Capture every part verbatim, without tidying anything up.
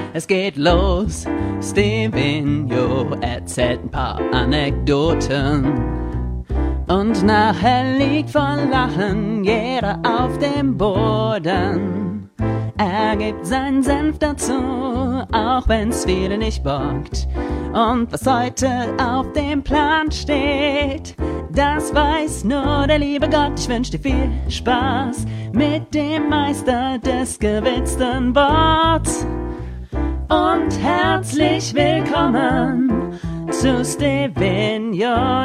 Es geht los, Stevenio erzählt ein paar Anekdoten. Und nachher liegt vor Lachen jeder auf dem Boden. Er gibt seinen Senf dazu, auch wenn's viele nicht bockt. Und was heute auf dem Plan steht, das weiß nur der liebe Gott. Ich wünsch dir viel Spaß mit dem Meister des gewitzten Worts. Und herzlich willkommen zu Stevenio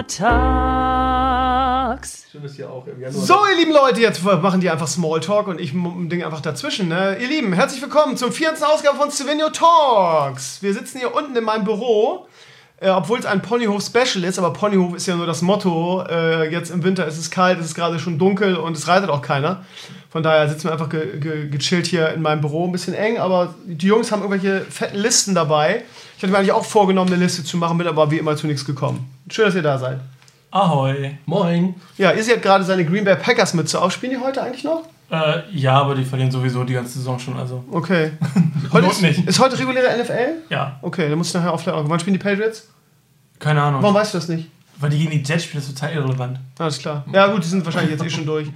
Talks. Schön, dass ihr auch im Januar so, ihr lieben Leute, jetzt machen die einfach Smalltalk und ich ein Ding einfach dazwischen. Ne? Ihr Lieben, herzlich willkommen zum vierten Ausgabe von Stevenio Talks. Wir sitzen hier unten in meinem Büro, äh, obwohl es ein Ponyhof-Special ist, aber Ponyhof ist ja nur das Motto. Äh, jetzt im Winter ist es kalt, es ist gerade schon dunkel und es reitet auch keiner. Von daher sitzen wir einfach ge ge gechillt hier in meinem Büro, ein bisschen eng, aber die Jungs haben irgendwelche fetten Listen dabei. Ich hatte mir eigentlich auch vorgenommen, eine Liste zu machen, bin aber wie immer zu nichts gekommen. Schön, dass ihr da seid. Ahoi. Moin. Ja, Izzy hat gerade seine Green Bay Packers Mütze auf. Spielen die heute eigentlich noch? Äh, ja, aber die verlieren sowieso die ganze Saison schon, also. Okay. Heute ist, nicht. Ist heute reguläre N F L? Ja. Okay, dann musst du nachher aufklären. Wann spielen die Patriots? Keine Ahnung. Warum weißt du das nicht? Weil die gegen die Jets spielen, das ist total irrelevant. Alles klar. Ja gut, die sind wahrscheinlich jetzt eh schon durch.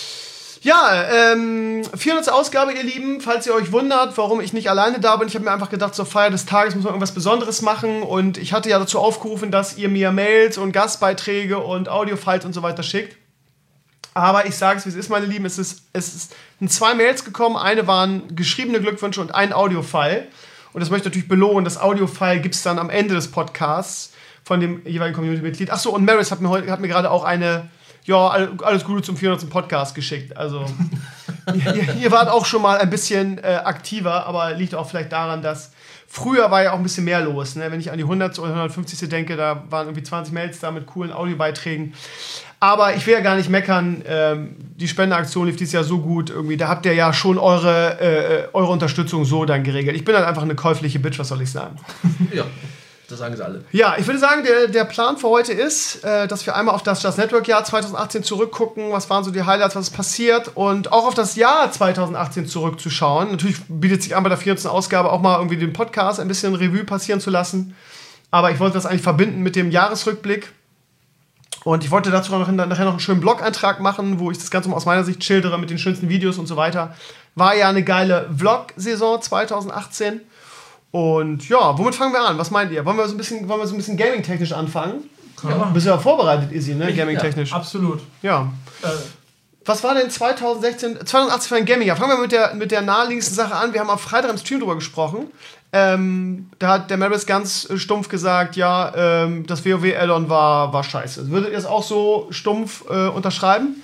Ja, ähm, vierhundertste Ausgabe, ihr Lieben. Falls ihr euch wundert, warum ich nicht alleine da bin, ich habe mir einfach gedacht, zur Feier des Tages muss man irgendwas Besonderes machen. Und ich hatte ja dazu aufgerufen, dass ihr mir Mails und Gastbeiträge und Audiofiles und so weiter schickt. Aber ich sage es, wie es ist, meine Lieben. Es ist, es ist sind zwei Mails gekommen. Eine waren geschriebene Glückwünsche und ein Audiofile. Und das möchte ich natürlich belohnen. Das Audiofile gibt es dann am Ende des Podcasts von dem jeweiligen Community-Mitglied. Achso, und Maris hat mir, heute, hat mir gerade auch eine... Ja, alles Gute zum vierhundertsten Podcast geschickt. Also, ihr, ihr wart auch schon mal ein bisschen äh, aktiver, aber liegt auch vielleicht daran, dass früher war ja auch ein bisschen mehr los. Ne? Wenn ich an die hundertste oder hundertfünfzigste denke, da waren irgendwie zwanzig Mails da mit coolen Audiobeiträgen. Aber ich will ja gar nicht meckern. Ähm, die Spendeaktion lief dieses Jahr so gut. Irgendwie, da habt ihr ja schon eure, äh, eure Unterstützung so dann geregelt. Ich bin halt einfach eine käufliche Bitch, was soll ich sagen? Ja. Das sagen sie alle. Ja, ich würde sagen, der, der Plan für heute ist, äh, dass wir einmal auf das Just Network Jahr zweitausendachtzehn zurückgucken, was waren so die Highlights, was ist passiert und auch auf das Jahr zweitausendachtzehn zurückzuschauen. Natürlich bietet sich an, bei der vierhundertsten Ausgabe auch mal irgendwie den Podcast ein bisschen Revue passieren zu lassen. Aber ich wollte das eigentlich verbinden mit dem Jahresrückblick. Und ich wollte dazu noch, nachher noch einen schönen Blog-Eintrag machen, wo ich das Ganze mal aus meiner Sicht schildere mit den schönsten Videos und so weiter. War ja eine geile Vlog-Saison zweitausendachtzehn. Und ja, womit fangen wir an? Was meint ihr? Wollen wir so ein bisschen, wollen wir so ein bisschen gaming-technisch anfangen? Ja. Bist du ja vorbereitet, Izzy, ne? Gaming-technisch. Ja, absolut. Ja. Äh. Was war denn zweitausendsechzehn, zweitausendachtzehn für ein Gaming-Jahr? Fangen wir mit der, mit der naheliegendsten Sache an. Wir haben am Freitag im Stream drüber gesprochen. Ähm, da hat der Maris ganz stumpf gesagt, ja, ähm, das WoW-Add-on war, war scheiße. Würdet ihr es auch so stumpf äh, unterschreiben?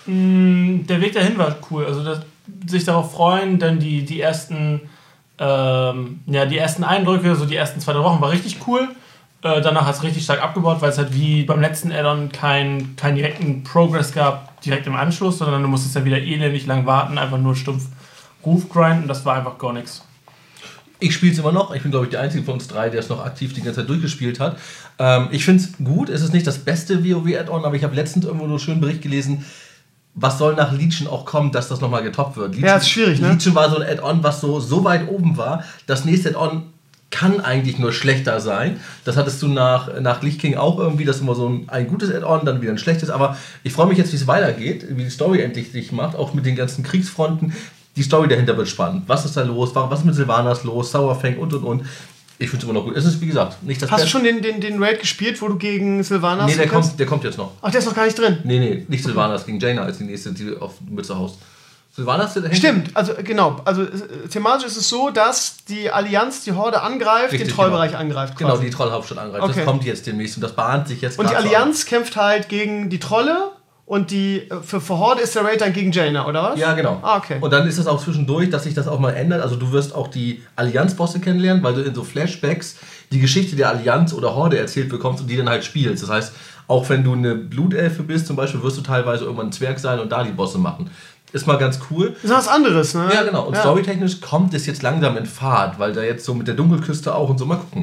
Mm, der Weg dahin war cool. Also das, sich darauf freuen, dann die, die ersten... Ähm, ja, die ersten Eindrücke, so die ersten zwei, drei Wochen war richtig cool. Äh, danach hat es richtig stark abgebaut, weil es halt wie beim letzten Add-on keinen kein direkten Progress gab, direkt im Anschluss, sondern du musstest dann wieder elendig lang warten, einfach nur stumpf Ruf grinden und das war einfach gar nichts. Ich spiele es immer noch. Ich bin, glaube ich, der Einzige von uns drei, der es noch aktiv die ganze Zeit durchgespielt hat. Ähm, ich finde es gut. Es ist nicht das beste WoW-Add-on, aber ich habe letztens irgendwo nur einen schönen Bericht gelesen, was soll nach Legion auch kommen, dass das nochmal getoppt wird. Legion, ja, ist schwierig, ne? Legion war so ein Add-on, was so, so weit oben war. Das nächste Add-on kann eigentlich nur schlechter sein. Das hattest du nach, nach Lich King auch irgendwie, das ist immer so ein, ein gutes Add-on, dann wieder ein schlechtes. Aber ich freue mich jetzt, wie es weitergeht, wie die Story endlich sich macht, auch mit den ganzen Kriegsfronten. Die Story dahinter wird spannend. Was ist da los? Was ist mit Sylvanas los? Sauerfang und und und. Ich finde es immer noch gut. Es ist, wie gesagt, nicht das Hast Beste. du schon den, den, den Raid gespielt, wo du gegen Sylvanas... Nee, der kommt, der kommt jetzt noch. Ach, der ist noch gar nicht drin? Nee, nee, nicht Sylvanas, gegen Jaina als die nächste, die auf Mütze haust. Sylvanas... Stimmt, also genau. Also thematisch ist es so, dass die Allianz die Horde angreift, Richtig, den Trollbereich genau. angreift. Quasi. Genau, die Trollhauptstadt angreift. Okay. Das kommt jetzt demnächst und das bahnt sich jetzt. Und die Allianz kämpft halt gegen die Trolle. Und die für, für Horde ist der Raid dann gegen Jaina, oder was? Ja, genau. Ah, okay. Und dann ist es auch zwischendurch, dass sich das auch mal ändert. Also du wirst auch die Allianz-Bosse kennenlernen, weil du in so Flashbacks die Geschichte der Allianz oder Horde erzählt bekommst und die dann halt spielst. Das heißt, auch wenn du eine Blutelfe bist zum Beispiel, wirst du teilweise irgendwann ein Zwerg sein und da die Bosse machen. Ist mal ganz cool. Das ist was anderes, ne? Ja, genau. Und ja. Storytechnisch kommt es jetzt langsam in Fahrt, weil da jetzt so mit der Dunkelküste auch und so mal gucken.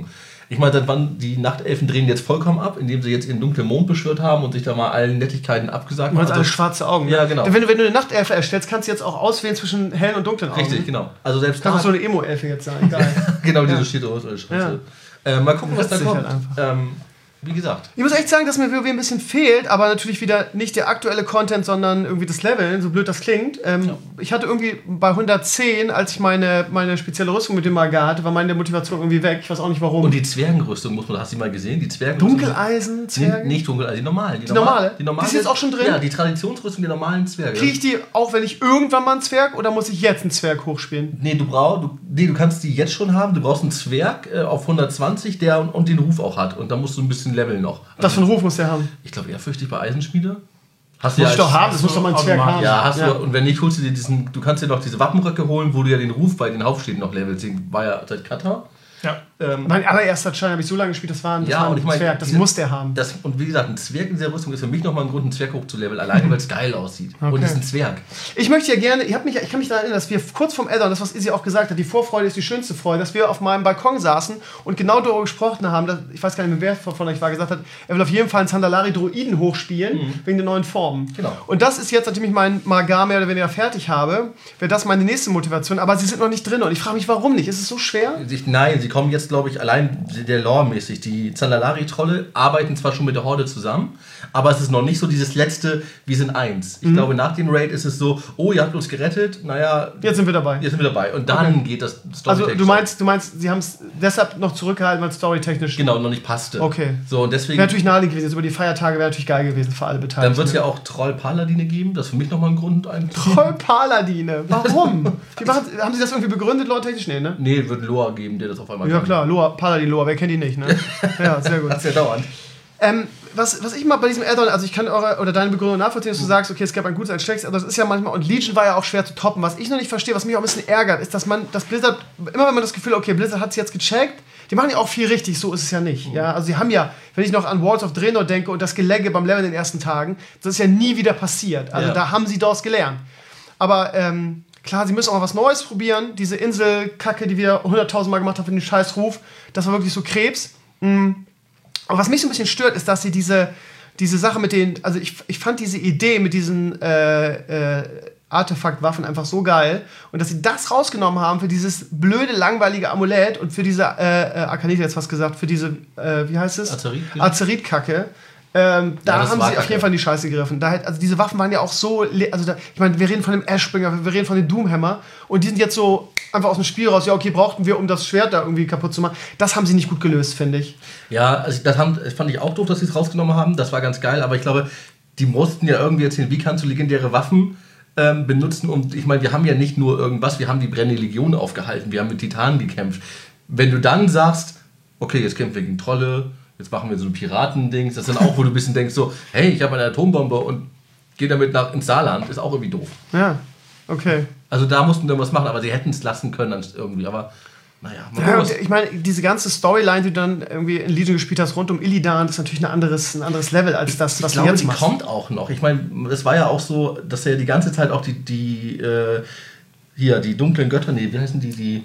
Ich meine, seit wann die Nachtelfen drehen jetzt vollkommen ab, indem sie jetzt ihren dunklen Mond beschwört haben und sich da mal allen Nettigkeiten abgesagt Du haben. hast alle schwarze Augen. Ja, genau. Wenn du, wenn du eine Nachtelfe erstellst, kannst du jetzt auch auswählen zwischen hellen und dunklen Augen. Richtig, genau. Also selbst Kann da auch so eine Emo-Elfe jetzt sein. Geil. genau, diese Ja. steht oder Scheiße. Ja. Äh, mal gucken, was da Lässt sich kommt. halt einfach. ähm, wie gesagt. Ich muss echt sagen, dass mir WoW ein bisschen fehlt, aber natürlich wieder nicht der aktuelle Content, sondern irgendwie das Leveln, so blöd das klingt. Ähm, ja. Ich hatte irgendwie bei hundertzehn, als ich meine, meine spezielle Rüstung mit dem Maga hatte, war meine Motivation irgendwie weg. Ich weiß auch nicht warum. Und die Zwergenrüstung, muss man, hast du die mal gesehen? Die Zwergenrüstung. Dunkeleisen, Zwerge? Nee, nicht Dunkeleisen, die normalen. Die, die normale? Die, normale? Die ist jetzt auch schon drin? Ja, die Traditionsrüstung, die normalen Zwerge. Kriege ich die auch, wenn ich irgendwann mal einen Zwerg, oder muss ich jetzt einen Zwerg hochspielen? Nee, du brauchst, du, nee, du kannst die jetzt schon haben. Du brauchst einen Zwerg äh, auf hundertzwanzig, der und, und den Ruf auch hat. Und dann musst du ein bisschen leveln noch. Was für einen Ruf muss der haben? Ich glaube, ehrfürchtig bei Eisenschmiede. Hast Muss ja ich doch haben, das hast muss du doch mal ein Zwerg automatisch. haben. Ja, hast Ja. du. Und wenn nicht, holst du dir diesen. Du kannst dir noch diese Wappenröcke holen, wo du ja den Ruf bei den Hauptstädten noch levelst. Den war ja seit Kata. Ja. Ähm, Mein allererster Schein habe ich so lange gespielt, das war ein, das Ja, war ein und ich meine, Zwerg, das diese- muss der haben. das, und wie gesagt, ein Zwerg in dieser Rüstung ist für mich nochmal ein Grund, einen Zwerg hochzuleveln, alleine weil es geil aussieht. Okay. Und es ist ein Zwerg. Ich möchte ja gerne, ich, hab mich, ich kann mich daran erinnern, dass wir kurz vorm Add-on, das was Izzy auch gesagt hat, die Vorfreude ist die schönste Freude, dass wir auf meinem Balkon saßen und genau darüber gesprochen haben, dass, ich weiß gar nicht mehr, wer von euch war, gesagt hat, er will auf jeden Fall einen Sandalari-Druiden hochspielen, Mhm. wegen der neuen Formen. Genau. Und das ist jetzt, nachdem ich meinen Magar mehr oder weniger fertig habe, wäre das meine nächste Motivation, aber sie sind noch nicht drin und ich frage mich, warum nicht? Ist es so schwer? Ich, nein, sie kommen jetzt, glaube ich, allein der Lore-mäßig. Die Zandalari-Trolle arbeiten zwar schon mit der Horde zusammen, aber es ist noch nicht so dieses letzte, wir sind eins. Ich Mhm. glaube, nach dem Raid ist es so, oh, ihr habt uns gerettet, naja, Jetzt sind wir dabei. jetzt sind wir dabei. Und dann Okay. geht das Also Storytechnisch. du meinst, du meinst, sie haben es deshalb noch zurückgehalten, weil es storytechnisch... Genau, noch nicht passte. Okay. So, und deswegen... Wäre natürlich naheliegend gewesen, jetzt über die Feiertage wäre natürlich geil gewesen für alle Beteiligten. Dann wird es ja auch Troll-Paladine geben. Das ist für mich nochmal ein Grund. Ein Troll-Paladine. Warum? Die machen, haben sie das irgendwie begründet, lore-technisch? Nee, ne? Nee, wird ein Loa geben, der das auf einmal Ja kann. klar, Loa, Paladin-Loa, wer kennt die nicht, ne? Ja, sehr gut. Das ist ja dauernd. Ähm, was, was ich mal bei diesem Add-on, also ich kann eure oder deine Begründung nachvollziehen, dass du sagst, okay, es gab ein gutes, ein schlechtes, aber das ist ja manchmal, und Legion war ja auch schwer zu toppen. Was ich noch nicht verstehe, was mich auch ein bisschen ärgert, ist, dass man, dass Blizzard, immer wenn man das Gefühl hat, okay, Blizzard hat es jetzt gecheckt, die machen ja auch viel richtig, so ist es ja nicht. Ja? Also sie haben ja, wenn ich noch an Walls of Draenor denke und das Gelegge beim Level in den ersten Tagen, das ist ja nie wieder passiert. Also Ja. da haben sie daraus gelernt. Aber ähm, klar, sie müssen auch mal was Neues probieren. Diese Inselkacke, die wir hunderttausend Mal gemacht haben für den scheiß Ruf, das war wirklich so Krebs. Mhm. Aber was mich so ein bisschen stört, ist, dass sie diese, diese Sache mit den, also ich, ich fand diese Idee mit diesen äh, äh, Artefaktwaffen einfach so geil und dass sie das rausgenommen haben für dieses blöde, langweilige Amulett und für diese, äh, äh, Arkanite jetzt was gesagt, für diese, äh, wie heißt es? Azerit, ja. Azerit-Kacke. Ähm, da Ja, das haben war sie auf Kacke. jeden Fall in die Scheiße gegriffen. Da halt, also diese Waffen waren ja auch so, le- also da, ich meine, wir reden von dem Ashbringer, wir reden von dem Doomhammer und die sind jetzt so einfach aus dem Spiel raus. Ja, okay, brauchten wir, um das Schwert da irgendwie kaputt zu machen. Das haben sie nicht gut gelöst, finde ich. Ja, also das, haben, das fand ich auch doof, dass sie es rausgenommen haben. Das war ganz geil, aber ich glaube, die mussten ja irgendwie erzählen, wie kannst du legendäre Waffen ähm, benutzen. Und ich meine, wir haben ja nicht nur irgendwas, wir haben die brennende Legion aufgehalten, wir haben mit Titanen gekämpft. Wenn du dann sagst, okay, jetzt kämpfen wir gegen Trolle, jetzt machen wir so ein Piratendings, das ist dann auch, wo du ein bisschen denkst so, hey, ich habe eine Atombombe und gehe damit nach, ins Saarland, ist auch irgendwie doof. Ja, okay. Also da mussten wir was machen, aber sie hätten es lassen können dann irgendwie, aber naja. mal Ja, gucken, und was- ich meine, diese ganze Storyline, die du dann irgendwie in Legion gespielt hast, rund um Illidan, das ist natürlich ein anderes, ein anderes Level als das, was ich du glaube, jetzt die machst. kommt auch noch. Ich meine, es war ja auch so, dass er die ganze Zeit auch die, die äh, hier, die dunklen Götter, nee, wie heißen die, die,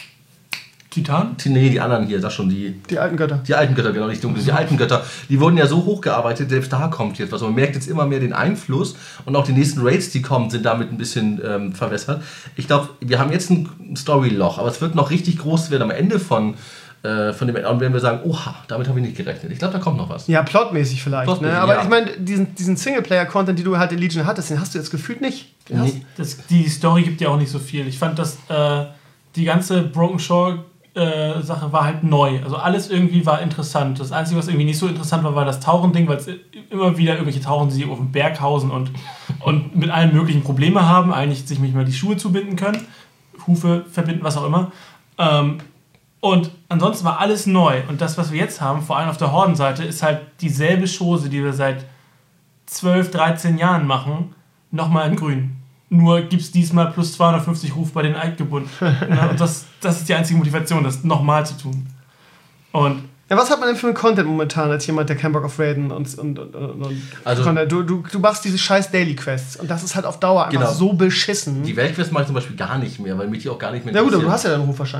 Titan? die nee, die anderen hier, das schon, die, Die alten Götter. die alten Götter, genau, nicht dunklen, die alten Götter, die wurden ja so hochgearbeitet, selbst da kommt jetzt was. Man merkt jetzt immer mehr den Einfluss und auch die nächsten Raids, die kommen, sind damit ein bisschen ähm, verwässert. Ich glaube, wir haben jetzt ein Story-Loch, aber es wird noch richtig groß werden am Ende von, äh, von dem Add-on, werden wir sagen, oha, damit habe ich nicht gerechnet. Ich glaube, da kommt noch was. Ja, plotmäßig vielleicht. Plotmäßig, ne? Aber ja. ich meine, diesen, diesen Singleplayer-Content, den du halt in Legion hattest, den hast du jetzt gefühlt nicht. Den hast- Nee. Das, die Story gibt ja auch nicht so viel. Ich fand, dass äh, die ganze Broken Shore äh, Sache war halt neu. Also alles irgendwie war interessant. Das Einzige, was irgendwie nicht so interessant war, war das Tauchending, weil es immer wieder irgendwelche Tauchen, die auf dem Berg hausen und, und mit allen möglichen Probleme haben, eigentlich sich nicht mal die Schuhe zubinden können, Hufe verbinden, was auch immer. Ähm, und ansonsten war alles neu. Und das, was wir jetzt haben, vor allem auf der Hordenseite, ist halt dieselbe Chose, die wir seit zwölf, dreizehn Jahren machen, nochmal in grün. Nur gibt es diesmal plus zweihundertfünfzig Ruf bei den Eidgebunden. Ja, und das, das ist die einzige Motivation, das nochmal zu tun. Und Ja, was hat man denn für einen Content momentan als jemand, der keinen Bock auf Raiden und, und, und, und Also- Content- du, du, du machst diese scheiß Daily Quests und das ist halt auf Dauer einfach Genau. so beschissen. Die Weltquest mache ich zum Beispiel gar nicht mehr, weil mich die auch gar nicht mehr Ja gut, aber du interessieren. hast ja deinen Ruf wahrscheinlich.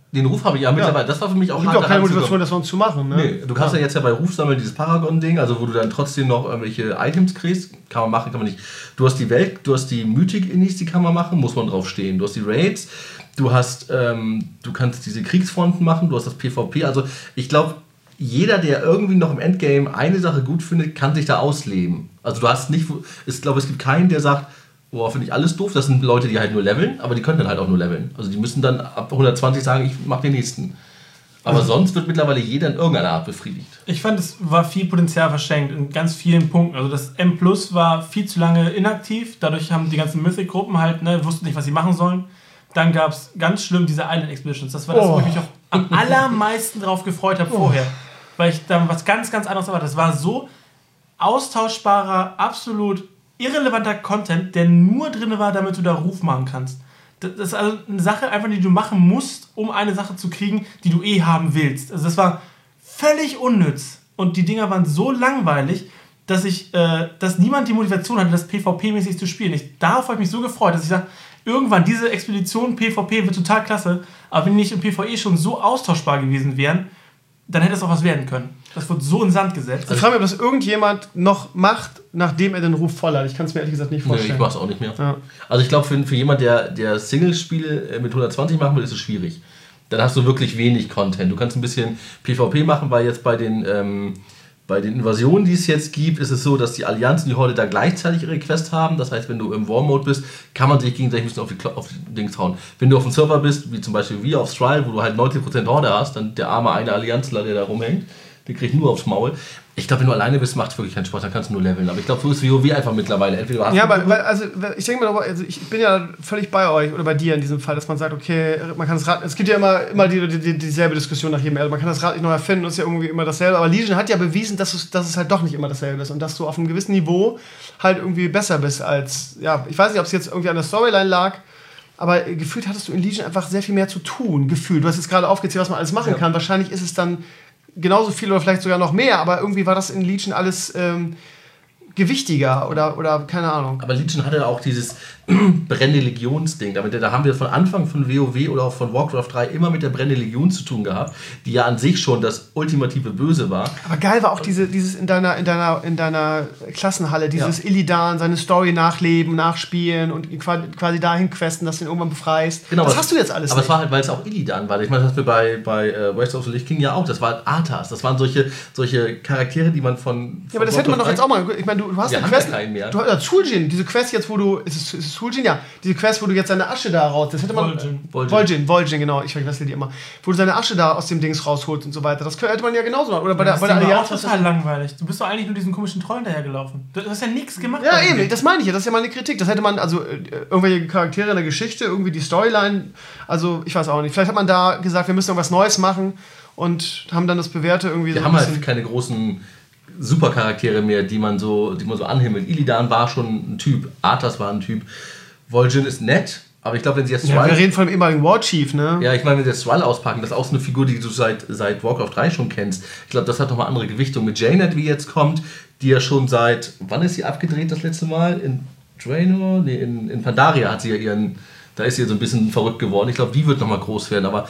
Den Ruf habe ich ja mittlerweile, ja. Das war für mich auch hart. Es gibt auch keine Motivation, das sonst zu machen. Ne? Nee, du kannst ja. ja jetzt ja bei Rufsammeln dieses Paragon-Ding, also wo du dann trotzdem noch irgendwelche Items kriegst. Kann man machen, kann man nicht. Du hast die Welt, du hast die Mythic-Innis, die kann man machen, muss man drauf stehen. Du hast die Raids, du hast, ähm, du kannst diese Kriegsfronten machen, du hast das PvP. Also ich glaube, jeder, der irgendwie noch im Endgame eine Sache gut findet, kann sich da ausleben. Also du hast nicht, ich glaube, es gibt keinen, der sagt, boah, finde ich alles doof. Das sind Leute, die halt nur leveln, aber die können dann halt auch nur leveln. Also die müssen dann ab hundertzwanzig sagen, ich mach den nächsten. Aber mhm. sonst wird mittlerweile jeder in irgendeiner Art befriedigt. Ich fand, es war viel Potenzial verschenkt in ganz vielen Punkten. Also das M Plus war viel zu lange inaktiv. Dadurch haben die ganzen Mythic-Gruppen halt, ne, wussten nicht, was sie machen sollen. Dann gab es ganz schlimm diese Island Expeditions. Das war das, oh. wo ich mich auch am allermeisten drauf gefreut habe oh. vorher. Weil ich da was ganz, ganz anderes erwartet. Das war so austauschbarer, absolut irrelevanter Content, der nur drin war, damit du da Ruf machen kannst. Das ist also eine Sache, einfach die du machen musst, um eine Sache zu kriegen, die du eh haben willst. Also das war völlig unnütz. Und die Dinger waren so langweilig, dass ich, äh, dass niemand die Motivation hatte, das PvP-mäßig zu spielen. Ich, darauf habe ich mich so gefreut, dass ich sage, irgendwann diese Expedition PvP wird total klasse, aber wenn die nicht im PvE schon so austauschbar gewesen wären, dann hätte es auch was werden können. Das wird so in den Sand gesetzt. Ich frage mich, ob das irgendjemand noch macht, nachdem er den Ruf voll hat. Ich kann es mir ehrlich gesagt nicht vorstellen. Nee, ich mach's auch nicht mehr. Ja. Also ich glaube, für, für jemand, der, der Singles-Spiele mit hundertzwanzig machen will, ist es schwierig. Dann hast du wirklich wenig Content. Du kannst ein bisschen PvP machen, weil jetzt bei den, ähm, bei den Invasionen, die es jetzt gibt, ist es so, dass die Allianz und die Horde da gleichzeitig ihre Quest haben. Das heißt, wenn du im War-Mode bist, kann man sich gegenseitig ein bisschen auf die, auf die Dings hauen. Wenn du auf dem Server bist, wie zum Beispiel wir auf Stryle, wo du halt neunzig Prozent Horde hast, dann der arme eine Allianzler, der da rumhängt, der kriegt nur aufs Maul. Ich glaube, wenn du alleine bist, macht es wirklich keinen Spaß, dann kannst du nur leveln. Aber ich glaube, so ist WoW einfach mittlerweile. Entweder du hast ja, aber weil, also ich denke mal, also ich bin ja völlig bei euch oder bei dir in diesem Fall, dass man sagt, okay, man kann das Rad, es gibt ja immer, immer die, die, die, dieselbe Diskussion nach jedem, also man kann das Rad nicht neu erfinden, das ist ja irgendwie immer dasselbe, aber Legion hat ja bewiesen, dass es, dass es halt doch nicht immer dasselbe ist und dass du auf einem gewissen Niveau halt irgendwie besser bist als, ja, ich weiß nicht, ob es jetzt irgendwie an der Storyline lag, aber gefühlt hattest du in Legion einfach sehr viel mehr zu tun, gefühlt. Du hast jetzt gerade aufgezählt, was man alles machen ja. kann, wahrscheinlich ist es dann genauso viel oder vielleicht sogar noch mehr, aber irgendwie war das in Legion alles ähm, gewichtiger oder, oder keine Ahnung. Aber Legion hatte auch dieses brennende Legions-Ding. Damit, da haben wir von Anfang von WoW oder auch von Warcraft drei immer mit der brennende Legion zu tun gehabt, die ja an sich schon das ultimative Böse war. Aber geil war auch diese, dieses in deiner, in deiner, in deiner Klassenhalle, dieses ja. Illidan, seine Story nachleben, nachspielen und quasi dahin questen, dass du ihn irgendwann befreist. Genau, das aber, hast du jetzt alles aber nicht. es war halt, weil es auch Illidan war. Ich meine, das hatten wir bei, bei uh, Waste of the Lich King ja auch. Das war Arthas. Das waren solche, solche Charaktere, die man von... von ja, aber das hätte man doch jetzt auch mal... Ich meine, du, du hast wir eine Quest... Ja keinen mehr. Du hast Zul'jin, diese Quest jetzt, wo du... Ist es, ist es Zul'jin? Ja. Diese Quest, wo du jetzt seine Asche da raus... Das hätte man... Vol'jin. Vol'jin, Vol'jin, genau. Ich vergesse die immer. Wo du seine Asche da aus dem Dings rausholst und so weiter. Das hätte man ja genauso machen. Oder bei ja, der, bei der Allianz... Das ist total langweilig. Du bist doch eigentlich nur diesen komischen Trollen dahergelaufen. Du hast ja nichts gemacht. Ja, eben. Nicht. Das meine ich ja. Das ist ja mal eine Kritik. Das hätte man... Also, irgendwelche Charaktere in der Geschichte, irgendwie die Storyline... Also, ich weiß auch nicht. Vielleicht hat man da gesagt, wir müssen irgendwas Neues machen und haben dann das Bewährte irgendwie... Wir so haben halt keine großen... Supercharaktere mehr, die man so, die man so anhimmelt. Illidan war schon ein Typ, Arthas war ein Typ, Vol'jin ist nett, aber ich glaube, wenn sie jetzt ja, wir reden von dem ehemaligen War Chief, ne? Ja, ich meine, wenn sie jetzt Thrall auspacken, das ist auch so eine Figur, die du seit, seit Warcraft drei schon kennst. Ich glaube, das hat nochmal andere Gewichtung. Mit Janet, wie jetzt kommt, die ja schon seit, wann ist sie abgedreht das letzte Mal? In Draenor? Nee, in, in Pandaria hat sie ja ihren, da ist sie ja so ein bisschen verrückt geworden. Ich glaube, die wird nochmal groß werden, aber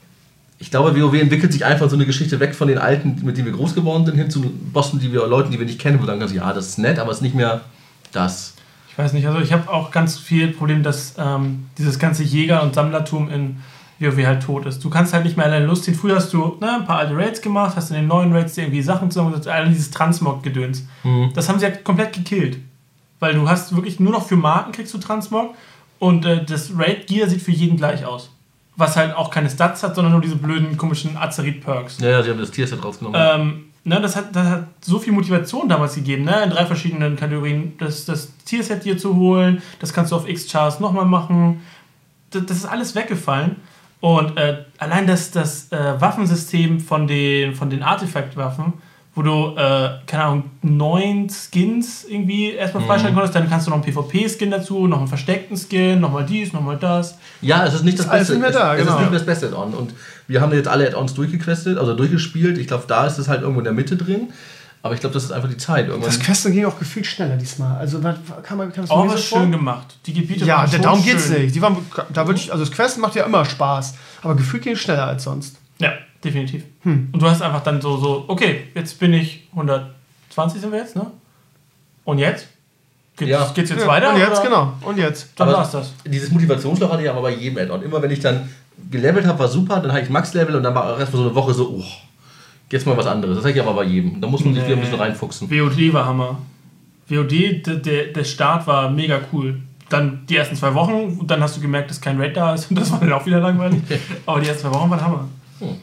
ich glaube, WoW entwickelt sich einfach so eine Geschichte weg von den Alten, mit denen wir groß geworden sind, hin zu Bossen, die wir, Leuten, die wir nicht kennen, wo dann ganz ja, das ist nett, aber es ist nicht mehr das. Ich weiß nicht, also ich habe auch ganz viel Problem, dass ähm, dieses ganze Jäger- und Sammlertum in WoW halt tot ist. Du kannst halt nicht mehr alleine losziehen. Früher hast du ne, ein paar alte Raids gemacht, hast in den neuen Raids dir irgendwie Sachen zusammengesetzt, all dieses Transmog-Gedöns. Mhm. Das haben sie ja komplett gekillt. Weil du hast wirklich nur noch für Marken kriegst du Transmog und äh, das Raid-Gear sieht für jeden gleich aus. Was halt auch keine Stats hat, sondern nur diese blöden, komischen Azerit-Perks. Ja, ja, sie haben das Tierset rausgenommen. Ähm, ne, das, hat, das hat so viel Motivation damals gegeben, ne, in drei verschiedenen Kategorien. Das, das Tierset dir zu holen, das kannst du auf X-Chars nochmal machen. Das, das ist alles weggefallen. Und äh, allein das, das äh, Waffensystem von den, von den Artefaktwaffen, wo du, äh, keine Ahnung, neun Skins irgendwie erstmal freischalten mhm. konntest, dann kannst du noch einen PvP-Skin dazu, noch einen versteckten Skin, nochmal dies, nochmal das. Ja, es ist nicht das, das Beste. Nicht mehr da, es, genau. es ist nicht mehr das beste Add-on. Und wir haben jetzt alle Add-ons durchgequestet, also durchgespielt. Ich glaube, da ist es halt irgendwo in der Mitte drin. Aber ich glaube, das ist einfach die Zeit. Irgendwann Das Questen ging auch gefühlt schneller diesmal. Also was, kann man, kann man Auch so was schön gemacht. Die Gebiete Ja, waren schon darum schön. geht's nicht. Die waren, da würde ich, also das Questen macht ja immer Spaß, aber gefühlt ging es schneller als sonst. Ja, definitiv. Hm. Und du hast einfach dann so, so, okay, jetzt bin ich hundertzwanzig sind wir jetzt, ne? Und jetzt? Geht, Ja. Geht's jetzt Ja, weiter? und jetzt, oder? genau. Und jetzt. Dann Aber war's das. Dieses Motivationsloch hatte ich aber bei jedem Add-on. Immer wenn ich dann gelevelt habe, war super, dann hatte ich Max-Level und dann war erstmal so eine Woche so, oh, jetzt mal was anderes. Das hatte ich aber bei jedem. Da muss man sich Nee. wieder ein bisschen reinfuchsen. W O D war Hammer. W O D, der, der, der Start war mega cool. Dann die ersten zwei Wochen und dann hast du gemerkt, dass kein Raid da ist und das war dann auch wieder langweilig. Aber die ersten zwei Wochen waren Hammer.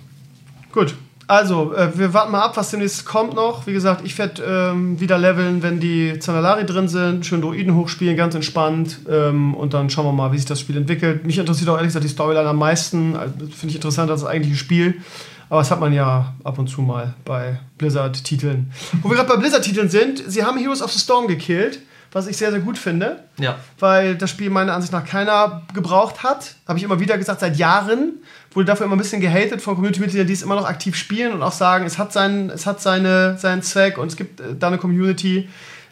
Gut. Also, äh, wir warten mal ab, was demnächst kommt noch. Wie gesagt, ich werde ähm, wieder leveln, wenn die Zandalari drin sind. Schön Druiden hochspielen, ganz entspannt. Ähm, und dann schauen wir mal, wie sich das Spiel entwickelt. Mich interessiert auch ehrlich gesagt die Storyline am meisten. Also, Finde ich interessanter als das eigentliche Spiel. Aber das hat man ja ab und zu mal bei Blizzard-Titeln. Wo wir gerade bei Blizzard-Titeln sind, sie haben Heroes of the Storm gekillt, was ich sehr, sehr gut finde. Ja. Weil das Spiel meiner Ansicht nach keiner gebraucht hat. Habe ich immer wieder gesagt, seit Jahren. Wurde dafür immer ein bisschen gehatet von Community-Mitgliedern, die es immer noch aktiv spielen und auch sagen, es hat seinen, es hat seine, seinen Zweck und es gibt äh, da eine Community.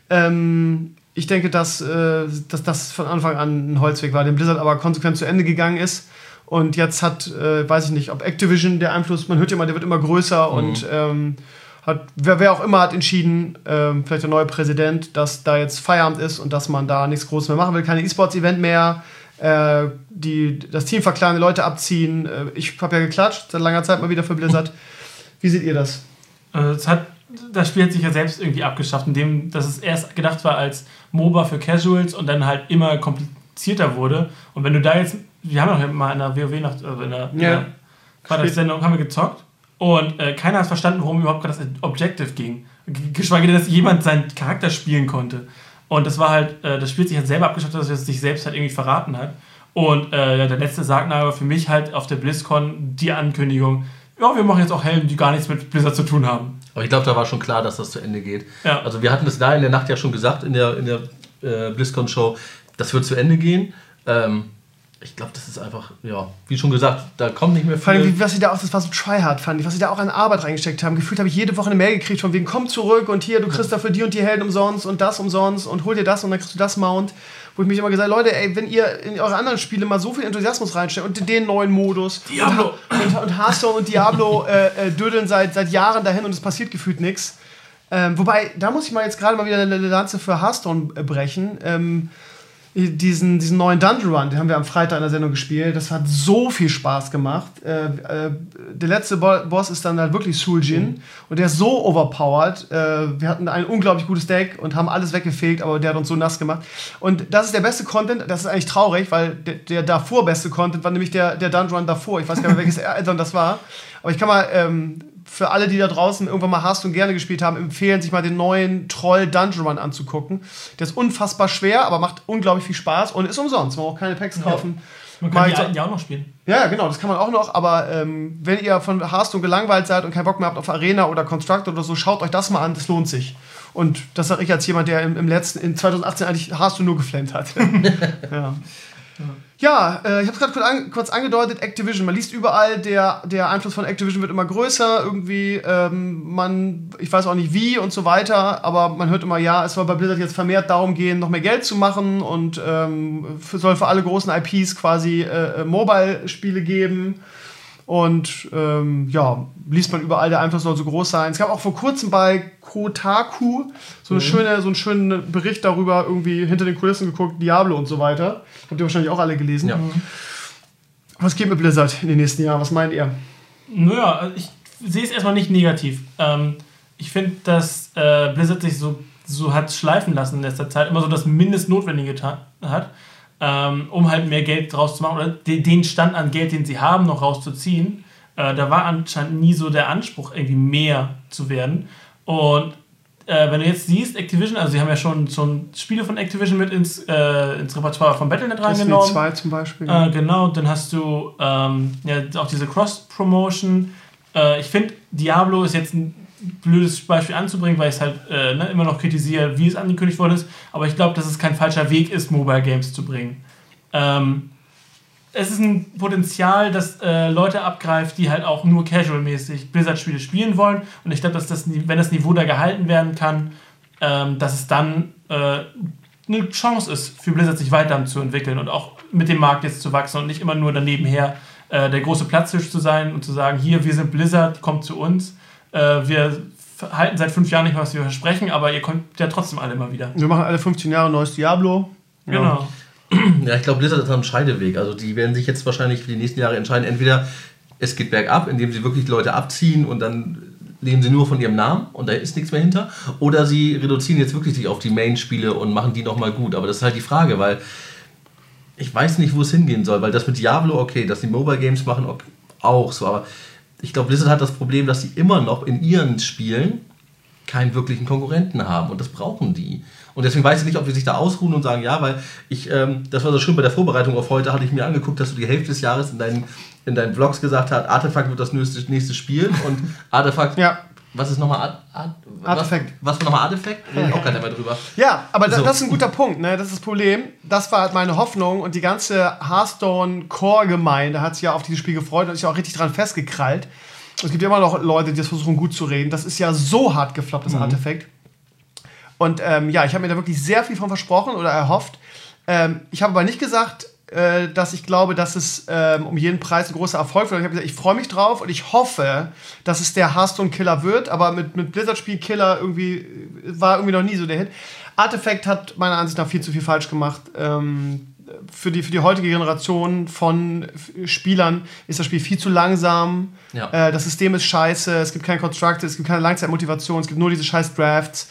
Ähm, ich denke, dass, äh, dass das von Anfang an ein Holzweg war, den Blizzard aber konsequent zu Ende gegangen ist. Und jetzt hat, äh, weiß ich nicht, ob Activision der Einfluss, man hört ja immer, der wird immer größer mhm. und ähm, hat, wer, wer auch immer hat entschieden, ähm, vielleicht der neue Präsident, dass da jetzt Feierabend ist und dass man da nichts Großes mehr machen will, keine E-Sports-Event mehr. Äh, die, das Team verklagende Leute abziehen. Äh, ich habe ja geklatscht, seit langer Zeit mal wieder für Blizzard. Wie seht ihr das? Also es hat, das Spiel hat sich ja selbst irgendwie abgeschafft, indem dass es erst gedacht war als MOBA für Casuals und dann halt immer komplizierter wurde. Und wenn du da jetzt, wir haben doch mal in der WoW nach, also in der, Ja. in der Sendung haben wir gezockt und äh, keiner hat verstanden, worum überhaupt das Objective ging. Geschweige denn, dass jemand seinen Charakter spielen konnte. Und das war halt, äh, das Spiel sich halt selber abgeschafft, dass es sich selbst halt irgendwie verraten hat. Und äh, der letzte Sargnagel für mich halt auf der BlizzCon die Ankündigung, ja, wir machen jetzt auch Helden, die gar nichts mit Blizzard zu tun haben. Aber ich glaube, da war schon klar, dass das zu Ende geht. Ja. Also wir hatten das da in der Nacht ja schon gesagt, in der, in der äh, BlizzCon-Show, das wird zu Ende gehen. Ähm, ich glaube, das ist einfach, ja, wie schon gesagt, da kommt nicht mehr Vor allem, viel. wie, was sie da auch, das war so tryhard, fand ich, was sie da auch an Arbeit reingesteckt haben. Gefühlt habe ich jede Woche eine Mail gekriegt von wegen, komm zurück und hier, du kriegst dafür die und die Helden umsonst und das umsonst und hol dir das und dann kriegst du das Mount. Wo ich mich immer gesagt habe, Leute, ey, wenn ihr in eure anderen Spiele mal so viel Enthusiasmus reinstellt und in den neuen Modus Diablo. und, und, und Hearthstone und Diablo äh, äh, dödeln seit, seit Jahren dahin und es passiert gefühlt nichts. Ähm, wobei, da muss ich mal jetzt gerade mal wieder eine Lanze für Hearthstone äh, brechen. Ähm, Diesen, diesen neuen Dungeon Run, den haben wir am Freitag in der Sendung gespielt. Das hat so viel Spaß gemacht. Äh, äh, der letzte Bo- Boss ist dann halt wirklich Suljin. Mhm. Und der ist so overpowered. Äh, wir hatten ein unglaublich gutes Deck und haben alles weggefegt, aber der hat uns so nass gemacht. Und das ist der beste Content. Das ist eigentlich traurig, weil der, der davor beste Content war nämlich der, der Dungeon Run davor. Ich weiß gar nicht mehr, welches Addon das war. Aber ich kann mal ähm, für alle, die da draußen irgendwann mal Hearthstone gerne gespielt haben, empfehlen, sich mal den neuen Troll Dungeon Run anzugucken. Der ist unfassbar schwer, aber macht unglaublich viel Spaß und ist umsonst. Man braucht keine Packs kaufen. Man kann Mal die so- alten ja auch noch spielen. Ja, genau, das kann man auch noch. Aber ähm, wenn ihr von Hearthstone gelangweilt seid und keinen Bock mehr habt auf Arena oder Constructor oder so, schaut euch das mal an, das lohnt sich. Und das sage ich als jemand, der im, im letzten, in zwanzig achtzehn eigentlich Hearthstone nur geflammt hat. ja. Ja, äh, ich habe es gerade kurz, an, kurz angedeutet, Activision. Man liest überall, der, der Einfluss von Activision wird immer größer. Irgendwie, ähm, man, ich weiß auch nicht wie und so weiter, aber man hört immer, ja, es soll bei Blizzard jetzt vermehrt darum gehen, noch mehr Geld zu machen und ähm, für, soll für alle großen I Ps quasi äh, Mobile-Spiele geben. Und ähm, ja, liest man überall, der Einfluss soll so groß sein. Es gab auch vor kurzem bei Kotaku so, eine Mhm. schöne, so einen schönen Bericht darüber, irgendwie hinter den Kulissen geguckt, Diablo und so weiter. Habt ihr wahrscheinlich auch alle gelesen. Ja. Was geht mit Blizzard in den nächsten Jahren? Was meint ihr? Naja, also ich sehe es erstmal nicht negativ. Ähm, ich finde, dass äh, Blizzard sich so, so hat schleifen lassen in letzter Zeit, immer so das Mindestnotwendige ta- hat, ähm, um halt mehr Geld draus zu machen oder de- den Stand an Geld, den sie haben, noch rauszuziehen. Äh, da war anscheinend nie so der Anspruch, irgendwie mehr zu werden. Und äh, wenn du jetzt siehst, Activision, also sie haben ja schon, schon Spiele von Activision mit ins, äh, ins Repertoire von Battle Punkt net Destiny reingenommen. zwei zum Beispiel. Äh, genau, dann hast du ähm, ja, auch diese Cross-Promotion. Äh, ich finde, Diablo ist jetzt ein blödes Beispiel anzubringen, weil ich es halt äh, ne, immer noch kritisiere, wie es angekündigt worden ist. Aber ich glaube, dass es kein falscher Weg ist, Mobile Games zu bringen. Ähm, es ist ein Potenzial, das äh, Leute abgreift, die halt auch nur casual-mäßig Blizzard-Spiele spielen wollen. Und ich glaube, dass das, wenn das Niveau da gehalten werden kann, ähm, dass es dann äh, eine Chance ist, für Blizzard sich weiter zu entwickeln und auch mit dem Markt jetzt zu wachsen und nicht immer nur daneben her äh, der große Platzhirsch zu sein und zu sagen, hier, wir sind Blizzard, kommt zu uns. Äh, wir halten seit fünf Jahren nicht mehr, was wir versprechen, aber ihr kommt ja trotzdem alle immer wieder. Wir machen alle fünfzehn Jahre neues Diablo. Genau. Ja, ich glaube, Blizzard ist am Scheideweg. Also die werden sich jetzt wahrscheinlich für die nächsten Jahre entscheiden, entweder es geht bergab, indem sie wirklich Leute abziehen und dann leben sie nur von ihrem Namen und da ist nichts mehr hinter, oder sie reduzieren jetzt wirklich sich auf die Main-Spiele und machen die nochmal gut. Aber das ist halt die Frage, weil ich weiß nicht, wo es hingehen soll, weil das mit Diablo, okay, dass die Mobile Games machen, okay, auch so, aber ich glaube, Blizzard hat das Problem, dass sie immer noch in ihren Spielen keinen wirklichen Konkurrenten haben und das brauchen die. Und deswegen weiß ich nicht, ob die sich da ausruhen und sagen, ja, weil ich, ähm, das war so schön bei der Vorbereitung auf heute, hatte ich mir angeguckt, dass du die Hälfte des Jahres in deinen, in deinen Vlogs gesagt hast, Artefakt wird das nächste, nächste Spiel und Artefakt, Ja. was ist nochmal Art, Art, Artefakt. Was, was war nochmal Artefakt? Redet auch keiner mehr drüber. Ja, aber da, So. das ist ein guter Punkt, ne? Das ist das Problem. Das war halt meine Hoffnung und die ganze Hearthstone-Core-Gemeinde hat sich ja auf dieses Spiel gefreut und ist ja auch richtig dran festgekrallt. Es gibt ja immer noch Leute, die das versuchen gut zu reden. Das ist ja so hart gefloppt, das mhm. Artefakt. Und ähm, ja, ich habe mir da wirklich sehr viel von versprochen oder erhofft. Ähm, ich habe aber nicht gesagt, äh, dass ich glaube, dass es ähm, um jeden Preis ein großer Erfolg wird. Ich habe gesagt, ich freue mich drauf und ich hoffe, dass es der Hearthstone-Killer wird. Aber mit, mit Blizzard-Spiel-Killer irgendwie war irgendwie noch nie so der Hit. Artifact hat meiner Ansicht nach viel zu viel falsch gemacht. Ähm, für, die, für die heutige Generation von Spielern ist das Spiel viel zu langsam. Ja. Äh, das System ist scheiße. Es gibt kein Constructed, es gibt keine Langzeitmotivation, es gibt nur diese scheiß Drafts.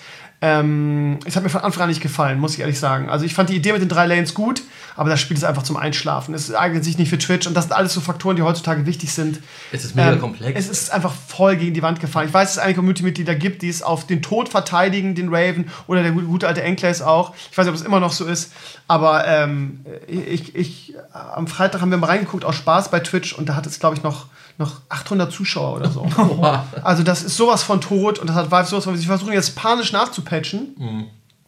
Ähm, es hat mir von Anfang an nicht gefallen, muss ich ehrlich sagen. Also ich fand die Idee mit den drei Lanes gut, aber das Spiel ist einfach zum Einschlafen. Es eignet sich nicht für Twitch und das sind alles so Faktoren, die heutzutage wichtig sind. Es ist mega ähm, komplex. Es ist einfach voll gegen die Wand gefahren. Ich weiß, dass es einige Community-Mitglieder gibt, die es auf den Tod verteidigen, den Raven oder der gute alte Enclaves auch. Ich weiß nicht, ob es immer noch so ist, aber ähm, ich, ich, am Freitag haben wir mal reingeguckt aus Spaß bei Twitch und da hat es, glaube ich, noch noch achthundert Zuschauer oder so. Also das ist sowas von tot und das hat Valve sowas von, sie versuchen jetzt panisch nachzupatchen mhm.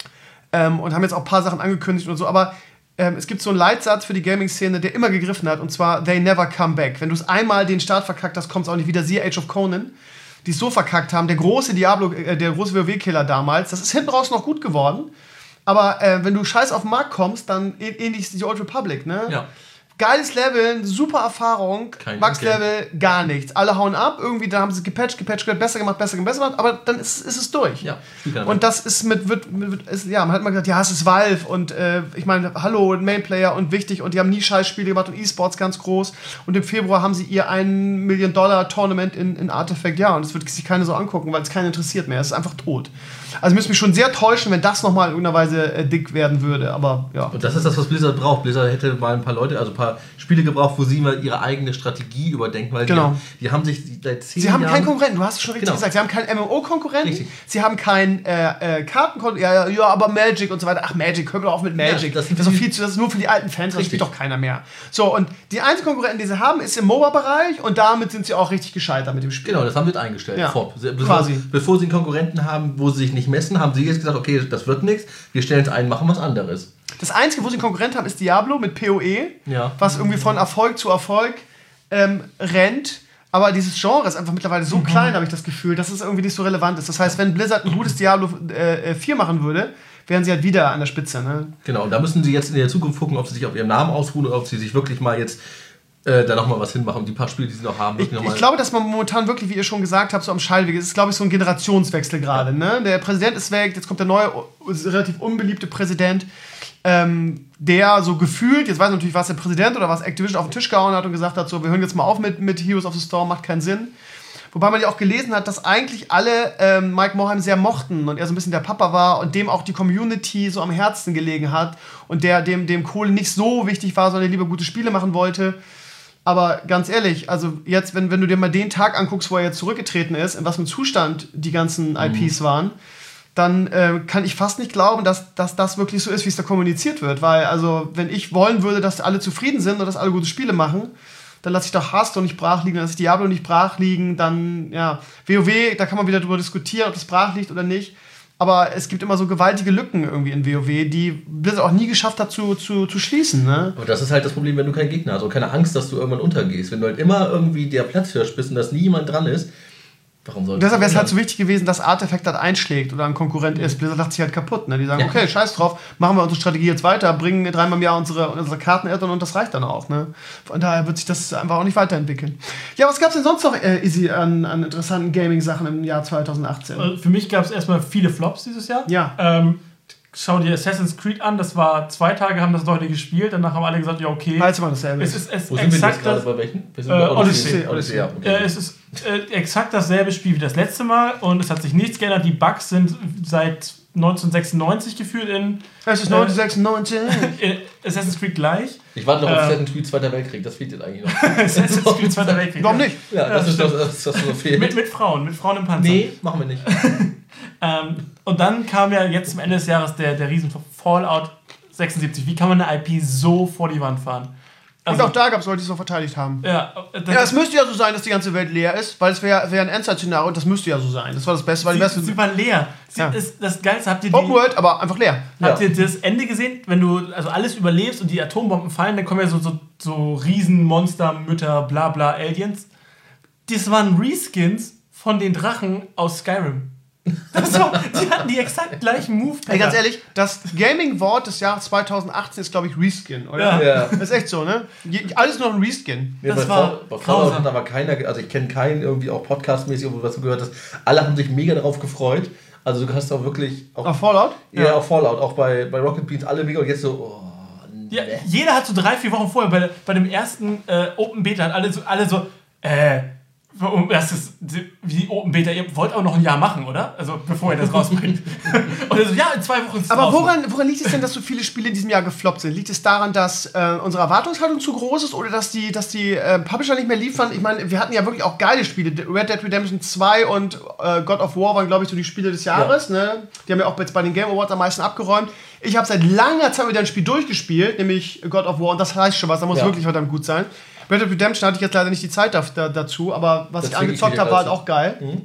ähm, und haben jetzt auch ein paar Sachen angekündigt und so, aber ähm, es gibt so einen Leitsatz für die Gaming-Szene, der immer gegriffen hat und zwar, they never come back. Wenn du es einmal den Start verkackt hast, kommt es auch nicht wieder. Siehe Age of Conan, die es so verkackt haben, der große Diablo, äh, der große WoW-Killer damals, das ist hinten raus noch gut geworden, aber äh, wenn du scheiß auf den Markt kommst, dann ähnlich die Old Republic, ne? Ja. Geiles Level, super Erfahrung, Max-Level, gar nichts. Alle hauen ab, irgendwie, dann haben sie gepatcht, gepatcht, besser gemacht, besser gemacht, besser gemacht, aber dann ist, ist es durch. Ja, und das ist mit, wird, mit ist, ja, man hat mal gesagt, ja, es ist Valve und äh, ich meine, hallo, Mainplayer und wichtig und die haben nie Scheißspiele gemacht und E-Sports ganz groß und im Februar haben sie ihr ein Million Dollar Tournament in, in Artifact, ja, und das wird sich keiner so angucken, weil es keinen interessiert mehr, es ist einfach tot. Also müsste mich schon sehr täuschen, wenn das nochmal in irgendeiner Weise äh, dick werden würde, aber ja. Und das ist das, was Blizzard braucht. Blizzard hätte mal ein paar Leute, also ein paar Spiele gebraucht, wo sie mal ihre eigene Strategie überdenken, weil genau. die, die haben sich seit zehn Sie haben Jahren... keinen Konkurrenten, du hast es schon richtig genau. gesagt. Sie haben keinen M M O-Konkurrenten, sie haben keinen äh, äh, Kartenkonkurrenten, ja, ja, ja, aber Magic und so weiter. Ach, Magic, hör doch auf mit Magic. Ja, das, das, ist viel zu, das ist nur für die alten Fans, das spielt doch keiner mehr. So, und die einzigen Konkurrenten, die sie haben, ist im MOBA-Bereich und damit sind sie auch richtig gescheitert mit dem Spiel. Genau, das haben sie jetzt eingestellt. Ja, Vor, bevor, quasi. Bevor sie einen Konkurrenten haben, wo sie sich nicht messen, haben sie jetzt gesagt, okay, das wird nichts, wir stellen es ein, machen was anderes. Das Einzige, wo sie einen Konkurrent haben, ist Diablo mit P O E, ja. was irgendwie von Erfolg zu Erfolg ähm, rennt. Aber dieses Genre ist einfach mittlerweile so mhm. klein, habe ich das Gefühl, dass es irgendwie nicht so relevant ist. Das heißt, wenn Blizzard ein gutes Diablo äh, vier machen würde, wären sie halt wieder an der Spitze. Ne? Genau, und da müssen sie jetzt in der Zukunft gucken, ob sie sich auf ihrem Namen ausruhen oder ob sie sich wirklich mal jetzt äh, da nochmal was hinmachen. Die paar Spiele, die sie noch haben. Ich, noch ich glaube, dass man momentan wirklich, wie ihr schon gesagt habt, so am Scheideweg ist. Es ist, glaube ich, so ein Generationswechsel gerade. Ja. Ne? Der Präsident ist weg, jetzt kommt der neue, relativ unbeliebte Präsident. Ähm, der so gefühlt, jetzt weiß ich natürlich, was der Präsident oder was Activision auf den Tisch gehauen hat und gesagt hat, so, wir hören jetzt mal auf mit, mit Heroes of the Storm, macht keinen Sinn. Wobei man ja auch gelesen hat, dass eigentlich alle ähm, Mike Morhaime sehr mochten und er so ein bisschen der Papa war und dem auch die Community so am Herzen gelegen hat und der dem, dem Kohle nicht so wichtig war, sondern lieber gute Spiele machen wollte. Aber ganz ehrlich, also jetzt, wenn, wenn du dir mal den Tag anguckst, wo er jetzt zurückgetreten ist, in was für einem Zustand die ganzen I Ps mhm. waren, dann äh, kann ich fast nicht glauben, dass, dass das wirklich so ist, wie es da kommuniziert wird. Weil, also, wenn ich wollen würde, dass alle zufrieden sind und dass alle gute Spiele machen, dann lasse ich doch Hearthstone nicht brach liegen, dann lasse ich Diablo nicht brach liegen, dann, ja, WoW, da kann man wieder drüber diskutieren, ob das brach liegt oder nicht. aber es gibt immer so gewaltige Lücken irgendwie in WoW, die Blizzard auch nie geschafft hat zu, zu, zu schließen. Ne? Aber das ist halt das Problem, wenn du keinen Gegner hast und keine Angst, dass du irgendwann untergehst. Wenn du halt immer irgendwie der Platzhirsch bist und dass nie jemand dran ist, warum soll deshalb wäre es halt so wichtig gewesen, dass Artefakt halt einschlägt oder ein Konkurrent mhm. ist. Blizzard lacht sich halt kaputt. Ne? Die sagen, ja. okay, scheiß drauf, machen wir unsere Strategie jetzt weiter, bringen dreimal im Jahr unsere, unsere Karten Add-on und das reicht dann auch. Ne? Von daher wird sich das einfach auch nicht weiterentwickeln. Ja, was gab es denn sonst noch, äh, Izzy, an, an interessanten Gaming-Sachen im Jahr zwanzig achtzehn? Also für mich gab es erstmal viele Flops dieses Jahr. Ja. Ähm, schau dir Assassin's Creed an, das war zwei Tage, haben das Leute gespielt, danach haben alle gesagt, ja okay. Weiß man dasselbe. Es ist, es Wo sind wir exakt jetzt gerade das, bei welchen? Wir sind äh, bei Odyssey. Odyssey. Odyssey, ja. Okay. Äh, es ist äh, exakt dasselbe Spiel wie das letzte Mal und es hat sich nichts geändert. Die Bugs sind seit neunzehnhundertsechsundneunzig gefühlt in... Es ist neunzehnhundertsechsundneunzig. in Assassin's Creed gleich. Ich warte noch auf Ähm, Assassin's Creed Zweiter Weltkrieg, das fehlt jetzt eigentlich noch. Assassin's Creed Zweiter Weltkrieg. Warum nicht? Ja, das Ja, ist das, das, das so fehlt. Mit, mit Frauen, mit Frauen im Panzer. Nee, machen wir nicht. Ähm, und dann kam ja jetzt zum Ende des Jahres der, der riesen Fallout sechsundsiebzig. Wie kann man eine I P so vor die Wand fahren? Also, und auch da gab es Leute, die es so verteidigt haben. ja, das, Ja, es müsste ja so sein, dass die ganze Welt leer ist, weil es wäre wär ein Endzeit-Szenario und das müsste ja so sein. Das war das Beste, weil die sie, besten sie war leer. Sie, Ja. ist, das Geilste, habt ihr, Open die, World, aber einfach leer. habt Ja. ihr das Ende gesehen? Wenn du also alles überlebst und die Atombomben fallen, dann kommen ja so, so, so Riesenmonster, Mütter, bla bla, Aliens. Das waren Reskins von den Drachen aus Skyrim. Das war, die hatten die exakt gleichen Move. Ey, ganz ehrlich, das Gaming-Wort des Jahres zwanzig achtzehn ist, glaube ich, Reskin, oder? Ja. Ja. Das ist echt so, ne? Je, alles nur ein Reskin. Ja, Das bei war Fall- bei Fallout grausam. hat aber keiner, also ich kenne keinen irgendwie auch podcastmäßig, wo du was gehört hast. Alle haben sich mega darauf gefreut. Also du hast auch wirklich auch, Auf Fallout? ja, auch Fallout, auch bei, bei Rocket Beans alle mega und jetzt so, oh, nee. Ja, jeder hat so drei, vier Wochen vorher bei, bei dem ersten äh, Open Beta hat alle so, alle so äh, das ist wie Open Beta, ihr wollt auch noch ein Jahr machen, oder? Also bevor ihr das rausbringt. Und er so, ja, in zwei Wochen ist es Aber draußen. woran, woran liegt es denn, dass so viele Spiele in diesem Jahr gefloppt sind? Liegt es daran, dass äh, unsere Erwartungshaltung zu groß ist oder dass die, dass die äh, Publisher nicht mehr liefern? Ich meine, wir hatten ja wirklich auch geile Spiele. Red Dead Redemption zwei und äh, God of War waren, glaube ich, so die Spiele des Jahres. Ja. Ne? Die haben ja auch jetzt bei den Game Awards am meisten abgeräumt. Ich habe seit langer Zeit wieder ein Spiel durchgespielt, nämlich God of War, und das heißt schon was, da muss Ja. wirklich verdammt gut sein. Red Dead Redemption hatte ich jetzt leider nicht die Zeit da, da, dazu, aber was Das ich krieg ich angezockt wieder habe, war halt dazu. auch geil. Mhm.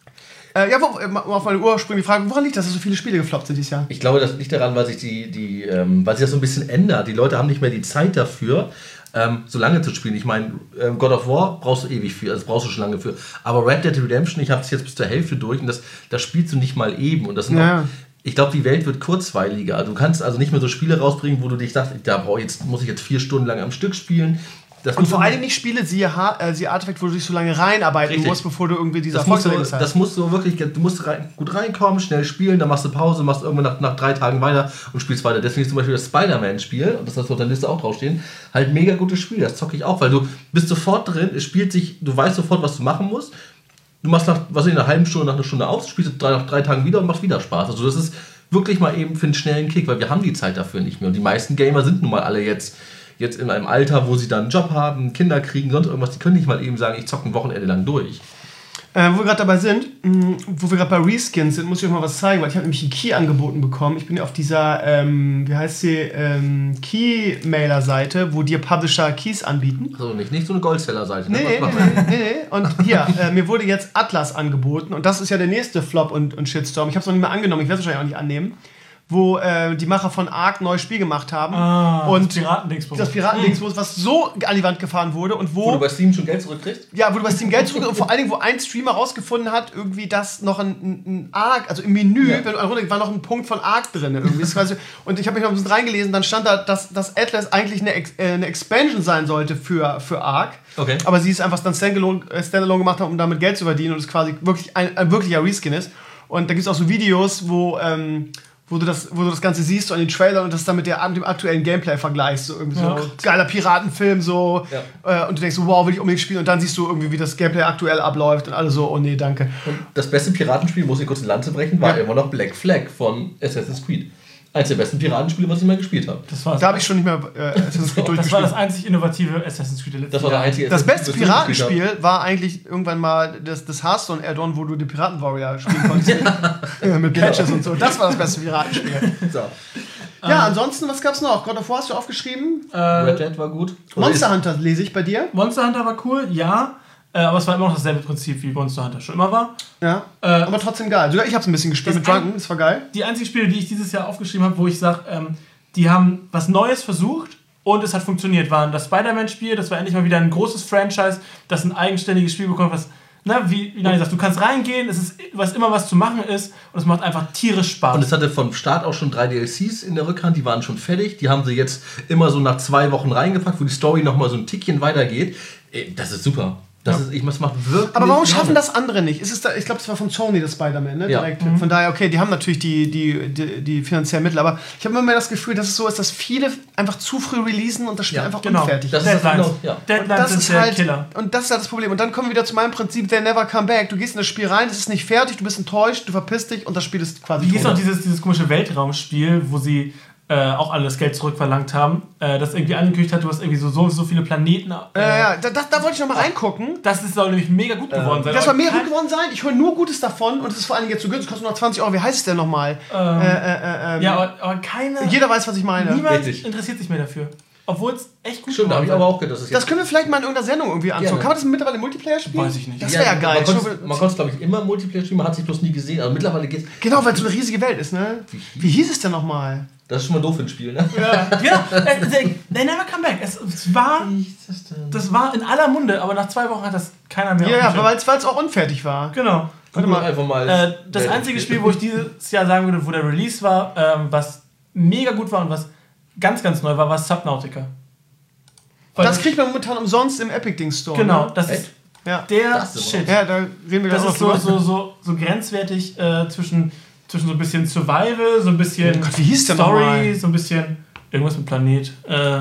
Äh, ja, wo, äh, um auf meine ursprüngliche Frage, woran liegt das, dass so viele Spiele gefloppt sind dieses Jahr? Ich glaube, das liegt daran, weil sich die, die ähm, weil sich das so ein bisschen ändert. Die Leute haben nicht mehr die Zeit dafür, ähm, so lange zu spielen. Ich meine, ähm, God of War brauchst du ewig für, also das brauchst du schon lange für. Aber Red Dead Redemption, ich habe es jetzt bis zur Hälfte durch und das, das spielst du nicht mal eben. Und das sind Ja. auch, ich glaube, die Welt wird kurzweiliger. Du kannst also nicht mehr so Spiele rausbringen, wo du dich sagst, da brauch ich jetzt, muss ich jetzt vier Stunden lang am Stück spielen. Das Und muss vor man- allen Dingen nicht Spiele, siehe, ha äh, siehe Artefakt, wo du dich so lange reinarbeiten Richtig. musst, bevor du irgendwie diese Das musst, du, Erfolgserlebnis hast. das musst du wirklich, du musst rein, gut reinkommen, schnell spielen, dann machst du Pause, machst irgendwann nach, nach drei Tagen weiter und spielst weiter. Deswegen ist zum Beispiel das Spider-Man-Spiel, und das hast du auf der Liste auch draufstehen, halt ein mega gutes Spiel. Das zocke ich auch, weil du bist sofort drin, es spielt sich, du weißt sofort, was du machen musst. Du machst nach, was weiß ich, einer halben Stunde, nach einer Stunde aus, spielst drei, nach drei Tagen wieder und machst wieder Spaß. Also das ist wirklich mal eben für einen schnellen Kick, weil wir haben die Zeit dafür nicht mehr. Und die meisten Gamer sind nun mal alle jetzt jetzt in einem Alter, wo sie dann einen Job haben, Kinder kriegen, sonst irgendwas, die können nicht mal eben sagen, ich zocke ein Wochenende lang durch. Äh, wo wir gerade dabei sind, mh, wo wir gerade bei Reskins sind, muss ich euch mal was zeigen, weil ich habe nämlich einen Key angeboten bekommen. Ich bin ja auf dieser, ähm, wie heißt sie, ähm, Key-Mailer-Seite, wo dir Publisher Keys anbieten. Also nicht, nicht so eine Goldseller-Seite. Nee, ne? nee, Was nee, macht man? nee, nee. Und hier, äh, mir wurde jetzt Atlas angeboten und das ist ja der nächste Flop und, und Shitstorm. Ich habe es noch nicht mehr angenommen, ich werde es wahrscheinlich auch nicht annehmen. Wo äh, die Macher von Ark ein neues Spiel gemacht haben. Ah, und das Piratendingsbums. Das Piratendingsbums, was so an die Wand gefahren wurde und wo... Wo du bei Steam schon Geld zurückkriegst? Ja, wo du bei Steam Geld zurück und vor allen Dingen, wo ein Streamer rausgefunden hat, irgendwie, dass noch ein, ein, ein Arc, also im Menü, Ja. wenn du runter war noch ein Punkt von Arc drin. Irgendwie. Das ist quasi, und ich habe mich noch ein bisschen reingelesen, dann stand da, dass, dass Atlas eigentlich eine, Ex, äh, eine Expansion sein sollte für, für Arc. Okay. Aber sie es einfach dann Standalone, äh, Standalone gemacht haben, um damit Geld zu verdienen und es quasi wirklich ein, ein wirklicher Reskin ist. Und da gibt es auch so Videos, wo... Ähm, Wo du, das, wo du das Ganze siehst, so an den Trailern und das dann mit, der, mit dem aktuellen Gameplay vergleichst. So irgendwie Ja. so geiler Piratenfilm, so. Ja. Äh, und du denkst so, wow, will ich unbedingt spielen. Und dann siehst du irgendwie, wie das Gameplay aktuell abläuft und alle so, oh nee, danke. Und das beste Piratenspiel, muss ich kurz eine Lanze brechen, war Ja. immer noch Black Flag von Assassin's Creed. Eins der besten Piratenspiele, was ich mal gespielt habe. Das war Da habe ich schon nicht mehr äh, Assassin's Creed das war durchgespielt. das einzig innovative Assassin's Creed der letzten Das war der Jahre. einzige Das beste Assassin's Creed, das ich gespielt Piratenspiel war eigentlich irgendwann mal das, das Hearthstone Add-on, wo du den Piraten-Warrior spielen konntest. ja. Mit Patches und so. Das war das beste Piratenspiel. habe. So. Ja, ansonsten, was gab's noch? God of War hast du aufgeschrieben. Äh, Red Dead war gut. Oder Monster ist- Hunter lese ich bei dir. Monster Hunter war cool, ja. Äh, aber es war immer noch dasselbe Prinzip, wie Monster Hunter schon immer war. Ja, äh, aber trotzdem geil. Sogar ich habe es ein bisschen gespielt mit Drunken, das war geil. Die einzigen Spiele, die ich dieses Jahr aufgeschrieben habe, wo ich sage, ähm, die haben was Neues versucht und es hat funktioniert, waren das Spider-Man-Spiel, das war endlich mal wieder ein großes Franchise, das ein eigenständiges Spiel bekommt, was, na, wie, wie Daniel sagt, du kannst reingehen, es ist was immer was zu machen ist und es macht einfach tierisch Spaß. Und es hatte vom Start auch schon drei D L Cs in der Rückhand, die waren schon fertig, die haben sie jetzt immer so nach zwei Wochen reingepackt, wo die Story nochmal so ein Tickchen weitergeht. Das ist super. Das, ist, ich, das macht wirklich. Aber warum schaffen das andere nicht? Ist es da, ich glaube, das war von Sony, das Spider-Man, ne? Ja. Direkt. Mhm. Von daher, okay, die haben natürlich die, die, die, die finanziellen Mittel, aber ich habe immer mehr das Gefühl, dass es so ist, dass viele einfach zu früh releasen und das Spiel Ja, einfach genau. unfertig Das ist. ist Deadlines. genau, ja. Und Deadlines das sind ist der halt, Killer. und das ist halt das Problem. Und dann kommen wir wieder zu meinem Prinzip, they never come back. Du gehst in das Spiel rein, es ist nicht fertig, du bist enttäuscht, du verpisst dich und das Spiel ist quasi Wie hieß tot. noch dieses, dieses komische Weltraumspiel, wo sie äh, auch alle das Geld zurückverlangt haben, äh, das irgendwie angekündigt hat, du hast irgendwie so, so, so viele Planeten. Äh, Ja, ja, da, da, da wollte ich noch mal reingucken. Das ist soll nämlich mega gut geworden sein. Das soll Aber mega kein- gut geworden sein. Ich höre nur Gutes davon und es ist vor allen Dingen jetzt so günstig, kostet nur zwanzig Euro. Wie heißt es denn nochmal? Ähm, äh, äh, ähm, Ja, aber, aber keine. jeder weiß, was ich meine. Niemand Richtig. interessiert sich mehr dafür. Obwohl es echt gut Stimmt, da habe ich geworden aber auch gedacht, dass es Das jetzt. können wir vielleicht mal in irgendeiner Sendung irgendwie anschauen. Gerne. Kann man das mittlerweile im Multiplayer spielen? Weiß ich nicht. Das wäre ja, geil. Man Ich konnte glaube, man konnte es, glaube ich, immer Multiplayer spielen, man hat sich bloß nie gesehen. Aber mittlerweile geht's. genau, weil es so eine riesige Welt ist, ne? Wie hieß es denn nochmal? Das ist schon mal doof für ein Spiel, ne? Ja, ja äh, they, they never come back. Es, es war, das war in aller Munde, aber nach zwei Wochen hat das keiner mehr. Ja, auf ja, dem Schirm. weil es auch unfertig war. Genau. Guck mal einfach mal. Äh, das einzige Spiel, wo ich dieses Jahr sagen würde, wo der Release war, ähm, was mega gut war und was ganz, ganz neu war, war Subnautica. Weil Das kriegt man momentan umsonst im Epic Ding Store. Genau, Ne? das Echt? ist Ja. der Das ist Shit. Ja, da reden wir gleich Das noch ist so, drüber. so, so, so grenzwertig äh, zwischen, zwischen so ein bisschen Survival, so ein bisschen Oh Gott, wie hieß der Story, nochmal? so ein bisschen irgendwas mit Planet. Äh,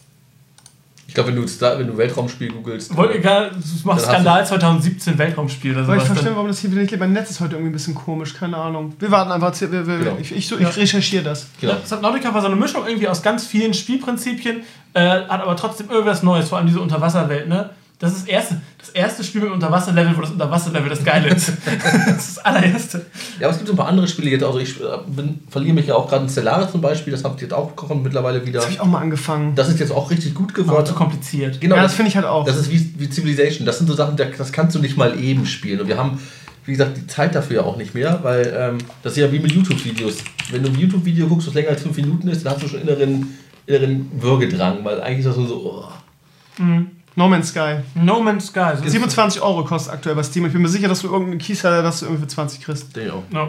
Ich glaube, wenn du, Star- wenn du Weltraumspiel googelst. wollt, egal, du machst Dann Skandal zwanzig siebzehn Weltraumspiel oder Weil ich sowas. verstehe, dann- warum das hier wieder nicht geht. Mein Netz ist heute irgendwie ein bisschen komisch, keine Ahnung. Wir warten einfach, wir, wir, Genau. ich, ich, so, Ja. ich recherchiere das. Genau. Ja, Subnautica war so eine Mischung irgendwie aus ganz vielen Spielprinzipien, äh, hat aber trotzdem irgendwas Neues, vor allem diese Unterwasserwelt, ne? Das ist das erste, das erste Spiel mit Unterwasserlevel, wo das Unterwasserlevel das Geile ist. Das ist das allererste. Ja, aber es gibt so ein paar andere Spiele jetzt. Also ich äh, bin, verliere mich ja auch gerade in Stellaris zum Beispiel. Das habt ihr jetzt auch bekommen mittlerweile wieder. Das habe ich auch mal angefangen. Das ist jetzt auch richtig gut Aber geworden. zu kompliziert. Genau, Ja, das finde ich halt auch. Das ist wie, wie Civilization. Das sind so Sachen, das kannst du nicht mal eben spielen. Und wir haben, wie gesagt, die Zeit dafür ja auch nicht mehr, weil ähm, das ist ja wie mit YouTube-Videos. Wenn du ein YouTube-Video guckst, das länger als fünf Minuten ist, dann hast du schon inneren, inneren Würgedrang, weil eigentlich ist das nur so. Oh. Mhm. No Man's Sky. No Man's Sky. So siebenundzwanzig Euro kostet aktuell bei Steam. Ich bin mir sicher, dass du irgendeinen Keys-Seller, dass du irgendwie für zwanzig kriegst. Den auch. No.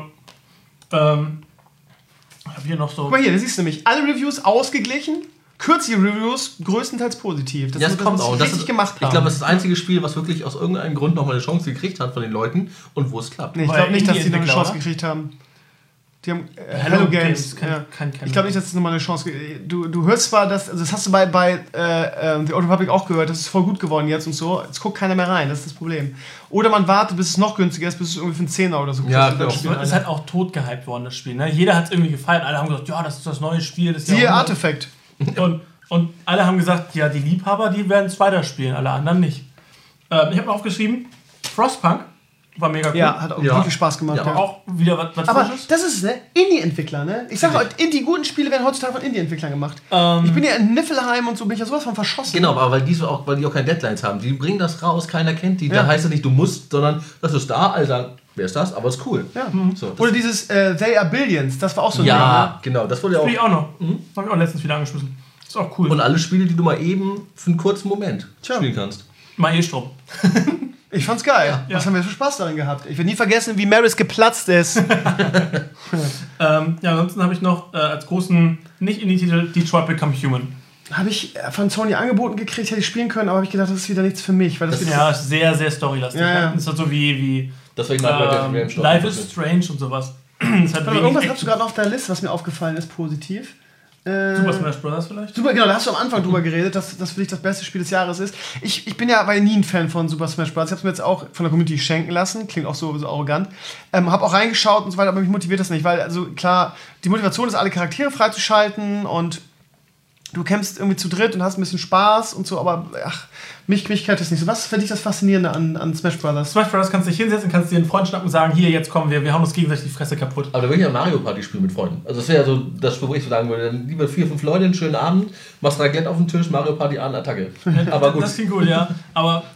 Ähm, ich habe hier noch so. Guck mal hier, da siehst du nämlich alle Reviews ausgeglichen, kürzliche Reviews größtenteils positiv. Das Ja, ist es das, kommt was sie auch. Und das richtig ist, gemacht haben. ich glaube, das ist das einzige Spiel, was wirklich aus irgendeinem Grund nochmal eine Chance gekriegt hat von den Leuten und wo es klappt. Nee, ich Weil glaube nicht, dass die noch eine Indie-Entwickler, Chance oder? gekriegt haben. Die haben äh, Hello Hello, Games, Games. kein- ja. kein- kein- ich glaube nicht, dass es nochmal eine Chance gibt. Du, du hörst zwar, dass, also das hast du bei, bei äh, äh, The Old Republic auch gehört, das ist voll gut geworden jetzt und so. Jetzt guckt keiner mehr rein, das ist das Problem. Oder man wartet, bis es noch günstiger ist, bis es irgendwie für einen Zehner oder so Ja, kostet. genau. Das Es Spiel wird- ist alle. halt auch tot gehypt worden, das Spiel. Ne? Jeder hat es irgendwie gefeiert. Alle haben gesagt, ja, das ist das neue Spiel. Das Siehe Jahrhunderts. Artifact. Und, und alle haben gesagt, ja, die Liebhaber, die werden es weiterspielen, alle anderen nicht. Ähm, ich habe mir aufgeschrieben, Frostpunk war mega cool. Ja, hat auch Ja. wirklich Spaß gemacht. Ja, Ja. Aber auch wieder was, was Aber Frisches. das ist ne Indie-Entwickler, ne? Ich sage Richtig. euch, die guten Spiele werden heutzutage von Indie-Entwicklern gemacht. Ähm, Ich bin ja in Niffelheim und so, bin ich ja sowas von verschossen. Genau, aber weil die, so auch, weil die auch keine Deadlines haben. Die bringen das raus, keiner kennt die. Ja. Da heißt es nicht, du musst, sondern das ist da, Alter. Wer ist das? Aber ist cool. Ja. So, das Oder dieses äh, They Are Billions, das war auch so ein ja, genau. Das wurde ja Spiel ich auch. auch noch. Habe ich auch letztens wieder angeschmissen. Ist auch cool. Und alle Spiele, die du mal eben für einen kurzen Moment Tja. spielen kannst. Mal E-Strom. Ding. Ich fand's geil. Ja. Was haben wir für Spaß darin gehabt? Ich werde nie vergessen, wie Maris geplatzt ist. Ähm, ja, ansonsten habe ich noch äh, als großen, nicht in die Titel, Detroit Become Human. Habe ich äh, von Sony angeboten gekriegt, hätte ich spielen können, aber habe ich gedacht, das ist wieder nichts für mich. Weil das Das wieder Ja, ist sehr, sehr storylastig. Ja, ja. Das ist halt so wie, wie Das war ich mal ähm, Life is Strange und sowas. Das hat aber wenig irgendwas Action. hast du gerade noch auf der Liste, was mir aufgefallen ist, positiv. Äh, Super Smash Bros. vielleicht? Super, genau, da hast du am Anfang drüber geredet, dass das für dich das beste Spiel des Jahres ist. Ich, ich bin ja weil nie ein Fan von Super Smash Bros. Ich habe es mir jetzt auch von der Community schenken lassen, klingt auch so, so arrogant. Ähm, habe auch reingeschaut und so weiter, aber mich motiviert das nicht, weil, also klar, die Motivation ist, alle Charaktere freizuschalten und du kämpfst irgendwie zu dritt und hast ein bisschen Spaß und so, aber ach, mich, mich kehrt das nicht so. Was finde ich das Faszinierende an, an Smash Bros.? Smash Bros. Kannst du dich hinsetzen, kannst dir einen Freund schnappen und sagen, hier, jetzt kommen wir, wir hauen uns gegenseitig die Fresse kaputt. Aber da würde ich ja Mario Party spielen mit Freunden. Also das wäre ja so das, wo ich so sagen würde, dann lieber vier, fünf Leute, einen schönen Abend, machst Raclette auf den Tisch, Mario Party an, Attacke. Aber gut. Das klingt gut, ja. Aber ähm,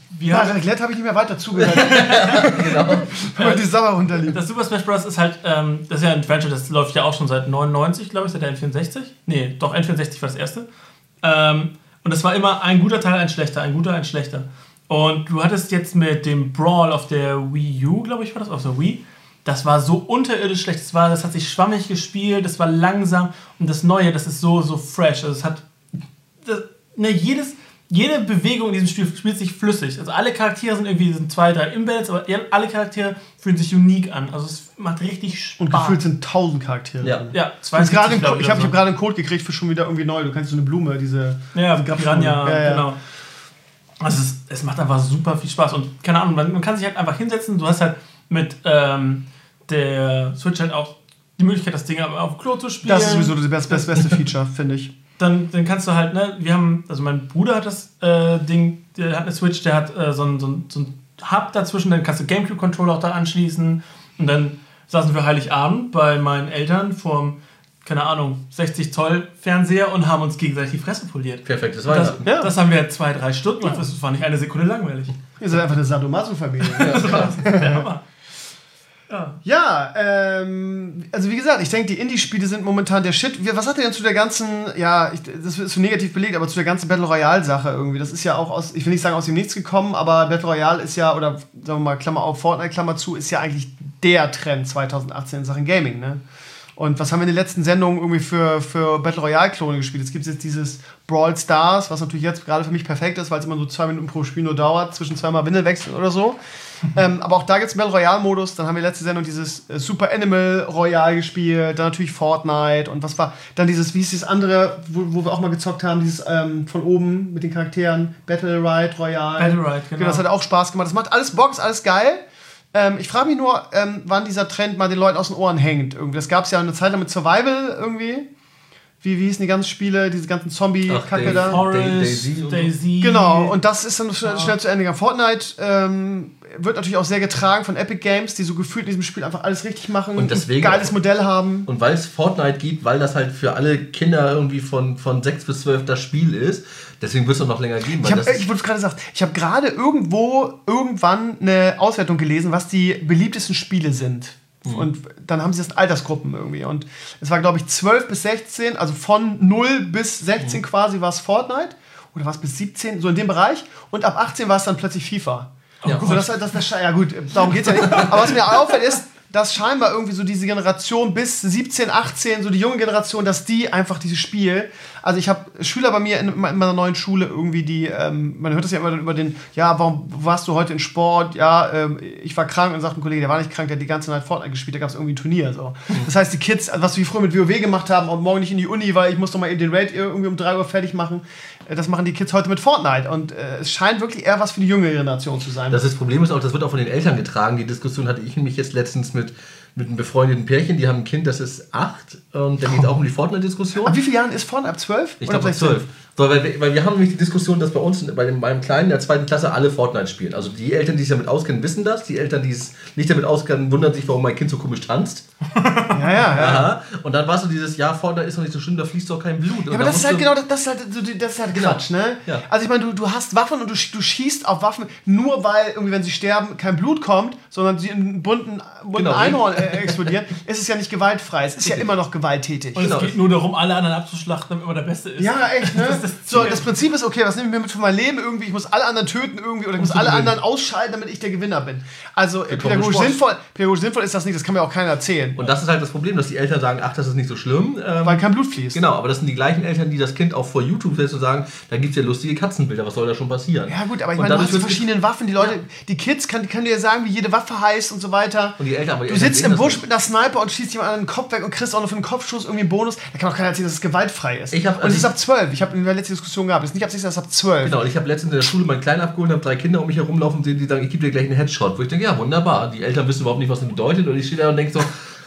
wir Bei haben, Raclette habe ich nicht mehr weiter zugehört. Genau. Wenn man die Sauer runterliegt. das Super Smash Bros. Ist halt, ähm, das ist ja ein Adventure, das läuft ja auch schon seit neunundneunzig, glaube ich, seit der N vierundsechzig. Nee, doch, N vierundsechzig war das erste. Ähm, und das war immer ein guter Teil, ein schlechter, ein guter, ein schlechter. Und du hattest jetzt mit dem Brawl auf der Wii U, glaube ich, war das, auf der Wii, das war so unterirdisch schlecht. Das, war, das hat sich schwammig gespielt, das war langsam. Und das Neue, das ist so, so fresh. Also es hat, das, ne, jedes... Jede Bewegung in diesem Spiel spielt sich flüssig. Also alle Charaktere sind irgendwie sind zwei, drei Embeds, aber alle Charaktere fühlen sich unique an. Also es macht richtig Spaß. Und gefühlt sind tausend Charaktere. Ja. Ja, Ich habe zweiundsiebzig, hab, glaub ich hab oder so. gerade einen Code gekriegt für schon wieder irgendwie neu. Du kannst so eine Blume, diese... Ja, diese Piranha, ja, ja. genau. Also es, es macht einfach super viel Spaß. Und keine Ahnung, man, man kann sich halt einfach hinsetzen. Du hast halt mit ähm, der Switch halt auch die Möglichkeit, das Ding auf dem Klo zu spielen. Das ist sowieso das beste, beste, beste Feature, finde ich. Dann, dann kannst du halt, ne, wir haben, also mein Bruder hat das äh, Ding, der hat eine Switch, der hat äh, so einen so ein, so ein Hub dazwischen, dann kannst du Gamecube-Controller auch da anschließen. Und dann saßen wir Heiligabend bei meinen Eltern vorm, keine Ahnung, sechzig Zoll Fernseher und haben uns gegenseitig die Fresse poliert. Perfektes Das, Weihnachten. Ja. das haben wir zwei, drei Stunden gemacht, das war nicht eine Sekunde langweilig. Ihr seid einfach eine Sadomaso-Familie. Das war's. Der Hammer. Ja. Ja, ähm, also wie gesagt, ich denke, die Indie-Spiele sind momentan der Shit. Wie- Was sagt ihr denn zu der ganzen, ja, ich, das ist so negativ belegt, aber zu der ganzen Battle Royale-Sache irgendwie? Das ist ja auch aus, ich will nicht sagen aus dem Nichts gekommen, aber Battle Royale ist ja, oder sagen wir mal, Klammer auf, Fortnite, Klammer zu, ist ja eigentlich der Trend zwanzig achtzehn in Sachen Gaming, ne? Und was haben wir in den letzten Sendungen irgendwie für, für Battle Royale-Klone gespielt? Es gibt jetzt dieses Brawl Stars, was natürlich jetzt gerade für mich perfekt ist, weil es immer so zwei Minuten pro Spiel nur dauert, zwischen zweimal Windelwechseln oder so. ähm, aber auch da gibt es einen Battle Royale-Modus. Dann haben wir letzte Sendung dieses äh, Super Animal Royale gespielt, dann natürlich Fortnite und was war, dann dieses, wie ist das andere, wo, wo wir auch mal gezockt haben, dieses ähm, von oben mit den Charakteren, Battle Ride Royale. Battle Ride, genau. Genau, das hat auch Spaß gemacht. Das macht alles Bock, ist alles geil. Ähm, ich frage mich nur, ähm, wann dieser Trend mal den Leuten aus den Ohren hängt. Irgendwie. Das gab es ja eine Zeit lang mit Survival irgendwie. Wie, wie hießen die ganzen Spiele, diese ganzen Zombie-Kacke Dave. da? Forest, Daisy und so. Daisy. Genau, und das ist dann schnell, Ja. schnell zu Ende gegangen. Fortnite ähm, wird natürlich auch sehr getragen von Epic Games, die so gefühlt in diesem Spiel einfach alles richtig machen Und deswegen ein geiles auch- Modell haben. Und weil es Fortnite gibt, weil das halt für alle Kinder irgendwie von, von sechs bis zwölf das Spiel ist, deswegen wird es noch länger geben. Ich, Weil hab, das ich wurde gerade gesagt, ich habe gerade irgendwo irgendwann eine Auswertung gelesen, was die beliebtesten Spiele sind. Mhm. Und dann haben sie das in Altersgruppen irgendwie. Und es war, glaube ich, zwölf bis sechzehn, also von null bis sechzehn Mhm. quasi war es Fortnite. Oder war es bis siebzehn, so in dem Bereich. Und ab achtzehn war es dann plötzlich FIFA. Ja. so, das, das, das, ja gut, darum geht es ja nicht. Aber was mir auffällt ist, dass scheinbar irgendwie so diese Generation bis siebzehn, achtzehn, so die junge Generation, dass die einfach dieses Spiel, also ich habe Schüler bei mir in, in meiner neuen Schule irgendwie, die, ähm, man hört das ja immer dann über den, ja, warum warst du heute in Sport? Ja, ähm, ich war krank und sagt ein Kollege, der war nicht krank, der hat die ganze Nacht Fortnite gespielt, da gab es irgendwie ein Turnier. So. Das heißt, die Kids, also was wir früher mit WoW gemacht haben und morgen nicht in die Uni, weil ich muss doch mal eben den Raid irgendwie um drei Uhr fertig machen, äh, das machen die Kids heute mit Fortnite und äh, es scheint wirklich eher was für die junge Generation zu sein. Das, ist das Problem ist auch, das wird auch von den Eltern getragen. Die Diskussion hatte ich nämlich jetzt letztens mit, mit einem befreundeten Pärchen, die haben ein Kind, das ist acht und da geht es auch um die Fortnite-Diskussion. Ab wie vielen Jahren ist Fortnite? Ab zwölf? Ich glaube ab zwölf. So, weil, wir, weil wir haben nämlich die Diskussion, dass bei uns, bei dem, meinem Kleinen in der zweiten Klasse alle Fortnite spielen. Also die Eltern, die sich damit auskennen, wissen das. Die Eltern, die es nicht damit auskennen, wundern sich, warum mein Kind so komisch tanzt. Ja, ja, ja. Aha. Und dann war so dieses, ja, Fortnite ist doch nicht so schlimm, da fließt doch kein Blut. Ja, aber das ist halt genau, das, das ist halt, so die- das ist halt Genau. Quatsch, ne? Ja. Also ich meine, du, du hast Waffen und du, sch- du schießt auf Waffen, nur weil irgendwie, wenn sie sterben, kein Blut kommt, sondern sie in einen bunten, bunten Genau. Einhorn äh, explodieren, ist es ja nicht gewaltfrei. Es ist ja immer noch gewalttätig. Und Genau. es geht nur darum, alle anderen abzuschlachten, damit man der Beste ist. Ja, echt, ne? Das ist das so, Ziel. das Prinzip ist, okay, was nehme ich mir mit für mein Leben irgendwie? Ich muss alle anderen töten irgendwie oder ich muss zu alle gewinnen. anderen ausschalten, damit ich der Gewinner bin. Also äh, Willkommen im pädagogisch Sport. sinnvoll, pädagogisch sinnvoll ist das nicht, das kann mir auch keiner erzählen. Und das ist halt das Problem, dass die Eltern sagen, ach, das ist nicht so schlimm. Ähm, Weil kein Blut fließt. Genau, aber das sind die gleichen Eltern, die das Kind auch vor YouTube setzen und sagen, da gibt es ja lustige Katzenbilder, was soll da schon passieren? Ja gut, aber ich Und meine, du dadurch hast die wird's- verschiedenen Waffen, die Leute, Ja. die Kids, kann, können dir sagen, wie jede Waffe heißt und so weiter. Und die Eltern, aber die Du Eltern sitzt sehen im das Busch nicht. mit einer Sniper und schießt jemand an den Kopf weg und kriegst auch noch für einen Kopfschuss irgendwie einen Bonus. Da kann auch keiner erzählen, dass es gewaltfrei ist. Ich hab- und also es ist ich- ab zwölf. Ich habe in der letzten Diskussion gehabt. Es ist nicht ab sechzehn, es ist ab zwölf. Genau, und ich habe letztens in der Schule meinen Kleinen abgeholt und habe drei Kinder um mich herumlaufen sehen, die sagen, ich gebe dir gleich einen Headshot. Wo ich denke, ja, wunderbar. Die Eltern wissen überhaupt nicht, was das bedeutet. Und ich stehe da und denke so,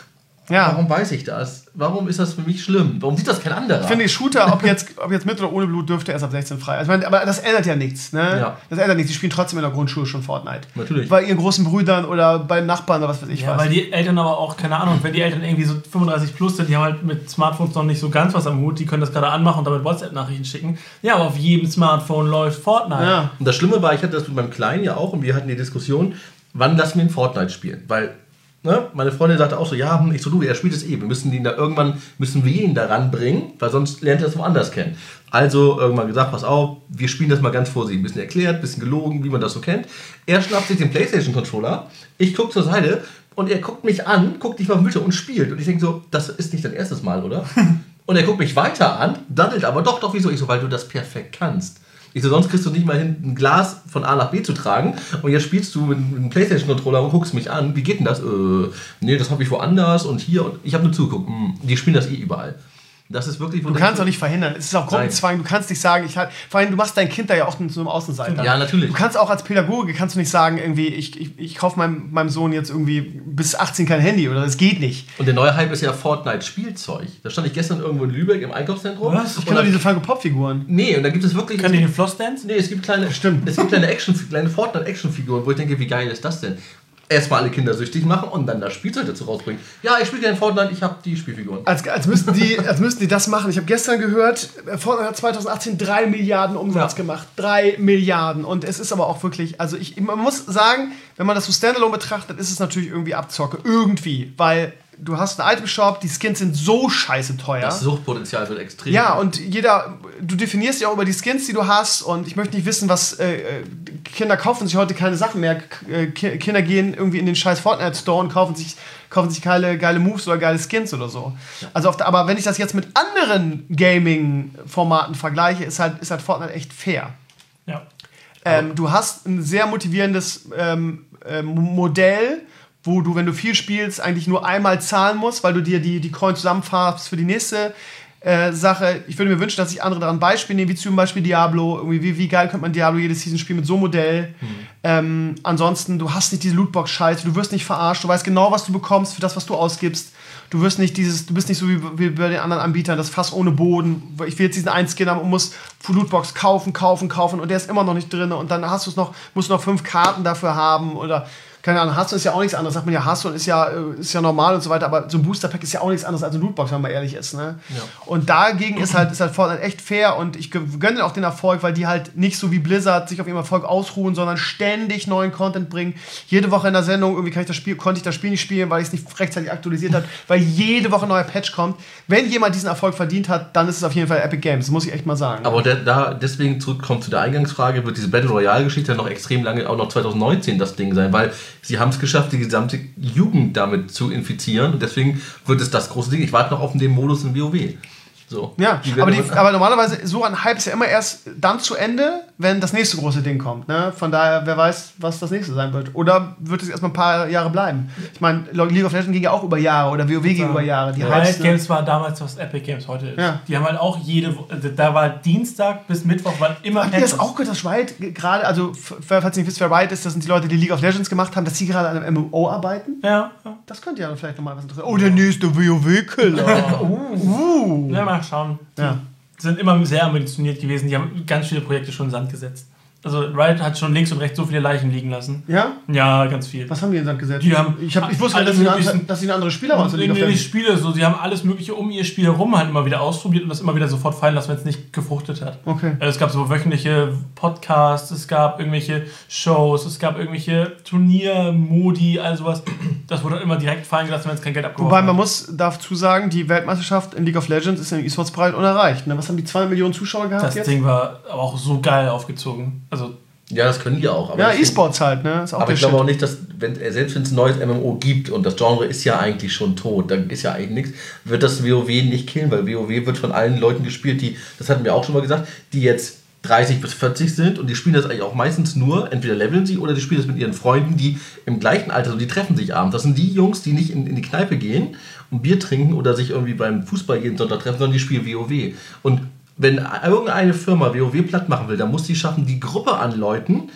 Ja. Warum weiß ich das? Warum ist das für mich schlimm? Warum sieht das kein anderer? Ich finde, die Shooter, ob jetzt, ob jetzt mit oder ohne Blut, dürfte erst ab sechzehn frei. Also, ich meine, aber das ändert ja nichts. Ne? Ja. Das ändert nichts. Die spielen trotzdem in der Grundschule schon Fortnite. Natürlich. Bei ihren großen Brüdern oder bei Nachbarn oder was weiß ich Ja, was. weil die Eltern aber auch, keine Ahnung, wenn die Eltern irgendwie so fünfunddreißig plus sind, die haben halt mit Smartphones noch nicht so ganz was am Hut, die können das gerade anmachen und damit WhatsApp-Nachrichten schicken. Ja, aber auf jedem Smartphone läuft Fortnite. Ja. Und das Schlimme war, ich hatte das mit meinem Kleinen ja auch und wir hatten die Diskussion, wann lassen wir ihn Fortnite spielen? Weil ne, meine Freundin sagte auch so, ja, ich so, du, er spielt es eh. Wir müssen ihn da irgendwann, müssen wir ihn daran bringen, weil sonst lernt er es woanders kennen. Also irgendwann gesagt, pass auf, wir spielen das mal ganz vorsichtig. Ein bisschen erklärt, ein bisschen gelogen, wie man das so kennt. Er schnappt sich den PlayStation-Controller, ich gucke zur Seite und er guckt mich an, guckt nicht auf den Bildschirm und spielt. Und ich denke so, das ist nicht dein erstes Mal, oder? Und er guckt mich weiter an, daddelt aber doch, doch, wieso? Ich so, weil du das perfekt kannst. Ich so, sonst kriegst du nicht mal hin, ein Glas von A nach B zu tragen und jetzt spielst du mit einem PlayStation-Controller und guckst mich an. Wie geht denn das? Äh, nee, das habe ich woanders und hier und ich habe nur zugeguckt. Hm, die spielen das eh überall. Das ist wirklich... Du kannst doch nicht verhindern. Es ist auch Gruppenzwang. Du kannst nicht sagen, ich halt, vor allem, du machst dein Kind da ja auch zu einem Außenseiter. Ja, natürlich. Du kannst auch als Pädagoge, kannst du nicht sagen, irgendwie, ich, ich, ich kaufe meinem, meinem Sohn jetzt irgendwie bis achtzehn kein Handy oder das geht nicht. Und der neue Hype ist ja Fortnite-Spielzeug. Da stand ich gestern irgendwo in Lübeck im Einkaufszentrum. Was? Ich kenne doch diese Funko-Pop-Figuren. Nee, und da gibt es wirklich... Kann die den Flossdance? Nee, es gibt kleine, Stimmt. Es gibt kleine, Action, kleine Fortnite-Action-Figuren, wo ich denke, wie geil ist das denn? Erstmal alle Kinder süchtig machen und dann das Spielzeug dazu rausbringen. Ja, ich spiele gerne Fortnite, ich habe die Spielfiguren. Als, als, müssten die, als müssten die das machen. Ich habe gestern gehört, Fortnite hat zwanzig achtzehn drei Milliarden Umsatz Ja. gemacht. drei Milliarden. Und es ist aber auch wirklich, also ich, man muss sagen, wenn man das so standalone betrachtet, ist es natürlich irgendwie Abzocke. Irgendwie. Weil du hast einen Item-Shop, die Skins sind so scheiße teuer. Das Suchtpotenzial wird extrem. Ja, und jeder, du definierst ja auch über die Skins, die du hast, und ich möchte nicht wissen, was, äh, Kinder kaufen sich heute keine Sachen mehr. K- K- Kinder gehen irgendwie in den scheiß Fortnite-Store und kaufen sich, kaufen sich geile, geile Moves oder geile Skins oder so. Ja. Also auf der, aber wenn ich das jetzt mit anderen Gaming-Formaten vergleiche, ist halt, ist halt Fortnite echt fair. Ja. Ähm, du hast ein sehr motivierendes ähm, ähm, Modell, wo du, wenn du viel spielst, eigentlich nur einmal zahlen musst, weil du dir die, die Coins zusammenfarbst für die nächste äh, Sache. Ich würde mir wünschen, dass sich andere daran Beispiel nehmen, wie zum Beispiel Diablo. Irgendwie, wie, wie geil könnte man Diablo jedes Season spielen mit so einem Modell. Mhm. Ähm, ansonsten, du hast nicht diese Lootbox-Scheiße, du wirst nicht verarscht, du weißt genau, was du bekommst für das, was du ausgibst. Du wirst nicht dieses, du bist nicht so wie, wie bei den anderen Anbietern, das Fass ohne Boden. Ich will jetzt diesen einen Skin haben und muss Lootbox kaufen, kaufen, kaufen und der ist immer noch nicht drin und dann hast du es noch, musst du noch fünf Karten dafür haben oder keine Ahnung, Hearthstone ist ja auch nichts anderes. Sagt man ja, Hearthstone ist ja, ist ja normal und so weiter, aber so ein Booster-Pack ist ja auch nichts anderes als eine Lootbox, wenn man ehrlich ist. Ne? Ja. Und dagegen ist halt, ist halt Fortnite echt fair und ich gönne auch den Erfolg, weil die halt nicht so wie Blizzard sich auf ihrem Erfolg ausruhen, sondern ständig neuen Content bringen. Jede Woche in der Sendung irgendwie kann ich das Spiel, konnte ich das Spiel nicht spielen, weil ich es nicht rechtzeitig aktualisiert habe, weil jede Woche ein neuer Patch kommt. Wenn jemand diesen Erfolg verdient hat, dann ist es auf jeden Fall Epic Games, das muss ich echt mal sagen. Aber der, da deswegen zurückkommt zu der Eingangsfrage, wird diese Battle Royale-Geschichte noch extrem lange, auch noch zwanzig neunzehn das Ding sein, weil sie haben es geschafft, die gesamte Jugend damit zu infizieren und deswegen wird es das große Ding. Ich warte noch auf den Modus in WoW. So. Ja, aber, die, aber normalerweise, so ein Hype ist ja immer erst dann zu Ende, wenn das nächste große Ding kommt. Ne? Von daher, wer weiß, was das nächste sein wird. Oder wird es erstmal ein paar Jahre bleiben? Ich meine, League of Legends ging ja auch über Jahre oder WoW ging über Jahre. Die Riot Games war damals, was Epic Games heute ist. Ja. Die haben halt auch jede, da war Dienstag bis Mittwoch waren immer Habt ihr das auch gehört, dass Riot gerade, also falls ihr nicht wisst, wer Riot ist, das sind die Leute, die League of Legends gemacht haben, dass sie gerade an einem M M O arbeiten? Ja. ja. Das könnte ja vielleicht nochmal was interessieren. Oh, der nächste WoW-Killer. uh. uh. Ja, mal schauen. Ja. Sind immer sehr ambitioniert gewesen. Die haben ganz viele Projekte schon in den Sand gesetzt. Also Riot hat schon links und rechts so viele Leichen liegen lassen. Ja? Ja, ganz viel. Was haben die in den Sand gesetzt? Die haben ich, hab, ich wusste nicht, dass, eine, dass sie eine andere Spieler waren. Nee, nee, Spiele, so, sie haben alles Mögliche um ihr Spiel herum halt immer wieder ausprobiert und das immer wieder sofort fallen lassen, wenn es nicht gefruchtet hat. Okay. Es gab so wöchentliche Podcasts, es gab irgendwelche Shows, es gab irgendwelche Turniermodi, all sowas. Das wurde immer direkt fallen gelassen, wenn es kein Geld abgeworfen Wobei hat. man muss dazu sagen, die Weltmeisterschaft in League of Legends ist im E-Sports-Bereich unerreicht. Ne? Was haben die zwei Millionen Zuschauer gehabt das jetzt? Das Ding war aber auch so geil aufgezogen. Also ja, das können die auch. Aber ja, E-Sports halt, ne? Ist auch aber ich Shit. glaube auch nicht, dass, wenn, selbst wenn es ein neues M M O gibt und das Genre ist ja eigentlich schon tot, dann ist ja eigentlich nichts, wird das WoW nicht killen, weil WoW wird von allen Leuten gespielt, die, das hatten wir auch schon mal gesagt, die jetzt dreißig bis vierzig sind und die spielen das eigentlich auch meistens nur, entweder leveln sie oder die spielen das mit ihren Freunden, die im gleichen Alter sind, die treffen sich abends. Das sind die Jungs, die nicht in, in die Kneipe gehen und Bier trinken oder sich irgendwie beim Fußball jeden Sonntag treffen, sondern die spielen WoW. Und wenn irgendeine Firma WoW platt machen will, dann muss die schaffen, die Gruppe an Leuten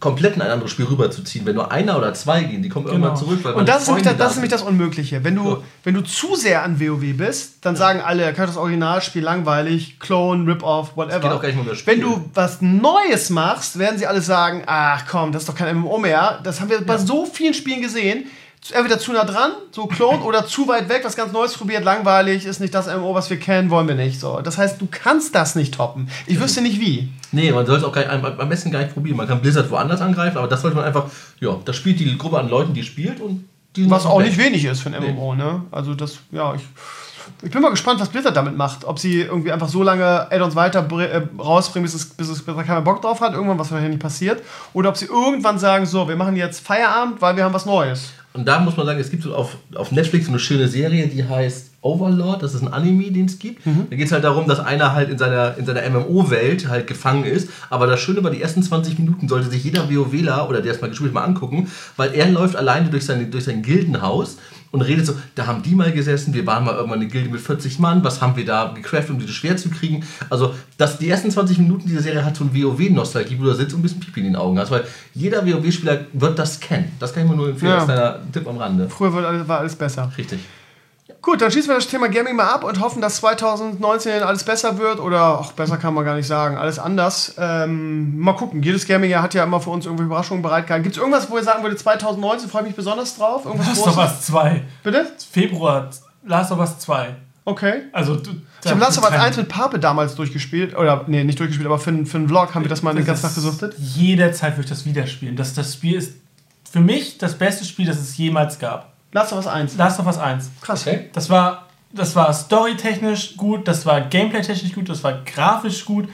komplett in ein anderes Spiel rüberzuziehen. Wenn nur einer oder zwei gehen, die kommen genau. irgendwann zurück. Weil und das ist, nämlich das, das ist sind. nämlich das Unmögliche. Wenn du, ja. wenn du zu sehr an WoW bist, dann ja. sagen alle, er kann das Originalspiel langweilig, Clone, Rip-Off, whatever. Das geht auch gar nicht mehr um das Spiel. Wenn du was Neues machst, werden sie alle sagen, ach komm, das ist doch kein M M O mehr. Das haben wir ja. bei so vielen Spielen gesehen. Entweder zu nah dran, so Clone, oder zu weit weg, was ganz Neues probiert, langweilig, ist nicht das M M O, was wir kennen, wollen wir nicht. So. Das heißt, du kannst das nicht toppen. Ich wüsste nicht wie. Nee, man soll es auch gar nicht, am besten gar nicht probieren. Man kann Blizzard woanders angreifen, aber das sollte man einfach, ja, das spielt die Gruppe an Leuten, die spielt und die was auch weg. Nicht wenig ist für ein M M O, nee. ne? Also das, ja, ich, ich bin mal gespannt, was Blizzard damit macht. Ob sie irgendwie einfach so lange Add-ons weiter äh, rausbringen, bis es, bis es bis keiner Bock drauf hat, irgendwann, was wahrscheinlich nicht passiert. Oder ob sie irgendwann sagen, so, wir machen jetzt Feierabend, weil wir haben was Neues. Und da muss man sagen, es gibt so auf, auf Netflix so eine schöne Serie, die heißt Overlord. Das ist ein Anime, den es gibt. Mhm. Da geht es halt darum, dass einer halt in seiner, in seiner M M O-Welt halt gefangen ist. Aber das Schöne war, die ersten zwanzig Minuten sollte sich jeder WoWler oder der es mal gespielt hat, mal angucken, weil er läuft alleine durch sein, durch sein Gildenhaus und redet so, da haben die mal gesessen, wir waren mal irgendwann eine Gilde mit vierzig Mann, was haben wir da gecraftet, um dieses Schwert zu kriegen. Also das, die ersten zwanzig Minuten dieser Serie hat so ein WoW-Nostalgie, wo du da sitzt und ein bisschen Pipi in den Augen hast, weil jeder WoW-Spieler wird das kennen. Das kann ich mir nur empfehlen, ja. als kleiner Tipp am Rande. Früher war alles, war alles besser. Richtig. Gut, dann schließen wir das Thema Gaming mal ab und hoffen, dass zwanzig neunzehn alles besser wird oder auch besser kann man gar nicht sagen, alles anders. Ähm, mal gucken, jedes Gaming-Jahr hat ja immer für uns irgendwie Überraschungen bereitgehalten. Gibt es irgendwas, wo ihr sagen würdet, zwanzig neunzehn freue ich mich besonders drauf? Irgendwas Last of Us zwei. Bitte? Februar, Last of Us zwei. Okay. Also, du, ich habe Last of Us eins mit Pape damals durchgespielt, oder nee, nicht durchgespielt, aber für, für einen Vlog haben wir das mal den ganzen Tag gesuchtet. Jederzeit würde ich das wieder spielen. Das, das Spiel ist für mich das beste Spiel, das es jemals gab. Last of Us eins? Last of Us eins. Krass. Okay. Das war... Das war storytechnisch gut, das war gameplay-technisch gut, das war grafisch gut.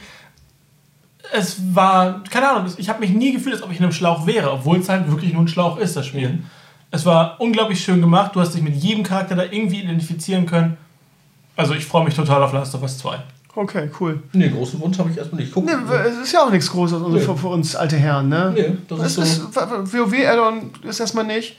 Es war, keine Ahnung, ich habe mich nie gefühlt, als ob ich in einem Schlauch wäre, obwohl es halt wirklich nur ein Schlauch ist, das Spiel. Mhm. Es war unglaublich schön gemacht, du hast dich mit jedem Charakter da irgendwie identifizieren können. Also ich freue mich total auf Last of Us zwei. Okay, cool. Nee, großen Wunsch habe ich erstmal nicht. Gucken. Nee, es ist ja auch nichts Großes also nee. für, für uns alte Herren, ne? Nee, das ist, ist so. WoW-Add-on ist erstmal nicht.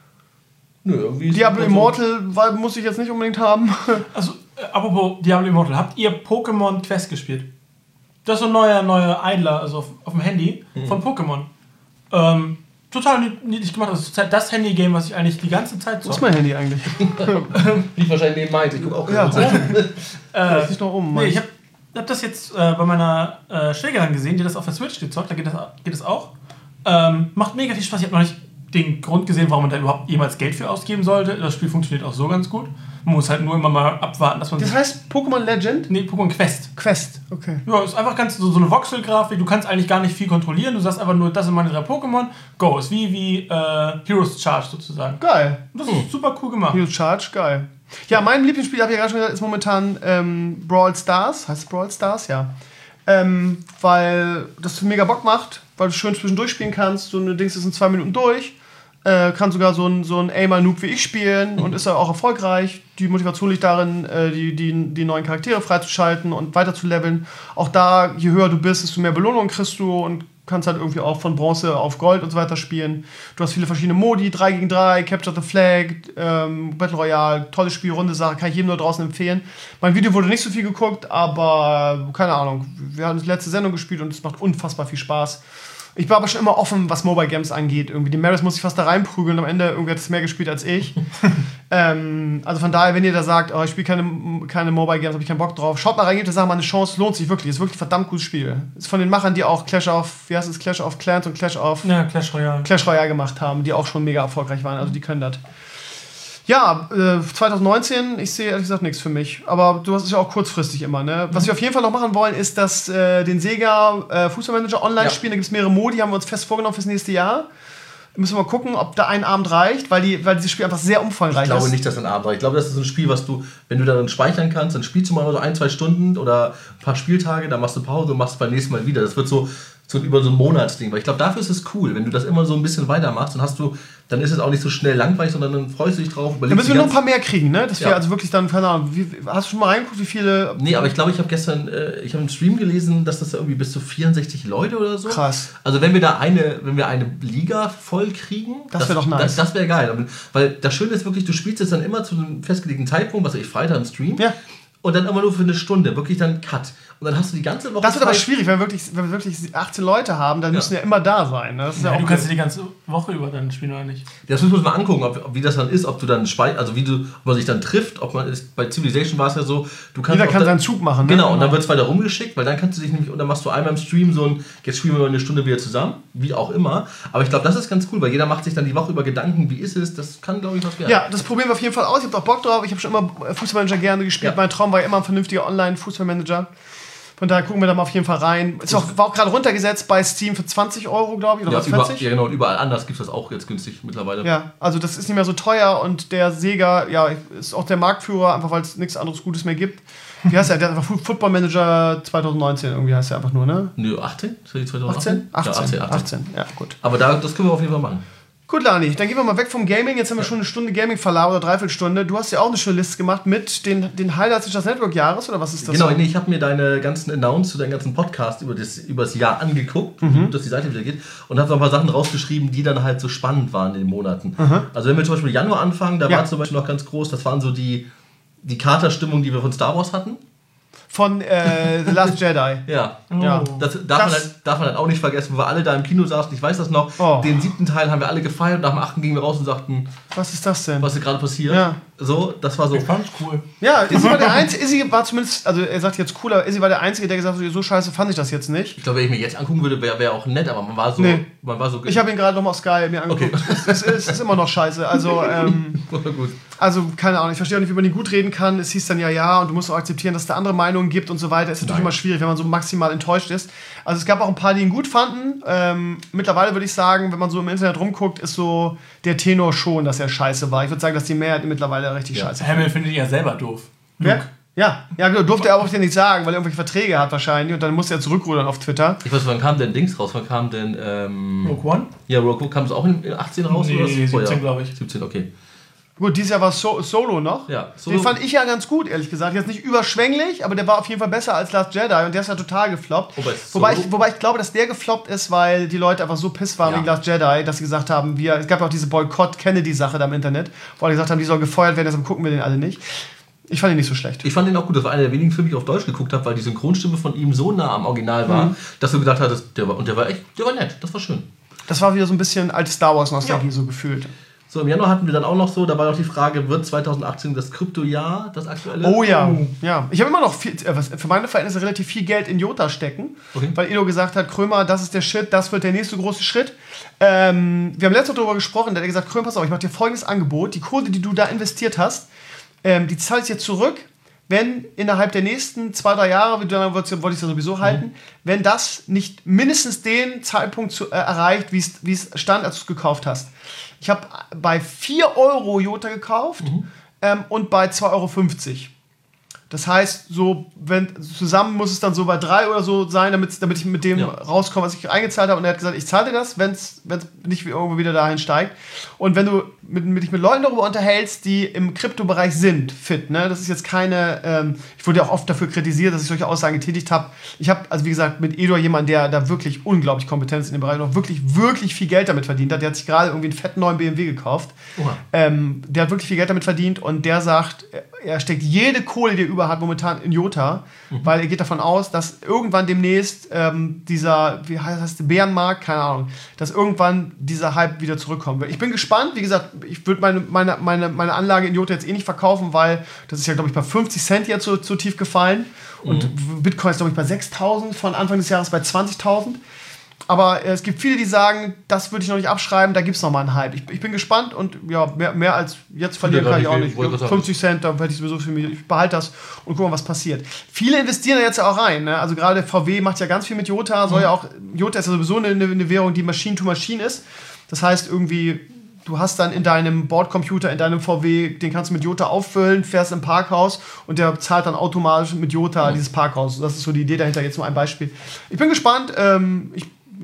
Nö, irgendwie Diablo Immortal so. Muss ich jetzt nicht unbedingt haben. Also, äh, apropos Diablo Immortal, habt ihr Pokémon Quest gespielt? Das ist so ein neuer, neuer Idler, also auf, auf dem Handy mhm. von Pokémon. Ähm, total niedlich gemacht. Das ist das Handy-Game, was ich eigentlich die ganze Zeit so. Wo ist mein Handy eigentlich? Liegt wahrscheinlich neben meins. Ich guck auch ja, gerade. Das ist noch um. Nee, ich hab, hab das jetzt äh, bei meiner äh, Schwägerin gesehen, die das auf der Switch gezockt. Da geht das, geht das auch. Ähm, macht mega viel Spaß. Ich habe noch nicht den Grund gesehen, warum man da überhaupt jemals Geld für ausgeben sollte. Das Spiel funktioniert auch so ganz gut. Man muss halt nur immer mal abwarten, dass man... Das heißt Pokémon Legend? Nee, Pokémon Quest. Quest, okay. Ja, ist einfach ganz so, so eine Voxel-Grafik. Du kannst eigentlich gar nicht viel kontrollieren. Du sagst einfach nur, das sind meine drei Pokémon. Go. Ist wie, wie äh, Heroes Charge sozusagen. Geil. Das ist super cool gemacht. Heroes Charge, geil. Ja, mein Lieblingsspiel, habe ich ja gerade schon gesagt, ist momentan ähm, Brawl Stars. Heißt es Brawl Stars? Ja. Ähm, weil das mega Bock macht, weil du schön zwischendurch spielen kannst. So eine Dings ist in zwei Minuten durch. Äh, kann sogar so ein, so ein Aimer-Noob wie ich spielen und ist ja auch erfolgreich. Die Motivation liegt darin, äh, die, die, die neuen Charaktere freizuschalten und weiter zu leveln. Auch da, je höher du bist, desto mehr Belohnung kriegst du und kannst halt irgendwie auch von Bronze auf Gold und so weiter spielen. Du hast viele verschiedene Modi, drei gegen drei, Capture the Flag, ähm, Battle Royale, tolles Spiel, runde Sache, kann ich jedem nur draußen empfehlen. Mein Video wurde nicht so viel geguckt, aber keine Ahnung. Wir haben die letzte Sendung gespielt und es macht unfassbar viel Spaß. Ich war aber schon immer offen, was Mobile Games angeht. Irgendwie. Die Maris muss ich fast da reinprügeln. Am Ende irgendwie hat es mehr gespielt als ich. ähm, also von daher, wenn ihr da sagt, oh, ich spiele keine, keine Mobile Games, habe ich keinen Bock drauf, schaut mal rein, gebt der Sache mal eine Chance, lohnt sich wirklich. Ist wirklich ein verdammt gutes Spiel. Ist von den Machern, die auch Clash of, wie heißt es, Clash of Clans und Clash of ja, Clash Royale. Clash Royale gemacht haben, die auch schon mega erfolgreich waren. Also die können das. Ja, äh, zwanzig neunzehn, ich sehe ehrlich gesagt nichts für mich. Aber du hast es ja auch kurzfristig immer, ne? Was mhm. wir auf jeden Fall noch machen wollen, ist, dass äh, den Sega äh, Fußballmanager online ja. spielen. Da gibt es mehrere Modi, haben wir uns fest vorgenommen fürs nächste Jahr. Da müssen wir mal gucken, ob da ein Abend reicht, weil, die, weil dieses Spiel einfach sehr umfangreich ist. Ich glaube ist. nicht, dass ein Abend reicht. Ich glaube, das ist ein Spiel, was du, wenn du darin speichern kannst, dann spielst du mal so ein, zwei Stunden oder ein paar Spieltage, dann machst du Pause und machst es beim nächsten Mal wieder. Das wird so, so über so ein Monatsding. Weil ich glaube, dafür ist es cool, wenn du das immer so ein bisschen weitermachst, dann hast du, dann ist es auch nicht so schnell langweilig, sondern dann freust du dich drauf. Da müssen wir noch ein paar mehr kriegen, ne? Dass ja. wir also wirklich dann, keine Ahnung, wie, hast du schon mal reingeguckt, wie viele... Nee, aber ich glaube, ich habe gestern, äh, ich habe im Stream gelesen, dass das irgendwie bis zu vierundsechzig Leute oder so. Krass. Also wenn wir da eine, wenn wir eine Liga voll kriegen, das wäre doch nice. Das, das wäre geil. Weil das Schöne ist wirklich, du spielst jetzt dann immer zu einem festgelegten Zeitpunkt, was weiß ich, Freitag im Stream. Ja. und dann immer nur für eine Stunde, wirklich dann Cut. Und dann hast du die ganze Woche... Das wird aber Zeit- schwierig, wenn wir wirklich, wenn wir wirklich achtzehn Leute haben, dann Ja. müssen ja immer da sein. Ne? Das ist ja Ja, auch du kannst dir die ganze Woche über dann spielen oder nicht. Das müssen wir uns mal angucken, ob, ob, wie das dann ist, ob du dann spei- also wie du, ob man sich dann trifft, ob man ist, bei Civilization war es ja so, du kannst Jeder auch kann dann, seinen Zug machen. Ne? Genau, und dann wird es weiter rumgeschickt, weil dann kannst du dich nämlich, und dann machst du einmal im Stream so ein, jetzt spielen wir eine Stunde wieder zusammen, wie auch immer. Aber ich glaube, das ist ganz cool, weil jeder macht sich dann die Woche über Gedanken, wie ist es, das kann, glaube ich, was werden. Ja, das probieren wir auf jeden Fall aus. Ich habe auch Bock drauf. Ich habe schon immer Fußballmanager gerne gespielt. Ja. Mein Traum war immer ein vernünftiger Online-Fußballmanager. Von daher gucken wir da mal auf jeden Fall rein. Ist auch, war auch gerade runtergesetzt bei Steam für zwanzig Euro, glaube ich, oder Ja, was, über, vierzig? ja, genau, und überall anders gibt es das auch jetzt günstig mittlerweile. Ja, also das ist nicht mehr so teuer und der Sega, ja, ist auch der Marktführer, einfach weil es nichts anderes Gutes mehr gibt. Wie heißt der? Der hat einfach Football Manager zwanzig neunzehn, irgendwie heißt der einfach nur, ne? Nö, achtzehn? Ist das die zweitausendachtzehn? achtzehn? achtzehn. Ja, achtzehn, achtzehn. achtzehn, ja, gut. Aber da, das können wir auf jeden Fall machen. Gut, Lani, dann gehen wir mal weg vom Gaming. Jetzt haben wir schon eine Stunde Gaming verlabert oder dreiviertel Stunde. Du hast ja auch eine schöne Liste gemacht mit den, den Highlights des Network-Jahres, oder was ist das? Genau, so? nee, ich habe mir deine ganzen Announce zu deinem ganzen Podcast über das, über das Jahr angeguckt, Mhm. wie gut, dass die Seite wieder geht, und habe so ein paar Sachen rausgeschrieben, die dann halt so spannend waren in den Monaten. Also wenn wir zum Beispiel Januar anfangen, da Ja. war zum Beispiel noch ganz groß, das waren so die, die Katerstimmung, die wir von Star Wars hatten. Von äh, The Last Jedi. Ja. Ja. Das darf, man Das- dann, darf man dann auch nicht vergessen, wo wir alle da im Kino saßen, ich weiß das noch, Oh. den siebten Teil haben wir alle gefeiert und nach dem achten gingen wir raus und sagten, Was ist das denn? was ist gerade passiert. Ja. So, das war so. Ich fand's cool. Ja, Izzy war der Einzige, Izzy war zumindest, also er sagt jetzt cool, aber Izzy war der Einzige, der gesagt hat, so scheiße fand ich das jetzt nicht. Ich glaube, wenn ich mir jetzt angucken würde, wäre wär auch nett, aber man war so. Nee. Man war so Ich habe ihn gerade nochmal auf Sky mir angeguckt. Okay. Es, ist, es ist immer noch scheiße. Also, ähm, gut. also keine Ahnung, ich verstehe auch nicht, wie man ihn gut reden kann. Es hieß dann ja, ja, und du musst auch akzeptieren, dass es da andere Meinungen gibt und so weiter. Ist natürlich Nein. immer schwierig, wenn man so maximal enttäuscht ist. Also es gab auch ein paar, die ihn gut fanden. Ähm, mittlerweile würde ich sagen, wenn man so im Internet rumguckt, ist so der Tenor schon, dass er scheiße war. Ich würde sagen, dass die Mehrheit mittlerweile richtig Ja. scheiße Hamill findet ihn ja selber doof. Wer? Ja, ja, genau, durfte er aber auch nicht sagen, weil er irgendwelche Verträge hat wahrscheinlich und dann musste er zurückrudern auf Twitter. Ich weiß, wann kam denn Dings raus? Wann kam denn. Ähm, Rogue One? ja, Rogue One kam es auch in achtzehn raus? Nee, oder was? siebzehn, Vorher? glaube ich. siebzehn, okay. Gut, dieses Jahr war so Solo noch. Ja, Solo- Den fand ich ja ganz gut, ehrlich gesagt. Jetzt nicht überschwänglich, aber der war auf jeden Fall besser als Last Jedi und der ist ja total gefloppt. Wobei Wobei Solo- ich, wobei ich glaube, dass der gefloppt ist, weil die Leute einfach so piss waren Ja. wegen Last Jedi, dass sie gesagt haben, wir, es gab ja auch diese Boykott-Kennedy-Sache da im Internet, wo alle gesagt haben, die soll gefeuert werden, deshalb gucken wir den alle nicht. Ich fand ihn nicht so schlecht. Ich fand ihn auch gut. Das war einer der wenigen Filme, die ich auf Deutsch geguckt habe, weil die Synchronstimme von ihm so nah am Original war, Mhm. dass du gedacht hattest, der war, und der war echt, der war nett, das war schön. Das war wieder so ein bisschen alte Star Wars-Nostalgie Ja. so gefühlt. So, im Januar hatten wir dann auch noch so, da war noch die Frage, wird zwanzig achtzehn das Kryptojahr, das aktuelle? Oh ja, ja. Ich habe immer noch viel, äh, was, für meine Verhältnisse relativ viel Geld in Jota stecken, Okay. weil Edo gesagt hat, Krömer, das ist der Shit, das wird der nächste große Schritt. Ähm, wir haben letztes Mal darüber gesprochen, da hat er gesagt, Krömer, pass auf, ich mache dir folgendes Angebot, die Kohle, die du da investiert hast, ähm, die zahlst du jetzt zurück, wenn innerhalb der nächsten zwei, drei Jahre, wie du dann wollte ich es ja sowieso halten, wenn das nicht mindestens den Zeitpunkt zu, äh, erreicht, wie es stand, als du es gekauft hast. Ich habe bei vier Euro Jota gekauft ähm, und bei zwei Euro fünfzig. Das heißt, so, wenn zusammen muss es dann so bei drei oder so sein, damit, damit ich mit dem Ja. rauskomme, was ich eingezahlt habe. Und er hat gesagt, ich zahle dir das, wenn es nicht irgendwo wieder dahin steigt. Und wenn du mit, mit dich mit Leuten darüber unterhältst, die im Kryptobereich sind, fit, ne? Das ist jetzt keine, ähm, ich wurde ja auch oft dafür kritisiert, dass ich solche Aussagen getätigt habe. Ich habe, also wie gesagt, mit Edo jemanden, der da wirklich unglaublich kompetent ist in dem Bereich und auch wirklich, wirklich viel Geld damit verdient hat. Der hat sich gerade irgendwie einen fetten neuen B M W gekauft. Oha. Ähm, der hat wirklich viel Geld damit verdient und der sagt, er steckt jede Kohle, die er über hat, momentan in Jota, Mhm. weil er geht davon aus, dass irgendwann demnächst ähm, dieser, wie heißt das, Bärenmarkt, keine Ahnung, dass irgendwann dieser Hype wieder zurückkommen wird. Ich bin gespannt, wie gesagt, ich würde meine, meine, meine, meine Anlage in Jota jetzt eh nicht verkaufen, weil das ist ja, glaube ich, bei fünfzig Cent jetzt so, so tief gefallen und Mhm. Bitcoin ist, glaube ich, bei sechstausend, von Anfang des Jahres bei zwanzigtausend. Aber äh, es gibt viele, die sagen, das würde ich noch nicht abschreiben, da gibt es noch mal einen Hype. Ich, ich bin gespannt und ja, mehr, mehr als jetzt verlieren Ja, kann ich auch ich nicht. wollte gerade sagen. fünfzig Cent, da hätte ich sowieso für mich. Ich behalte das und gucken, was passiert. Viele investieren da jetzt ja auch rein. Ne? Also gerade V W macht ja ganz viel mit Jota. Soll ja auch, Jota ist ja sowieso eine, eine Währung, die Machine to Machine ist. Das heißt irgendwie, du hast dann in deinem Bordcomputer, in deinem V W, den kannst du mit Jota auffüllen, fährst im Parkhaus und der zahlt dann automatisch mit Jota dieses Parkhaus. Das ist so die Idee dahinter, jetzt nur ein Beispiel. Ich bin gespannt. Ähm, ich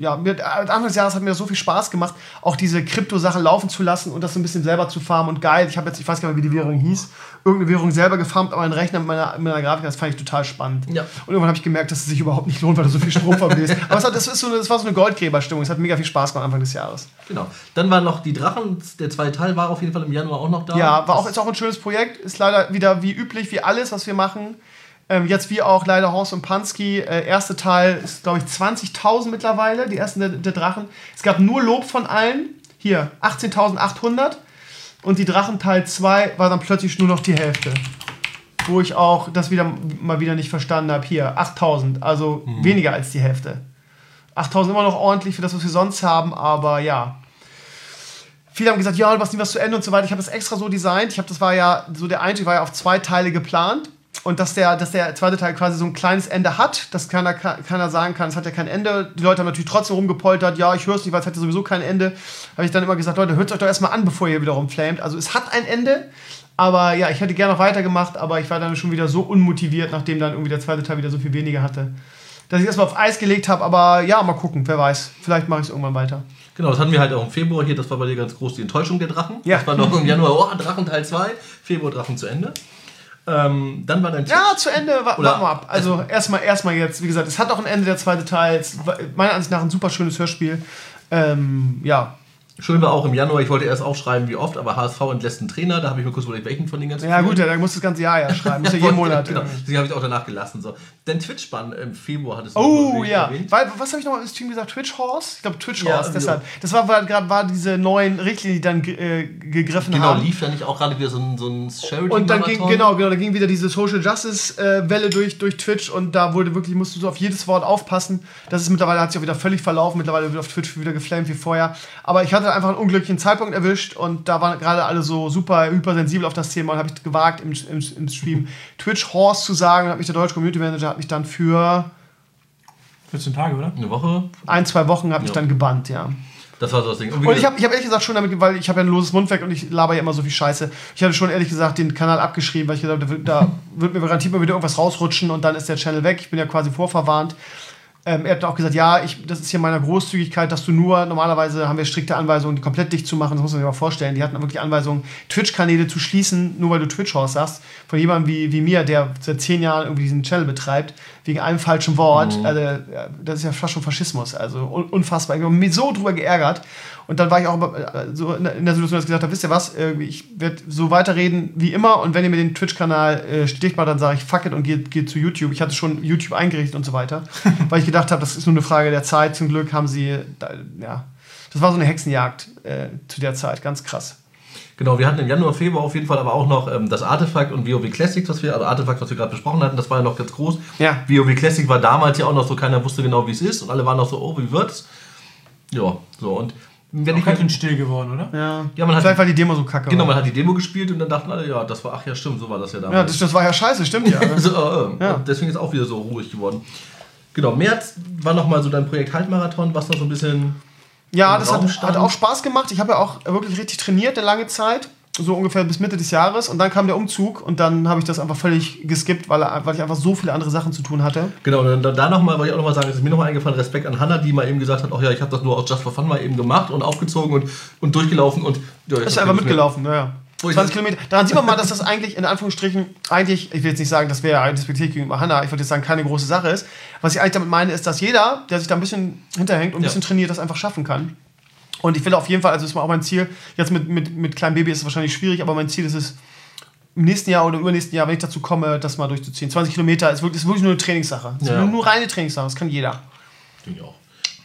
ja, mir, Anfang des Jahres hat mir das so viel Spaß gemacht, auch diese Krypto-Sachen laufen zu lassen und das so ein bisschen selber zu farmen und geil. Ich habe jetzt, ich weiß gar nicht mehr, wie die Währung hieß, irgendeine Währung selber gefarmt, aber einen Rechner mit meiner, mit meiner Grafik, das fand ich total spannend. Ja. Und irgendwann habe ich gemerkt, dass es sich überhaupt nicht lohnt, weil du so viel Strom verbläst. Aber es hat, das, ist so eine, das war so eine Goldgräberstimmung. Es hat mega viel Spaß gemacht Anfang des Jahres. Genau. Dann waren noch die Drachen, der zweite Teil war auf jeden Fall im Januar auch noch da. Ja, war auch, ist auch ein schönes Projekt. Ist leider wieder wie üblich, wie alles, was wir machen. Ähm, jetzt wie auch leider Horst und Pansky. Äh, erste Teil ist, glaube ich, zwanzigtausend mittlerweile, die ersten der, der Drachen. Es gab nur Lob von allen. Hier, achtzehntausendachthundert. Und die Drachen Teil zwei war dann plötzlich nur noch die Hälfte. Wo ich auch das wieder mal wieder nicht verstanden habe. Hier, achttausend, also mhm. weniger als die Hälfte. achttausend immer noch ordentlich für das, was wir sonst haben, aber ja. Viele haben gesagt, ja, du machst nie was zu Ende und so weiter. Ich habe das extra so designt. Ich habe, das war ja, so der Einstieg war ja auf zwei Teile geplant. Und dass der, dass der zweite Teil quasi so ein kleines Ende hat, dass keiner, keiner sagen kann, es hat ja kein Ende. Die Leute haben natürlich trotzdem rumgepoltert, ja, ich höre es nicht, weil es hätte sowieso kein Ende. Habe ich dann immer gesagt, Leute, hört es euch doch erstmal an, bevor ihr wieder rumflamet. Also es hat ein Ende, aber ja, ich hätte gerne noch weitergemacht, aber ich war dann schon wieder so unmotiviert, nachdem dann irgendwie der zweite Teil wieder so viel weniger hatte, dass ich erstmal auf Eis gelegt habe. Aber ja, mal gucken, wer weiß, vielleicht mache ich es irgendwann weiter. Genau, das hatten wir halt auch im Februar hier, das war bei dir ganz groß, die Enttäuschung der Drachen. Ja. Das war noch im Januar, oh, Drachen Teil zwei, Februar Drachen zu Ende. Ähm, dann war dein Tipp. Ja, zu Ende, warten wir ab. Also erstmal erstmal jetzt, wie gesagt, es hat auch ein Ende, der zweite Teil. Es war meiner Ansicht nach ein super schönes Hörspiel. Ähm, ja. Schön war auch im Januar, ich wollte erst aufschreiben, wie oft, aber H S V entlässt einen Trainer, da habe ich mir kurz überlegt, welchen von den ganzen. Ja gut, ja, da musst du das ganze Jahr ja schreiben, muss ja jeden Monat. Genau, deswegen habe ich auch danach gelassen. So. Dein Twitch-Bann im Februar hattest du Oh ja, erwähnt. Weil, was habe ich noch im Stream gesagt? Twitch Horse? Ich glaube Twitch Ja, Horse, deshalb. Das war gerade war diese neuen Richtlinien, die dann äh, gegriffen Genau, haben. lief da nicht auch gerade wieder so ein, so ein Charity-Marathon? Und dann ging, genau, genau, da ging wieder diese Social Justice äh, Welle durch, durch Twitch und da wurde wirklich, musst du so auf jedes Wort aufpassen. Das ist mittlerweile, hat sich auch wieder völlig verlaufen, mittlerweile wird auf Twitch wieder geflamed wie vorher. Aber ich hatte einfach einen unglücklichen Zeitpunkt erwischt und da waren gerade alle so super hypersensibel auf das Thema und habe ich gewagt im, im, im Stream Twitch Horse zu sagen, hat mich der deutsche Community Manager hat mich dann für vierzehn Tage, oder? Eine Woche? Ein, zwei Wochen habe ich Ja. dann gebannt, ja. Das war so das Ding. Und ich habe ich hab ehrlich gesagt schon damit, weil ich habe ja ein loses Mundwerk und ich laber ja immer so viel Scheiße. Ich hatte schon ehrlich gesagt den Kanal abgeschrieben, weil ich gesagt habe, da wird mir garantiert mal wieder irgendwas rausrutschen und dann ist der Channel weg. Ich bin ja quasi vorverwarnt. Ähm, er hat auch gesagt, ja, ich, das ist hier meiner Großzügigkeit, dass du nur, normalerweise haben wir strikte Anweisungen, die komplett dicht zu machen, das muss man sich mal vorstellen. Die hatten wirklich Anweisungen, Twitch-Kanäle zu schließen, nur weil du Twitch-Horse sagst, von jemandem wie, wie mir, der seit zehn Jahren irgendwie diesen Channel betreibt, wegen einem falschen Wort. Mhm. Also, das ist ja fast schon Faschismus, also un- unfassbar. Ich habe mich so drüber geärgert. Und dann war ich auch so in der Situation, dass ich gesagt habe, wisst ihr was, ich werde so weiterreden wie immer und wenn ihr mir den Twitch-Kanal äh, sticht mal, dann sage ich fuck it und gehe geh zu YouTube. Ich hatte schon YouTube eingerichtet und so weiter, weil ich gedacht habe, das ist nur eine Frage der Zeit. Zum Glück haben sie, da, ja, das war so eine Hexenjagd äh, zu der Zeit, ganz krass. Genau, wir hatten im Januar, Februar auf jeden Fall aber auch noch ähm, das Artefakt und WoW Classic, was wir, also Artefakt, was wir gerade besprochen hatten, das war ja noch ganz groß. Ja. WoW Classic war damals ja auch noch so, keiner wusste genau, wie es ist und alle waren noch so, oh, wie wird's? Ja, so und wenn ich Ganz schön still geworden, oder? Ja, Ja, man hat vielleicht die- war die Demo so kacke. Genau, war. man hat die Demo gespielt und dann dachten alle, ja, das war, ach ja, stimmt, so war das ja damals. Ja, das, das war ja scheiße, stimmt ja. Also, äh, Ja. und deswegen ist auch wieder so ruhig geworden. Genau, März war nochmal so dein Projekt Halbmarathon, was noch so ein bisschen. Ja, im das Raum hat, stand. hat auch Spaß gemacht. Ich habe ja auch wirklich richtig trainiert eine lange Zeit. So ungefähr bis Mitte des Jahres. Und dann kam der Umzug und dann habe ich das einfach völlig geskippt, weil, weil ich einfach so viele andere Sachen zu tun hatte. Genau, und dann, da nochmal, wollte ich auch nochmal sagen, es ist mir nochmal eingefallen, Respekt an Hannah, die mal eben gesagt hat, ach ja, ich habe das nur aus Just for Fun mal eben gemacht und aufgezogen und, und durchgelaufen und. Ja, Ist einfach mitgelaufen, naja. Wo ich- zwanzig Kilometer. Daran sieht man mal, dass das eigentlich in Anführungsstrichen, eigentlich, ich will jetzt nicht sagen, das wäre ein Respektiv gegenüber Hannah, ich würde jetzt sagen, keine große Sache ist. Was ich eigentlich damit meine, ist, dass jeder, der sich da ein bisschen hinterhängt und ein Ja. bisschen trainiert, das einfach schaffen kann. Und ich will auf jeden Fall, also das ist auch mein Ziel, jetzt mit, mit, mit kleinem Baby ist es wahrscheinlich schwierig, aber mein Ziel ist es, im nächsten Jahr oder übernächsten Jahr, wenn ich dazu komme, das mal durchzuziehen. zwanzig Kilometer ist wirklich, ist wirklich nur eine Trainingssache. Das Ja. ist nur, nur reine Trainingssache, das kann jeder. Finde ich auch.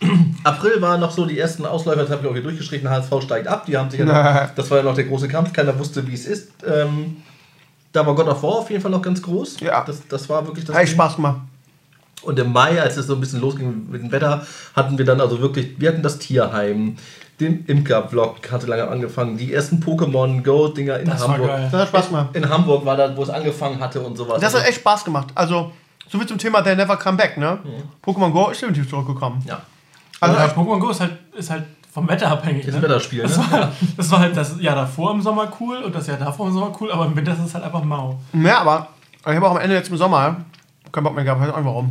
April waren noch so die ersten Ausläufer, das habe ich auch hier durchgeschrieben, H S V steigt ab, die haben sich ja noch, das war ja noch der große Kampf, keiner wusste, wie es ist. Ähm, da war God of War auf jeden Fall noch ganz groß. Ja. Das, das war wirklich das Hat echt Ding. Spaß gemacht. Und im Mai, als es so ein bisschen losging mit dem Wetter, hatten wir dann also wirklich, wir hatten das Tierheim, den Imker-Vlog hatte lange angefangen, die ersten Pokémon Go-Dinger in Das war Hamburg. geil. Das hat Spaß gemacht. In Hamburg war da, wo es angefangen hatte und sowas. Das hat echt Spaß gemacht. Also, so wie zum Thema They Never Come Back, ne? Mhm. Pokémon Go ist definitiv zurückgekommen. Ja, Also, ja, Pokémon Go ist halt, ist halt vom Wetter abhängig. das Ne? Wetterspiel, Das, ne? war, das war halt das Jahr davor im Sommer cool und das Jahr davor im Sommer cool, aber im Winter ist es halt einfach mau. ja, aber ich habe auch am Ende jetzt im Sommer keinen Bock mehr gehabt. Weiß auch nicht warum.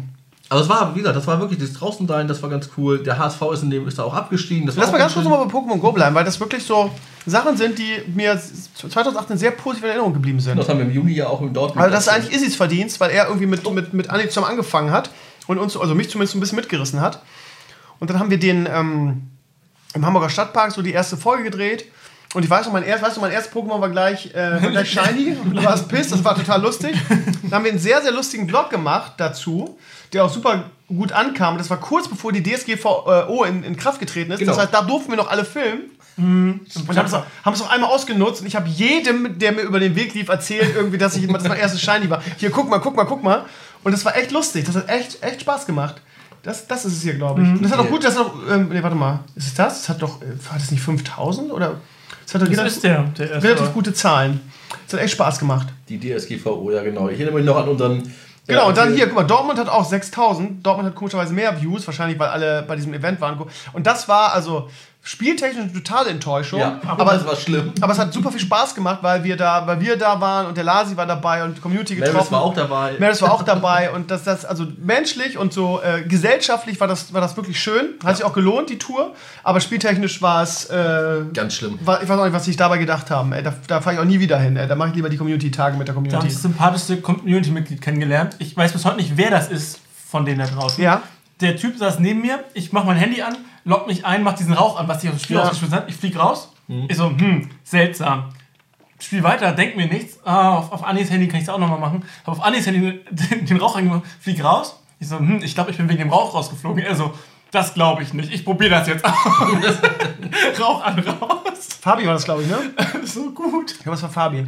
Also es war, wie gesagt, das war wirklich das draußen sein, das war ganz cool. Der H S V ist in dem ist da auch abgestiegen. Das Lass war mal auch ganz kurz schön. nochmal bei Pokémon Go bleiben, weil das wirklich so Sachen sind, die mir zwanzig achtzehn sehr positiv in Erinnerung geblieben sind. Das haben wir im Juni ja auch im Dortmund. Also das ist eigentlich Isis Verdienst, weil er irgendwie mit, mit, mit Anni zusammen angefangen hat und uns, also mich zumindest ein bisschen mitgerissen hat. Und dann haben wir den ähm, im Hamburger Stadtpark so die erste Folge gedreht. Und ich weiß noch, mein, erst, weißt du, mein erstes Pokémon war gleich, äh, war gleich Shiny. Und du warst pissed, das war total lustig. Dann haben wir einen sehr, sehr lustigen Vlog gemacht dazu, der auch super gut ankam. Das war kurz bevor die D S G V O in, in Kraft getreten ist. Genau. Das heißt, da durften wir noch alle filmen. Mhm. Und haben es auch, haben es auch einmal ausgenutzt. Und ich habe jedem, der mir über den Weg lief, erzählt, irgendwie, dass ich dass mein erstes Shiny war. Hier, guck mal, guck mal, guck mal. Und das war echt lustig. Das hat echt, echt Spaß gemacht. Das, das ist es hier, glaube ich. Mhm. Und das hat auch gut, das hat auch, ähm, nee, warte mal. Ist es das? Das hat doch, war das nicht fünftausend oder? Das hat doch Das ist der, der erste relativ gute Zahlen. Das hat echt Spaß gemacht. Die D S G V O, ja genau. Ich erinnere mich noch an unseren... Genau, ja, und dann hier, guck mal, Dortmund hat auch sechstausend. Dortmund hat komischerweise mehr Views, wahrscheinlich, weil alle bei diesem Event waren. Und das war also spieltechnisch eine totale Enttäuschung. Ja, aber, aber das war schlimm. Aber es hat super viel Spaß gemacht, weil wir da, weil wir da waren und der Lasi war dabei und die Community getroffen. Maris war auch dabei. Maris war auch dabei und das, das also menschlich und so äh, gesellschaftlich war das, war das wirklich schön. Hat ja. sich auch gelohnt, die Tour. Aber spieltechnisch war es... Äh, ganz schlimm. War, ich weiß auch nicht, was sie sich dabei gedacht haben. Ey, da da fahre ich auch nie wieder hin. Ey. Da mache ich lieber die Community-Tage mit der Da habe Community. ich das sympathischste Community-Mitglied kennengelernt. Ich weiß bis heute nicht, wer das ist von denen da draußen. Ja. Der Typ saß neben mir, ich mach mein Handy an, lock mich ein, mach diesen Rauch an, was sich aus dem Spiel Ja. ausgeschmissen hat. Ich flieg raus. Mhm. Ich so, hm, seltsam. Spiel weiter, denk mir nichts. Ah, auf, auf Annis Handy kann ich es auch nochmal machen. Hab auf Annis Handy den, den Rauch angemacht, flieg raus. Ich so, hm, ich glaube, ich bin wegen dem Rauch rausgeflogen. Er so, das glaube ich nicht. Ich probiere das jetzt aus. Rauch an, raus. Fabi war das, glaube ich, ne? So gut. Ja, was war Fabi?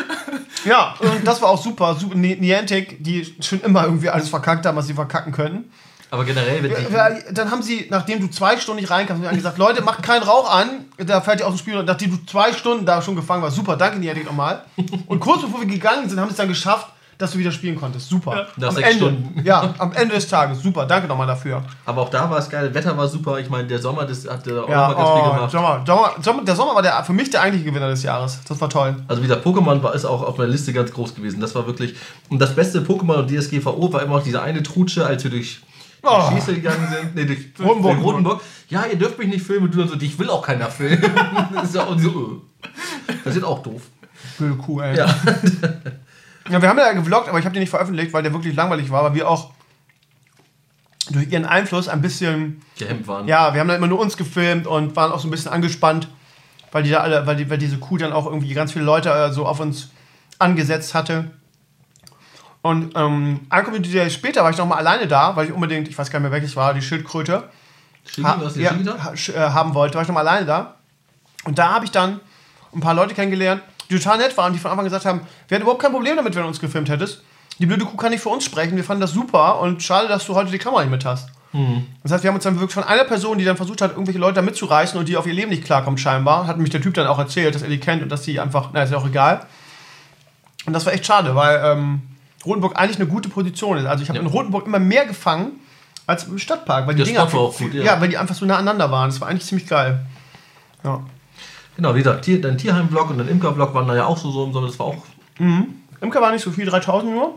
Ja, und das war auch super. super Niantic, die schon immer irgendwie alles verkackt haben, was sie verkacken können. Aber generell, wenn die... Ja, dann haben sie, nachdem du zwei Stunden nicht reinkamst, haben sie gesagt, Leute, macht keinen Rauch an, da fällt ihr aus dem Spiel. Und nachdem du zwei Stunden da schon gefangen warst, super, danke Niantic nochmal. Und kurz bevor wir gegangen sind, haben sie es dann geschafft, dass du wieder spielen konntest. Super. Ja. Nach am sechs Ende, Stunden. Ja, am Ende des Tages. Super, danke nochmal dafür. Aber auch da war es geil, Wetter war super. Ich meine, der Sommer, das hat äh, auch Ja, mal ganz viel oh, gemacht. Sommer, Sommer, Sommer, der Sommer war der, für mich der eigentliche Gewinner des Jahres. Das war toll. Also wie gesagt, Pokémon war, ist auch auf meiner Liste ganz groß gewesen. Das war wirklich... Und das beste Pokémon und D S G V O war immer noch diese eine Trutsche, als wir durch... Oh. Schieße gegangen sind. Nee, durch Rotenburg. durch Rotenburg. Ja, ihr dürft mich nicht filmen. Und du dann so, dich will auch keiner filmen. Das ist ja auch so. Das ist auch doof. Blöde Kuh, ey. Ja. Ja, wir haben ja gevloggt, aber ich habe den nicht veröffentlicht, weil der wirklich langweilig war, weil wir auch durch ihren Einfluss ein bisschen... Gehemmt waren. Ja, wir haben dann immer nur uns gefilmt und waren auch so ein bisschen angespannt, weil die da alle, weil, die, weil diese Kuh dann auch irgendwie ganz viele Leute äh, so auf uns angesetzt hatte. Und ähm, eine Community später war ich noch mal alleine da, weil ich unbedingt, ich weiß gar nicht mehr welches war, die Schildkröte Shigi, ha- was ist ja, Shigi da? ha- sch- äh, haben wollte, war ich noch mal alleine da. Und da habe ich dann ein paar Leute kennengelernt, die total nett waren, die von Anfang an gesagt haben, wir hätten überhaupt kein Problem damit, wenn du uns gefilmt hättest. Die blöde Kuh kann nicht für uns sprechen, wir fanden das super und schade, dass du heute die Kamera nicht mit hast. Mhm. Das heißt, wir haben uns dann wirklich von einer Person, die dann versucht hat, irgendwelche Leute da mitzureißen und die auf ihr Leben nicht klarkommt scheinbar, hat mich der Typ dann auch erzählt, dass er die kennt und dass die einfach, na ist ja auch egal. Und das war echt schade, weil ähm, Rotenburg eigentlich eine gute Position ist. Also ich habe Ja. in Rotenburg immer mehr gefangen als im Stadtpark, weil die Der Dinger Spot war auch gut, ja. ja, weil die einfach so nah aneinander waren. Das war eigentlich ziemlich geil. Ja. Genau, wie gesagt, Tier, dein Tierheim-Vlog und dein Imker-Vlog waren da ja auch so, so, so das war auch... Imker war nicht so viel, dreitausend nur.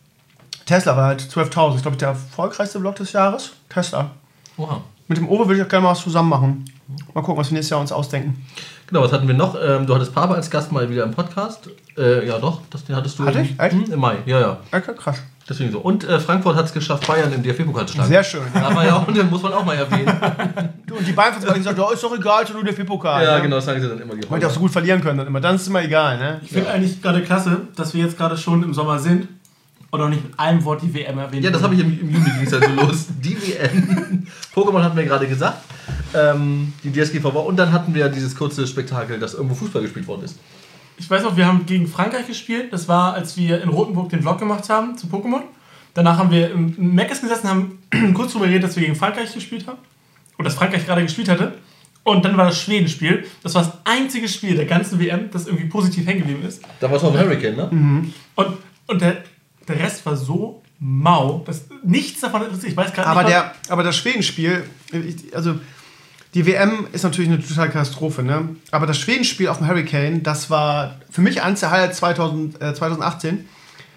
Tesla war halt zwölftausend. Ich glaube, der erfolgreichste Vlog des Jahres. Tesla. Oha. Mit dem Owe will ich auch gerne mal was zusammen machen. Mal gucken, was wir nächstes Jahr uns ausdenken. Genau, was hatten wir noch? Ähm, du hattest Papa als Gast mal wieder im Podcast. Äh, ja doch, das, den hattest du Hatte im, ich? Echt? Hm, im Mai. Ja, ja. Okay, krass. Deswegen so. Und äh, Frankfurt hat es geschafft, Bayern im D F B-Pokal zu schlagen. Sehr schön. Ja. Aber ja, und den muss man auch mal erwähnen. Du, und die beiden haben gesagt, oh, ist doch egal, so nur der Pokal. Ja, ne? genau, das sagen sie dann immer. Die Weil die auch so gut verlieren können dann immer. Dann ist es immer egal, ne? Ich finde eigentlich gerade klasse, dass wir jetzt gerade schon im Sommer sind und noch nicht mit einem Wort die W M erwähnt. Ja, das habe ich im, im Juni ging es halt so los. Die W M. Pokémon hatten wir gerade gesagt. Ähm, die D S G V O. Und dann hatten wir dieses kurze Spektakel, dass irgendwo Fußball gespielt worden ist. Ich weiß noch, wir haben gegen Frankreich gespielt. Das war, als wir in Rotenburg den Vlog gemacht haben zu Pokémon. Danach haben wir im Meckes gesessen, haben kurz darüber geredet, dass wir gegen Frankreich gespielt haben. Und dass Frankreich gerade gespielt hatte. Und dann war das Schwedenspiel. Das war das einzige Spiel der ganzen W M, das irgendwie positiv hängen geblieben ist. Da war Tom Hurricane, ne? Mhm. Und, und der, der Rest war so mau, dass nichts davon interessiert. Ich weiß gerade Aber, nicht, der, aber das Schwedenspiel, ich- also die W M ist natürlich eine totale Katastrophe, ne? Aber das Schwedenspiel auf dem Hurricane, das war für mich eins der Highlights zweitausend, äh, zweitausendachtzehn.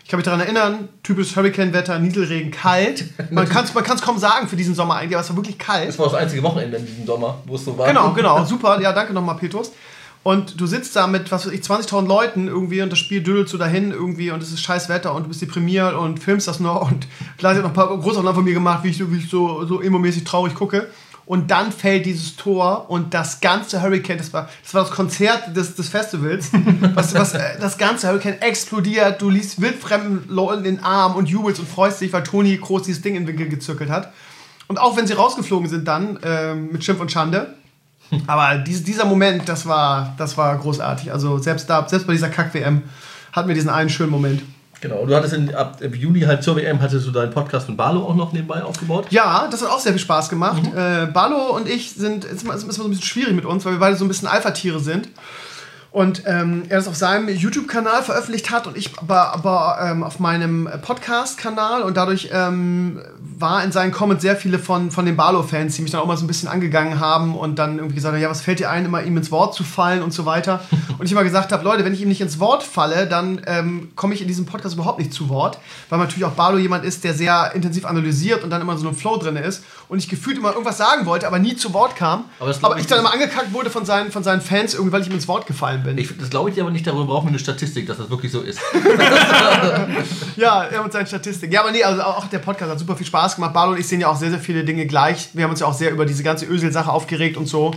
Ich kann mich daran erinnern, typisches Hurricane-Wetter, Nieselregen, kalt. Man kann es man kann's kaum sagen für diesen Sommer eigentlich, aber es war wirklich kalt. Das war das einzige Wochenende in diesem Sommer, wo es so war. Genau, genau, super. Ja, danke nochmal, Petrus. Und du sitzt da mit, was weiß ich, zwanzigtausend Leuten irgendwie und das Spiel dödelt so dahin irgendwie und es ist scheiß Wetter und du bist deprimiert und filmst das noch und gleich hat noch ein paar Großaufnahmen von mir gemacht, wie ich so, wie ich so, so emo-mäßig traurig gucke. Und dann fällt dieses Tor und das ganze Hurricane, das war das, war das Konzert des, des Festivals, was, was, das ganze Hurricane explodiert, du liest wildfremden Leuten in den Arm und jubelst und freust dich, weil Toni Kroos dieses Ding in den Winkel gezirkelt hat. Und auch wenn sie rausgeflogen sind dann, äh, mit Schimpf und Schande, aber dies, dieser Moment, das war, das war großartig. Also selbst da, selbst bei dieser Kack-W M hatten wir diesen einen schönen Moment. Genau, du hattest in, ab Juli halt zur W M, hattest du deinen Podcast mit Barlo auch noch nebenbei aufgebaut? Ja, das hat auch sehr viel Spaß gemacht. Mhm. Äh, Barlo und ich sind, es ist immer so ein bisschen schwierig mit uns, weil wir beide so ein bisschen Alpha-Tiere sind. Und ähm, er das auf seinem YouTube-Kanal veröffentlicht hat und ich aber, aber ähm, auf meinem Podcast-Kanal und dadurch ähm, war in seinen Comments sehr viele von, von den Barlo-Fans, die mich dann auch mal so ein bisschen angegangen haben und dann irgendwie gesagt haben, ja, was fällt dir ein, immer ihm ins Wort zu fallen und so weiter. Und ich immer gesagt habe, Leute, wenn ich ihm nicht ins Wort falle, dann ähm, komme ich in diesem Podcast überhaupt nicht zu Wort, weil natürlich auch Barlo jemand ist, der sehr intensiv analysiert und dann immer so ein Flow drin ist und ich gefühlt immer irgendwas sagen wollte, aber nie zu Wort kam. Aber, aber ich dann immer angekackt wurde von seinen, von seinen Fans, irgendwie, weil ich ihm ins Wort gefallen bin. Ich, das glaube ich dir aber nicht, darüber brauchen wir eine Statistik, dass das wirklich so ist. Ja, er mit seinen Statistiken. Ja, aber nee, also auch der Podcast hat super viel Spaß gemacht. Barlo und ich sehen ja auch sehr, sehr viele Dinge gleich. Wir haben uns ja auch sehr über diese ganze Ösel-Sache aufgeregt und so.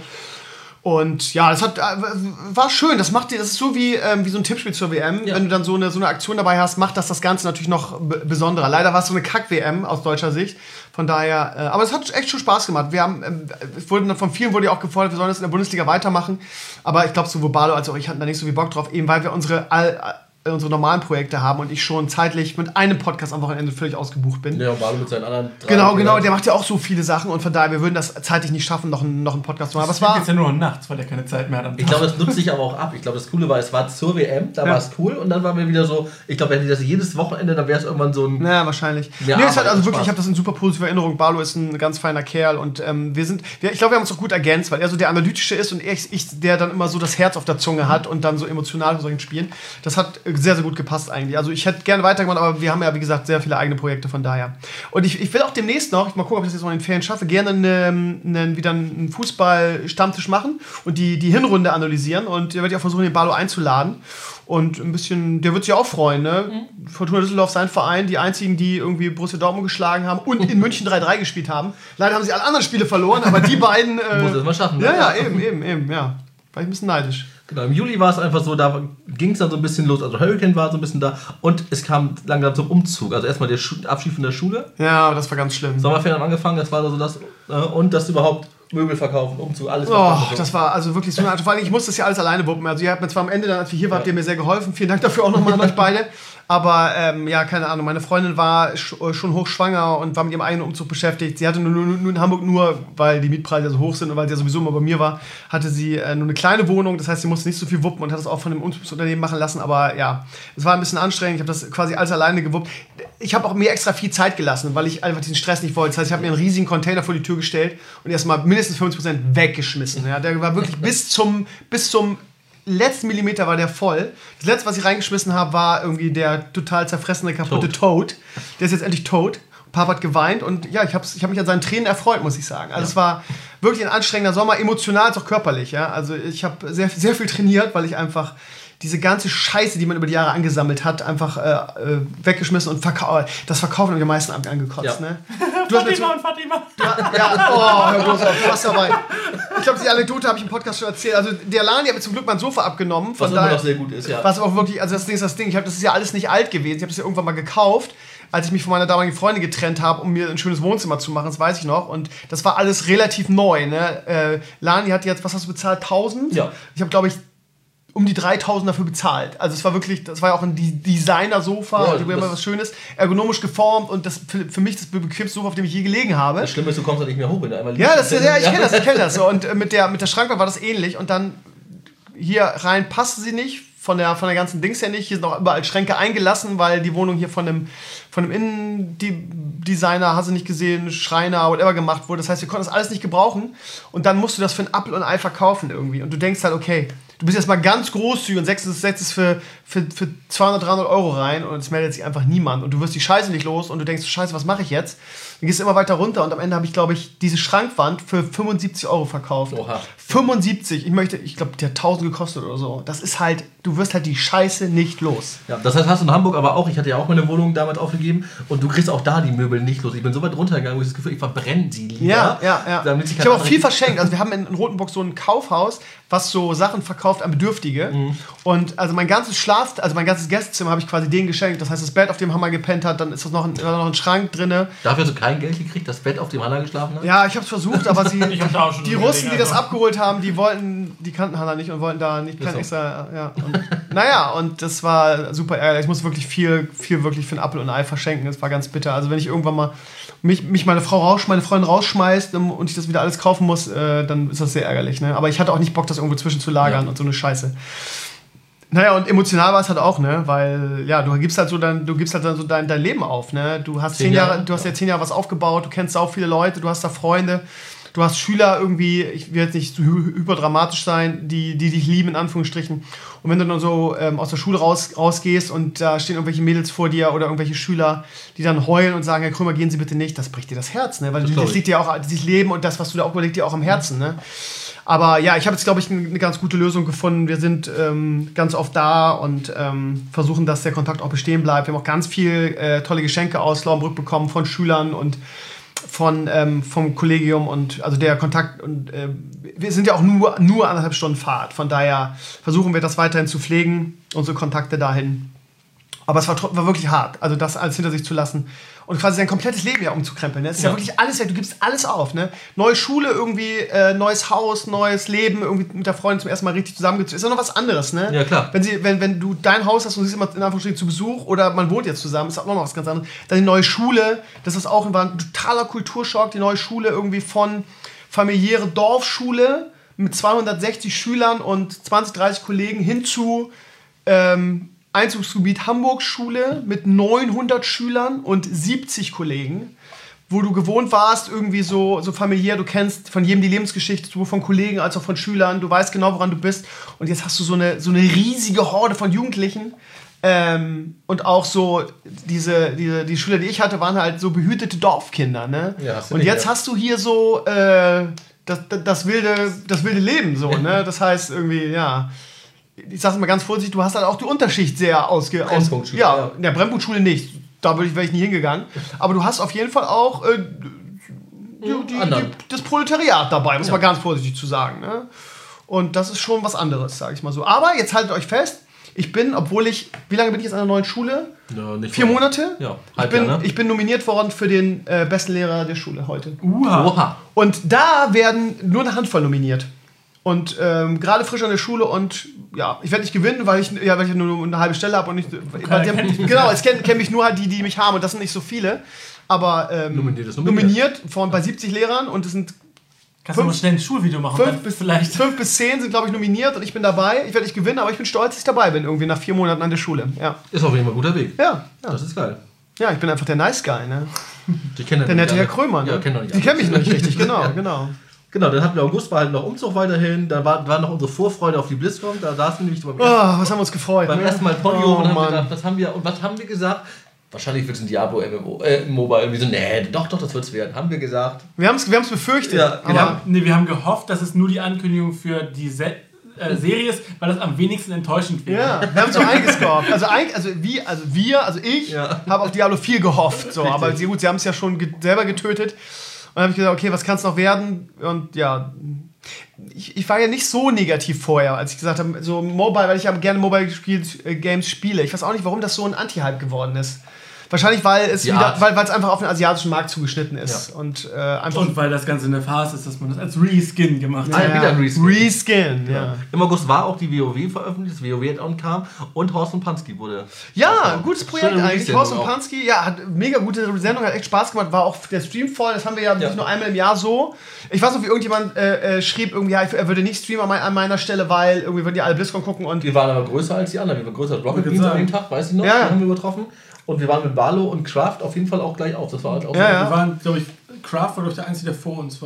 Und ja, das hat, war schön. Das macht dir, das ist so wie, ähm, wie so ein Tippspiel zur W M. Ja. Wenn du dann so eine, so eine Aktion dabei hast, macht das das Ganze natürlich noch b- besonderer. Leider war es so eine Kack-W M aus deutscher Sicht. Von daher, äh, aber es hat echt schon Spaß gemacht. Wir haben, ähm, wurden, von vielen wurde ja auch gefordert, wir sollen das in der Bundesliga weitermachen. Aber ich glaube, sowohl Barlo als auch ich hatten da nicht so viel Bock drauf, eben weil wir unsere all, unsere normalen Projekte haben und ich schon zeitlich mit einem Podcast am Wochenende völlig ausgebucht bin. Ja, Barlo mit seinen anderen drei. Genau, genau, der macht ja auch so viele Sachen und von daher, wir würden das zeitlich nicht schaffen, noch einen, noch einen Podcast zu machen. Das war jetzt ja nur nachts, weil der keine Zeit mehr hat am Tag. Ich glaube, das nutzt sich aber auch ab. Ich glaube, das Coole war, es war zur W M, da ja. war es cool und dann waren wir wieder so, ich glaube, wenn die das jedes Wochenende, dann wäre es irgendwann so ein... Ja, wahrscheinlich. Ja, nee, es hat also wirklich, ich habe das in super positive Erinnerung. Barlo ist ein ganz feiner Kerl und ähm, wir sind, wir, ich glaube, wir haben uns auch gut ergänzt, weil er so der Analytische ist und ich, ich, der dann immer so das Herz auf der Zunge hat und dann so emotional in solchen Spielen. Das hat sehr, sehr gut gepasst eigentlich. Also ich hätte gerne weitergemacht, aber wir haben ja, wie gesagt, sehr viele eigene Projekte, von daher. Und ich, ich will auch demnächst noch, ich mal gucken, ob ich das jetzt mal in den Ferien schaffe, gerne eine, eine, wieder einen Fußball-Stammtisch machen und die, die Hinrunde analysieren und da werde ich auch versuchen, den Barlo einzuladen und ein bisschen, der wird sich auch freuen, ne? Mhm. Fortuna Düsseldorf, sein Verein, die einzigen, die irgendwie Borussia Dortmund geschlagen haben und in München drei drei gespielt haben. Leider haben sie alle anderen Spiele verloren, aber die beiden... Äh, muss das mal schaffen. Ja, ja, eben, eben, eben, ja. War ich ein bisschen neidisch. Genau, im Juli war es einfach so, da ging es dann so ein bisschen los, also Hurricane war so ein bisschen da und es kam langsam zum Umzug, also erstmal der Schu- Abschied von der Schule. Ja, das war ganz schlimm. Sommerferien haben angefangen, das war so das, äh, und das überhaupt Möbel verkaufen, Umzug, alles. Oh, das war also wirklich so, also vor allem, ich musste das ja alles alleine wuppen, also ihr habt mir zwar am Ende, dann, als wir hier waren, habt ihr mir sehr geholfen, vielen Dank dafür auch nochmal an euch beide. Aber ähm, ja, keine Ahnung, meine Freundin war sch- schon hochschwanger und war mit ihrem eigenen Umzug beschäftigt. Sie hatte nur, nur, nur in Hamburg nur, weil die Mietpreise so hoch sind und weil sie ja sowieso immer bei mir war, hatte sie äh, nur eine kleine Wohnung. Das heißt, sie musste nicht so viel wuppen und hat das auch von dem Umzugsunternehmen machen lassen. Aber ja, es war ein bisschen anstrengend. Ich habe das quasi alles alleine gewuppt. Ich habe auch mir extra viel Zeit gelassen, weil ich einfach diesen Stress nicht wollte. Das heißt, ich habe mir einen riesigen Container vor die Tür gestellt und erstmal mindestens fünfzig Prozent weggeschmissen. Ja, der war wirklich bis zum, bis zum letzten Millimeter war der voll. Das letzte, was ich reingeschmissen habe, war irgendwie der total zerfressene, kaputte Toad. Toad. Der ist jetzt endlich tot. Papa hat geweint und ja, ich habe ich hab mich an seinen Tränen erfreut, muss ich sagen. Also ja. Es war wirklich ein anstrengender Sommer, emotional als auch körperlich. Ja? Also ich habe sehr, sehr viel trainiert, weil ich einfach diese ganze Scheiße, die man über die Jahre angesammelt hat, einfach äh, weggeschmissen und verkauft. Das Verkaufen hat mich am meisten angekotzt. Ja. Ne? Du hast Fatima und Fatima. Du, ja, oh, hör bloß auf, du warst dabei. Ich glaube, die Anekdote habe ich im Podcast schon erzählt. Also der Lani hat mir zum Glück mein Sofa abgenommen. Von was daher, immer noch sehr gut ist, ja. Was auch wirklich, also das Ding ist das Ding, ich habe das ist ja alles nicht alt gewesen. Ich habe das ja irgendwann mal gekauft, als ich mich von meiner damaligen Freundin getrennt habe, um mir ein schönes Wohnzimmer zu machen, das weiß ich noch. Und das war alles relativ neu. Ne? Äh, Lani hat jetzt, was hast du bezahlt, tausend? Ja. Ich habe, glaube ich, um die dreitausend dafür bezahlt. Also es war wirklich, das war ja auch ein Designer-Sofa, ja, und immer was Schönes, ergonomisch geformt und das für, für mich das bequemste Sofa, auf dem ich je gelegen habe. Das Schlimme ist, du kommst da nicht mehr hoch, wenn du einmal Ja, das, ja, ich kenne das, ich kenne das. So. Und mit der, mit der Schrankwand war das ähnlich und dann hier rein passte sie nicht, von der, von der ganzen Dings her nicht. Hier sind auch überall Schränke eingelassen, weil die Wohnung hier von einem, von einem Innendesigner, hast du nicht gesehen, Schreiner, whatever gemacht wurde. Das heißt, wir konnten das alles nicht gebrauchen und dann musst du das für einen Apfel und ein Ei verkaufen irgendwie. Und du denkst halt, okay, du bist jetzt mal ganz großzügig und setzt es, setzt es für, für, für zweihundert, dreihundert Euro rein und es meldet sich einfach niemand. Und du wirst die Scheiße nicht los und du denkst, Scheiße, was mache ich jetzt? Dann gehst du immer weiter runter und am Ende habe ich, glaube ich, diese Schrankwand für fünfundsiebzig Euro verkauft. Oha. fünfundsiebzig, ich möchte, ich glaube, die hat tausend gekostet oder so. Das ist halt, du wirst halt die Scheiße nicht los. Ja, das heißt, hast du in Hamburg aber auch, ich hatte ja auch meine Wohnung damals aufgegeben und du kriegst auch da die Möbel nicht los. Ich bin so weit runtergegangen, wo ich das Gefühl, ich verbrenne sie lieber. Ja, ja, ja. Damit sie Ich habe auch keine viel verschenkt. Also wir haben in Rotenburg so ein Kaufhaus, was so Sachen verkauft an Bedürftige. Mhm. Und also mein ganzes Schlaf, also mein ganzes Gästezimmer habe ich quasi denen geschenkt. Das heißt, das Bett, auf dem Hammer gepennt hat, dann ist das noch ein, noch ein Schrank drin. Dafür hast du kein Geld gekriegt, das Bett, auf dem Hannah geschlafen hat? Ja, ich habe es versucht, aber sie, Ich hab da auch schon die so Russen, die Dinge, das also. abgeholt haben, die wollten, die kannten Hannah nicht und wollten da nicht kein so. extra, ja. Und, naja, und das war super ärgerlich. Ich muss wirklich viel, viel wirklich für ein Apfel und ein Ei verschenken. Das war ganz bitter. Also wenn ich irgendwann mal mich, mich meine Frau raus, meine Freundin rausschmeißt und ich das wieder alles kaufen muss, äh, dann ist das sehr ärgerlich. Ne? Aber ich hatte auch nicht Bock, das irgendwo zwischen zu lagern Ja. und so eine Scheiße. Naja, und emotional war es halt auch, ne? Weil, ja, du gibst halt so dein, du gibst halt dann so dein, dein Leben auf, ne? Du hast zehn, Zehn Jahre, Jahre, du hast ja zehn Jahre was aufgebaut, du kennst auch viele Leute, du hast da Freunde, du hast Schüler irgendwie, ich will jetzt nicht so hy- hyperdramatisch sein, die, die dich lieben, in Anführungsstrichen. Und wenn du dann so ähm, aus der Schule raus, rausgehst und da stehen irgendwelche Mädels vor dir oder irgendwelche Schüler, die dann heulen und sagen, Herr Krömer, gehen Sie bitte nicht, das bricht dir das Herz, ne? Weil Das das, glaub das ich. liegt dir auch, dieses Leben und das, was du da auch überlegt, dir auch am Herzen, ne? Aber ja, ich habe jetzt, glaube ich, eine ganz gute Lösung gefunden. Wir sind ähm, ganz oft da und ähm, versuchen, dass der Kontakt auch bestehen bleibt. Wir haben auch ganz viel äh, tolle Geschenke aus Lauenbrück bekommen von Schülern und von, ähm, vom Kollegium. Und also der Kontakt. Und äh, wir sind ja auch nur, nur anderthalb Stunden Fahrt. Von daher versuchen wir das weiterhin zu pflegen, unsere Kontakte dahin. Aber es war, tro- war wirklich hart, also das alles hinter sich zu lassen und quasi sein komplettes Leben ja umzukrempeln. Ne? Es ist ja. Ja. wirklich alles, du gibst alles auf. Ne? Neue Schule irgendwie, äh, neues Haus, neues Leben, irgendwie mit der Freundin zum ersten Mal richtig zusammengezogen. Ist ja noch was anderes, ne? Ja, klar. Wenn, sie, wenn, wenn du dein Haus hast und sie ist immer in Anführungsstrichen zu Besuch oder man wohnt jetzt zusammen, ist auch noch was ganz anderes. Dann die neue Schule, das ist auch war ein totaler Kulturschock, die neue Schule irgendwie von familiäre Dorfschule mit zweihundertsechzig Schülern und zwanzig, dreißig Kollegen hin zu ähm, Einzugsgebiet Hamburg-Schule mit neunhundert Schülern und siebzig Kollegen, wo du gewohnt warst, irgendwie so, so familiär, du kennst von jedem die Lebensgeschichte, sowohl von Kollegen als auch von Schülern, du weißt genau, woran du bist. Und jetzt hast du so eine, so eine riesige Horde von Jugendlichen. Ähm, und auch so, diese, diese, die Schüler, die ich hatte, waren halt so behütete Dorfkinder. Ne? Ja, hast du und nicht, jetzt ja. hast du hier so äh, das, das, das, wilde, das wilde Leben. So, ne? Das heißt irgendwie, ja... Ich sag's mal ganz vorsichtig, du hast halt auch die Unterschicht sehr ausge... Aus, Brennpunktschule, ja, ja. in der Brennpunktschule nicht. Da wäre ich, wär ich nie hingegangen. Aber du hast auf jeden Fall auch äh, die, die, die, Anderen. das Proletariat dabei, muss Ja. man ganz vorsichtig zu sagen. Ne? Und das ist schon was anderes, sage ich mal so. Aber jetzt haltet euch fest, ich bin, obwohl ich... Wie lange bin ich jetzt an der neuen Schule? Ja, nicht Vier voll. Monate? Ja, Ich Halbjahr, bin, ne? ich bin nominiert worden für den äh, besten Lehrer der Schule heute. Uha. Oha. Und da werden nur eine Handvoll nominiert. Und ähm, gerade frisch an der Schule und ja, ich werde nicht gewinnen, weil ich, ja, weil ich nur eine halbe Stelle habe und nicht. Weil die haben, kennt dich genau, es kennen kenn mich nur halt die, die mich haben und das sind nicht so viele. Aber ähm, Nominiert ist nominiert. nominiert von bei siebzig Lehrern und es sind Kannst du mal schnell ein Schulvideo machen? fünf dann bis, vielleicht. fünf bis zehn sind, glaube ich, nominiert und ich bin dabei. Ich werde nicht gewinnen, aber ich bin stolz, dass ich dabei bin, irgendwie nach vier Monaten an der Schule. Ja, Ist auf jeden Fall ein guter Weg. ja, ja. Das ist geil. Ja, ich bin einfach der Nice Guy, ne? Die kennen Der nette Herr Krömer, ne? Ja, kennen doch nicht Die kennen alle. mich nicht richtig, genau, Ja. genau. Genau, dann hatten wir August, war halt noch Umzug weiterhin, dann war, war noch unsere Vorfreude auf die BlizzCon, da saßen wir nämlich beim, Oh, ersten, was haben wir uns gefreut. beim ne? ersten Mal Polio Oh, und haben Mann. gedacht, was haben wir, und was haben wir gesagt? Wahrscheinlich wird es ein Diablo M M O, äh, Mobile, irgendwie so, nee, doch, doch, das wird es werden, haben wir gesagt. Wir haben es wir haben's befürchtet. Ja, aber Wir haben, nee, wir haben gehofft, dass es nur die Ankündigung für die Se äh, Serie ist, weil das am wenigsten enttäuschend wäre. ja, wir haben so eingescorpt. Also, ein, also, wir, also wir, also ich, Ja. habe auf Diablo vier gehofft. So. Richtig. Aber sie, gut, sie haben es ja schon ge selber getötet. Und dann habe ich gesagt, okay, was kann es noch werden? Und ja, ich, ich war ja nicht so negativ vorher, als ich gesagt habe, so Mobile, weil ich ja gerne Mobile gespielt, äh, Games spiele. Ich weiß auch nicht, warum das so ein Anti-Hype geworden ist. Wahrscheinlich, weil es Die wieder, Art. weil es einfach auf den asiatischen Markt zugeschnitten ist. Ja. Und äh, einfach. Und weil das Ganze in der Phase ist, dass man das als Reskin gemacht Ah, hat. ja, wieder ein Reskin. Reskin, ja. Im August war auch die WoW veröffentlicht, das WoW-Add-on kam und Horst und Pansky wurde. Ja, gutes Projekt Schöne eigentlich. Release-Sendung Horst und auch. Pansky, ja, hat mega gute Sendung, hat echt Spaß gemacht, war auch der Stream voll, das haben wir ja, Ja. nicht nur einmal im Jahr so. Ich weiß noch, wie irgendjemand äh, äh, schrieb, irgendwie, ja, er würde nicht streamen an, mein, an meiner Stelle, weil irgendwie würden die alle BlizzCon gucken und Wir waren aber größer als die anderen, wir waren größer als Rocket Ich würd Beans an sagen. dem Tag, weiß ich noch, Ja, ja. die haben wir übertroffen. Und wir waren mit Barlow und Craft auf jeden Fall auch gleich auf. Das war halt auch Ja, so. ja. Wir waren, glaube ich, Craft war doch der Einzige, der vor uns war.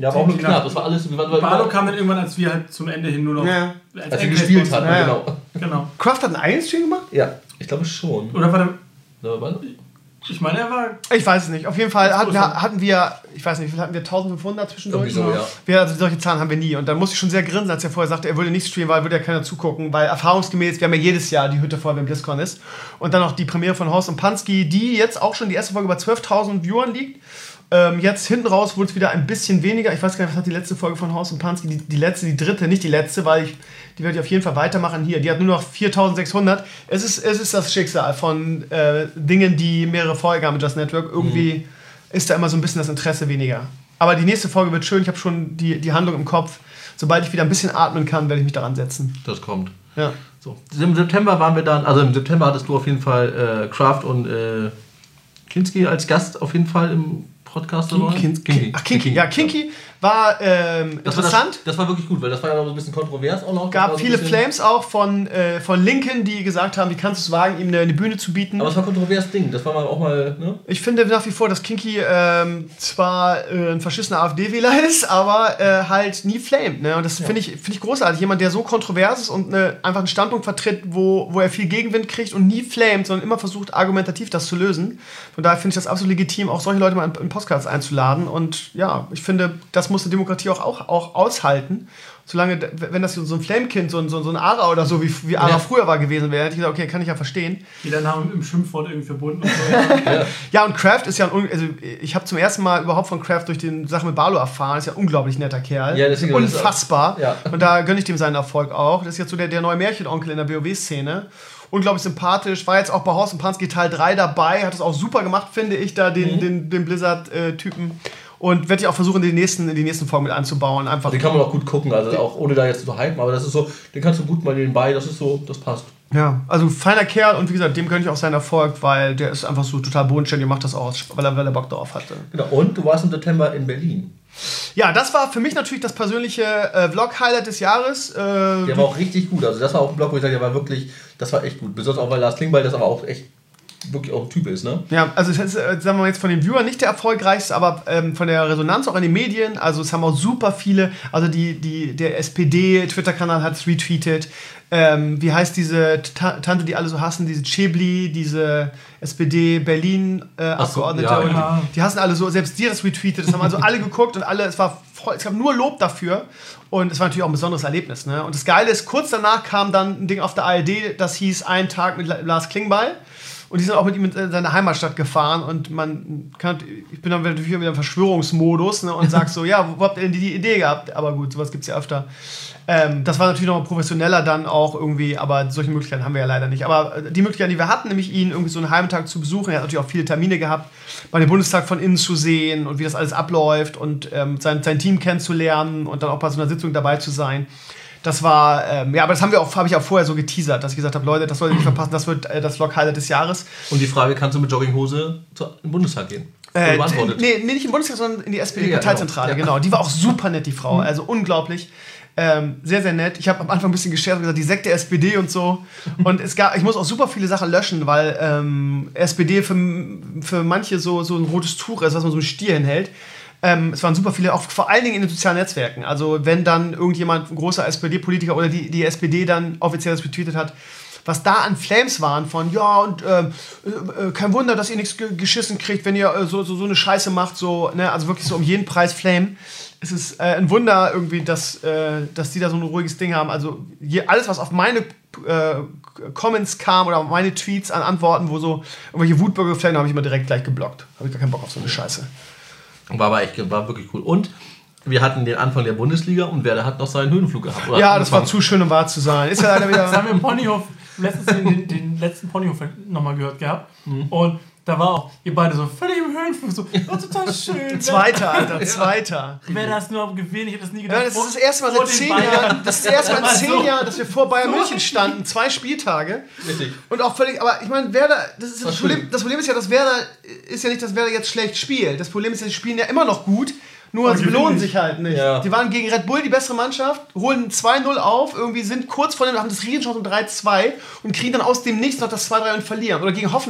Ja, aber auch nur knapp. Das war alles. Barlow kam dann irgendwann, als wir halt zum Ende hin nur noch. Ja. Als, als wir gespielt hatten, ja. genau. genau. Kraft hat einen eigenen Stream gemacht? Ja, ich glaube schon. Oder war der. Oder war Ich meine, er war. Ich weiß es nicht. Auf jeden Fall hatten wir, hatten wir, ich weiß nicht, wie viel hatten wir, eintausendfünfhundert zwischendurch? So, ja. wir, also solche Zahlen haben wir nie. Und dann musste ich schon sehr grinsen, als er vorher sagte, er würde nicht streamen, weil würde ja keiner zugucken. Weil erfahrungsgemäß, wir haben ja jedes Jahr die Hütte voll, wenn BlizzCon ist. Und dann noch die Premiere von Horst und Pansky, die jetzt auch schon die erste Folge bei zwölftausend Viewern liegt. Ähm, jetzt hinten raus wurde es wieder ein bisschen weniger. Ich weiß gar nicht, was hat die letzte Folge von Horst und Pansky, die, die letzte, die dritte, nicht die letzte, weil ich, die werde ich auf jeden Fall weitermachen hier. Die hat nur noch viertausendsechshundert. Es ist, es ist das Schicksal von äh, Dingen, die mehrere Folgen haben mit Just Network. Irgendwie mhm. ist da immer so ein bisschen das Interesse weniger. Aber die nächste Folge wird schön. Ich habe schon die, die Handlung im Kopf. Sobald ich wieder ein bisschen atmen kann, werde ich mich daran setzen. Das kommt. Ja. So. Im September waren wir dann, also im September hattest du auf jeden Fall äh, Kraft und äh, Kinski als Gast auf jeden Fall im Podcast dabei. Kinky. Kinky. Ach, Kinky. Ja, Kinky war ähm, das interessant. War das, das war wirklich gut, weil das war ja noch so ein bisschen kontrovers auch noch. Gab so viele bisschen Flames auch von, äh, von Linken, die gesagt haben, wie kannst du es wagen, ihm eine, eine Bühne zu bieten. Aber es war ein kontroverses Ding, das war mal auch mal, ne? Ich finde nach wie vor, dass Kinky ähm, zwar äh, ein verschissener AfD-Wähler ist, aber äh, halt nie flamed. Ne? Und das ja. finde ich, find ich großartig. Jemand, der so kontrovers ist und ne, einfach einen Standpunkt vertritt, wo, wo er viel Gegenwind kriegt und nie flamed, sondern immer versucht, argumentativ das zu lösen. Von daher finde ich das absolut legitim, auch solche Leute mal in, in Podcasts einzuladen. Und ja, ich finde, das muss eine Demokratie auch, auch, auch aushalten. Solange, wenn das so ein Flamekind, so ein, so ein Ara oder so, wie, wie Ara ja. früher war gewesen wäre, hätte ich gesagt, okay, kann ich ja verstehen. Jeder Name im Schimpfwort irgendwie verbunden. Und so. ja. ja, und Kraft ist ja ein, also ich habe zum ersten Mal überhaupt von Kraft durch die Sache mit Barlow erfahren, ist ja ein unglaublich netter Kerl. Ja, deswegen unfassbar. Ja. Und da gönne ich dem seinen Erfolg auch. Das ist jetzt so der, der neue Märchenonkel in der WoW-Szene. Unglaublich sympathisch, war jetzt auch bei Horst und Pansky Teil drei dabei, hat es auch super gemacht, finde ich, da den, mhm. den, den Blizzard-Typen. Und werde ich auch versuchen, die nächsten, in die nächsten Folgen mit einzubauen. Einfach. Den kann man auch gut gucken, also auch ohne da jetzt zu hypen, aber das ist so, den kannst du gut mal nebenbei, das ist so, das passt. Ja, also feiner Kerl und wie gesagt, dem gönne ich auch seinen Erfolg, weil der ist einfach so total bodenständig und macht das auch, weil er, weil er Bock darauf hatte. Genau, und du warst im September in Berlin. Ja, das war für mich natürlich das persönliche äh, Vlog-Highlight des Jahres. Äh, der war auch richtig gut, also das war auch ein Vlog, wo ich sage, der war wirklich, das war echt gut. Besonders auch, weil Lars Klingbeil das aber auch echt wirklich auch ein Typ ist, ne? Ja, also es ist, sagen wir mal jetzt von den Viewern nicht der erfolgreichste, aber ähm, von der Resonanz auch in den Medien, also es haben auch super viele, also die, die, der S P D-Twitter-Kanal hat es retweetet, ähm, wie heißt diese Ta- Tante, die alle so hassen, diese Chebli, diese S P D-Berlin-Abgeordnete, äh, so, ja, ja. die hassen alle so, selbst die das retweetet, das haben also alle geguckt und alle, es war voll, es gab nur Lob dafür und es war natürlich auch ein besonderes Erlebnis, ne? Und das Geile ist, kurz danach kam dann ein Ding auf der A R D, das hieß Ein Tag mit Lars Klingbeil. Und die sind auch mit ihm in seine Heimatstadt gefahren und man kann, ich bin dann natürlich wieder im Verschwörungsmodus, ne, und sag so, ja, wo, wo habt ihr denn die Idee gehabt? Aber gut, sowas gibt's ja öfter. Ähm, das war natürlich noch mal professioneller dann auch irgendwie, aber solche Möglichkeiten haben wir ja leider nicht. Aber die Möglichkeit, die wir hatten, nämlich ihn irgendwie so einen halben Tag zu besuchen, er hat natürlich auch viele Termine gehabt, bei dem Bundestag von innen zu sehen und wie das alles abläuft und ähm, sein, sein Team kennenzulernen und dann auch bei so einer Sitzung dabei zu sein. Das war, ähm, ja, aber das haben wir auch, habe ich auch vorher so geteasert, dass ich gesagt habe, Leute, das solltet ihr nicht verpassen, das wird äh, das Vlog-Highlight des Jahres. Und die Frage, kannst du mit Jogginghose zum Bundestag gehen? Äh, nee, nee, nicht im Bundestag, sondern in die S P D-Parteizentrale, ja, genau. genau. Die war auch super nett, die Frau, mhm. also unglaublich. Ähm, sehr, sehr nett. Ich habe am Anfang ein bisschen gescherzt und gesagt, die Sekte S P D und so. Und es gab, ich muss auch super viele Sachen löschen, weil ähm, S P D für, für manche so, so ein rotes Tuch ist, was man so einen Stier hinhält. Ähm, es waren super viele, auch vor allen Dingen in den sozialen Netzwerken. Also wenn dann irgendjemand, ein großer S P D-Politiker oder die, die S P D dann offiziell das retweetet hat, was da an Flames waren von, ja, und äh, äh, kein Wunder, dass ihr nichts ge- geschissen kriegt, wenn ihr äh, so, so, so eine Scheiße macht, so, ne, also wirklich so um jeden Preis Flame. Es ist äh, ein Wunder irgendwie, dass, äh, dass die da so ein ruhiges Ding haben. Also je, alles, was auf meine äh, Comments kam oder auf meine Tweets an Antworten, wo so irgendwelche Wutbürger flamen, habe ich immer direkt gleich geblockt. Habe ich gar keinen Bock auf so eine Scheiße. War aber echt, war wirklich cool. Und wir hatten den Anfang der Bundesliga und Werder hat noch seinen Höhenflug gehabt. Oder ja, das war zu schön, um wahr zu sein. Ist ja leider wieder. Das haben wir im Ponyhof, letztens den, den letzten Ponyhof nochmal gehört gehabt. Mhm. Und da war auch ihr beide so völlig im Höhenflug, so, oh, total schön. Zweiter, Alter, Zweiter. Wäre das nur gewesen, ich hätte das nie gedacht. Ja, das ist das erste Mal seit zehn Jahren, das ist das erste Mal in zehn so. Jahren, dass wir vor Bayern München standen, zwei Spieltage. Richtig. Und auch völlig, aber ich meine, Werder, das, ist das, Problem, das Problem ist ja, dass Werder, ist ja nicht, dass Werder jetzt schlecht spielt. Das Problem ist ja, sie spielen ja immer noch gut. Nur sie belohnen sich halt nicht. Ja. Die waren gegen Red Bull die bessere Mannschaft, holen zwei null auf, irgendwie sind kurz vor dem, haben das Riesenchance um drei zwei und kriegen dann aus dem Nichts noch das zwei drei und verlieren. Oder gegen Hoffenheim,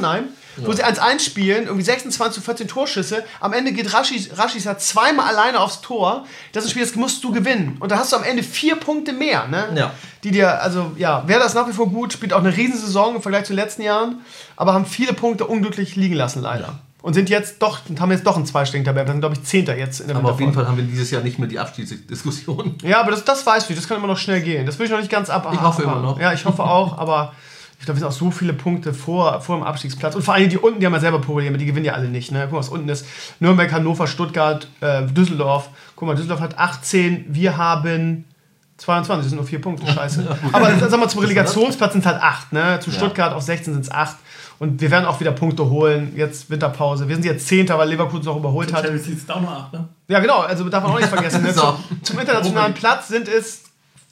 wo ja. sie eins eins spielen, irgendwie sechsundzwanzig zu vierzehn Torschüsse, am Ende geht Rashid, Rashid hat zweimal alleine aufs Tor, das ist ein Spiel, das musst du gewinnen. Und da hast du am Ende vier Punkte mehr, ne? Ja. Die dir, also ja, wäre das nach wie vor gut, spielt auch eine Riesensaison im Vergleich zu den letzten Jahren, aber haben viele Punkte unglücklich liegen lassen, leider. Ja. Und sind jetzt doch, haben jetzt doch einen zweistelligen Tabellen. Das sind, glaube ich, Zehnter jetzt in der Aber auf jeden Fall haben wir dieses Jahr nicht mehr die Abstiegsdiskussion. Ja, aber das, das weiß ich. Das kann immer noch schnell gehen. Das will ich noch nicht ganz ab. Ich hoffe immer noch. Ja, ich hoffe auch. Aber ich glaube, wir sind auch so viele Punkte vor, vor dem Abstiegsplatz. Und vor allem die unten, die haben ja selber Probleme. Die gewinnen ja alle nicht. Ne? Guck mal, was unten ist. Nürnberg, Hannover, Stuttgart, äh, Düsseldorf. Guck mal, Düsseldorf hat achtzehn. Wir haben zweiundzwanzig. Das sind nur vier Punkte. Scheiße. Aber sag mal, zum Relegationsplatz sind es halt acht. Ne? Zu Stuttgart auf sechzehn sind es acht. Und wir werden auch wieder Punkte holen, jetzt Winterpause. Wir sind jetzt Zehnter, weil Leverkusen noch überholt hat. Champions League ist auch noch acht, ne? Ja, genau, also darf man auch nicht vergessen. Ne? So. Zum, zum internationalen Platz sind es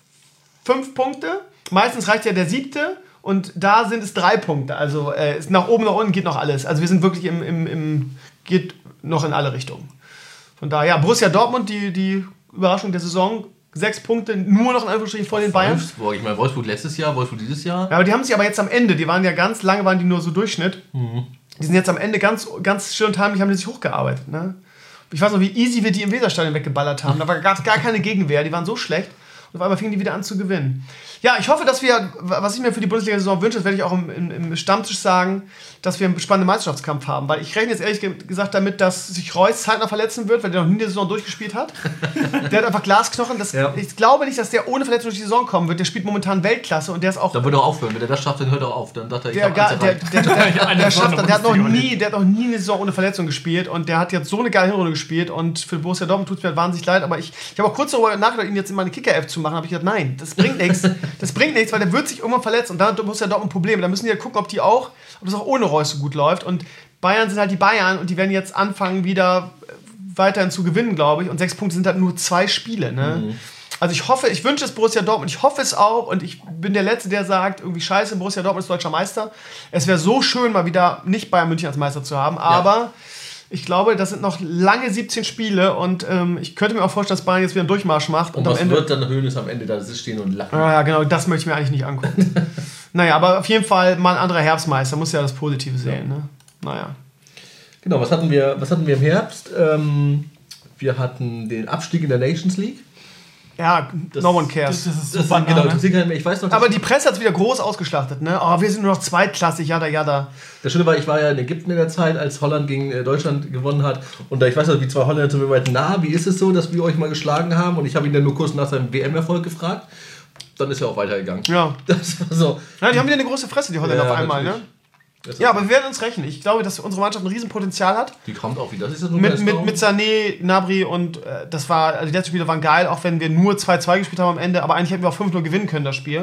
fünf Punkte. Meistens reicht ja der siebte und da sind es drei Punkte. Also äh, ist nach oben, nach unten geht noch alles. Also wir sind wirklich im, im, im geht noch in alle Richtungen. Von daher, ja, Borussia Dortmund, die, die Überraschung der Saison. Sechs Punkte, nur noch in Anführungsstrichen vor den Bayern. Wolfsburg, ich meine, Wolfsburg letztes Jahr, Wolfsburg dieses Jahr. Ja, aber die haben sich aber jetzt am Ende, die waren ja ganz lange, waren die nur so Durchschnitt. Mhm. Die sind jetzt am Ende ganz, ganz schön und heimlich, haben die sich hochgearbeitet. Ne? Ich weiß noch, wie easy wir die im Weserstadion weggeballert haben. Da gab es gar keine Gegenwehr, die waren so schlecht. Und auf einmal fingen die wieder an zu gewinnen. Ja, ich hoffe, dass wir, was ich mir für die Bundesliga-Saison wünsche, das werde ich auch im, im, im Stammtisch sagen, dass wir einen spannenden Meisterschaftskampf haben. Weil ich rechne jetzt ehrlich gesagt damit, dass sich Reus zeitnah verletzen wird, weil der noch nie die Saison durchgespielt hat. Der hat einfach Glasknochen. Das, ja. Ich glaube nicht, dass der ohne Verletzung durch die Saison kommen wird. Der spielt momentan Weltklasse und der ist auch... Dann würde er aufhören. Wenn er das schafft, dann hört er auf. Dann sagt er, ich der, gar, der, der, der, der, der, schafft, der, hat noch nie, der hat noch nie eine Saison ohne Verletzung gespielt und der hat jetzt so eine geile Hinrunde gespielt und für Borussia Dortmund tut es mir halt wahnsinnig leid, aber ich, ich habe auch kurz darüber nachgedacht, ihn jetzt in meine Kicker-App zu machen, habe ich gedacht, nein, das bringt nichts. Das bringt nichts, weil der wird sich irgendwann verletzen und dann hat Borussia Dortmund Probleme. Da müssen die ja gucken, ob die auch, ob das auch ohne Reus so gut läuft. Und Bayern sind halt die Bayern und die werden jetzt anfangen, wieder weiterhin zu gewinnen, glaube ich. Und sechs Punkte sind halt nur zwei Spiele. Ne? Mhm. Also ich hoffe, ich wünsche es Borussia Dortmund, ich hoffe es auch und ich bin der Letzte, der sagt, irgendwie scheiße, Borussia Dortmund ist deutscher Meister. Es wäre so schön, mal wieder nicht Bayern München als Meister zu haben, aber ja. Ich glaube, das sind noch lange siebzehn Spiele und ähm, ich könnte mir auch vorstellen, dass Bayern jetzt wieder einen Durchmarsch macht. Und, und was am Ende wird dann Hönes am Ende da stehen und lachen? Ja, genau, das möchte ich mir eigentlich nicht angucken. Naja, aber auf jeden Fall mal ein anderer Herbstmeister, muss ja das Positive sehen. Ja. Ne? Naja. Genau, was hatten wir, was hatten wir im Herbst? Ähm, wir hatten den Abstieg in der Nations League. Ja, das, no one cares. Das, das ist super, genau, das ne? Ich weiß noch, aber die Presse hat es wieder groß ausgeschlachtet. Ne? Oh, wir sind nur noch zweitklassig, jada, jada. Das Schöne war, ich war ja in Ägypten in der Zeit, als Holland gegen Deutschland gewonnen hat. Und da ich weiß noch, wie zwei Holländer zu mir meinten, na, wie ist es so, dass wir euch mal geschlagen haben? Und ich habe ihn dann nur kurz nach seinem W M-Erfolg gefragt. Dann ist er auch weitergegangen. Ja. Das war so. Ja, die haben wieder eine große Fresse, die Holländer ja, auf einmal, natürlich. Ne? Ja, aber wir werden uns rechnen. Ich glaube, dass unsere Mannschaft ein Riesenpotenzial hat. Die kommt auch wieder. Das ist das mit, mit, mit Sané, Gnabry und äh, das war, also die letzten Spiele waren geil, auch wenn wir nur zwei zwei gespielt haben am Ende, aber eigentlich hätten wir auch fünf null gewinnen können, das Spiel.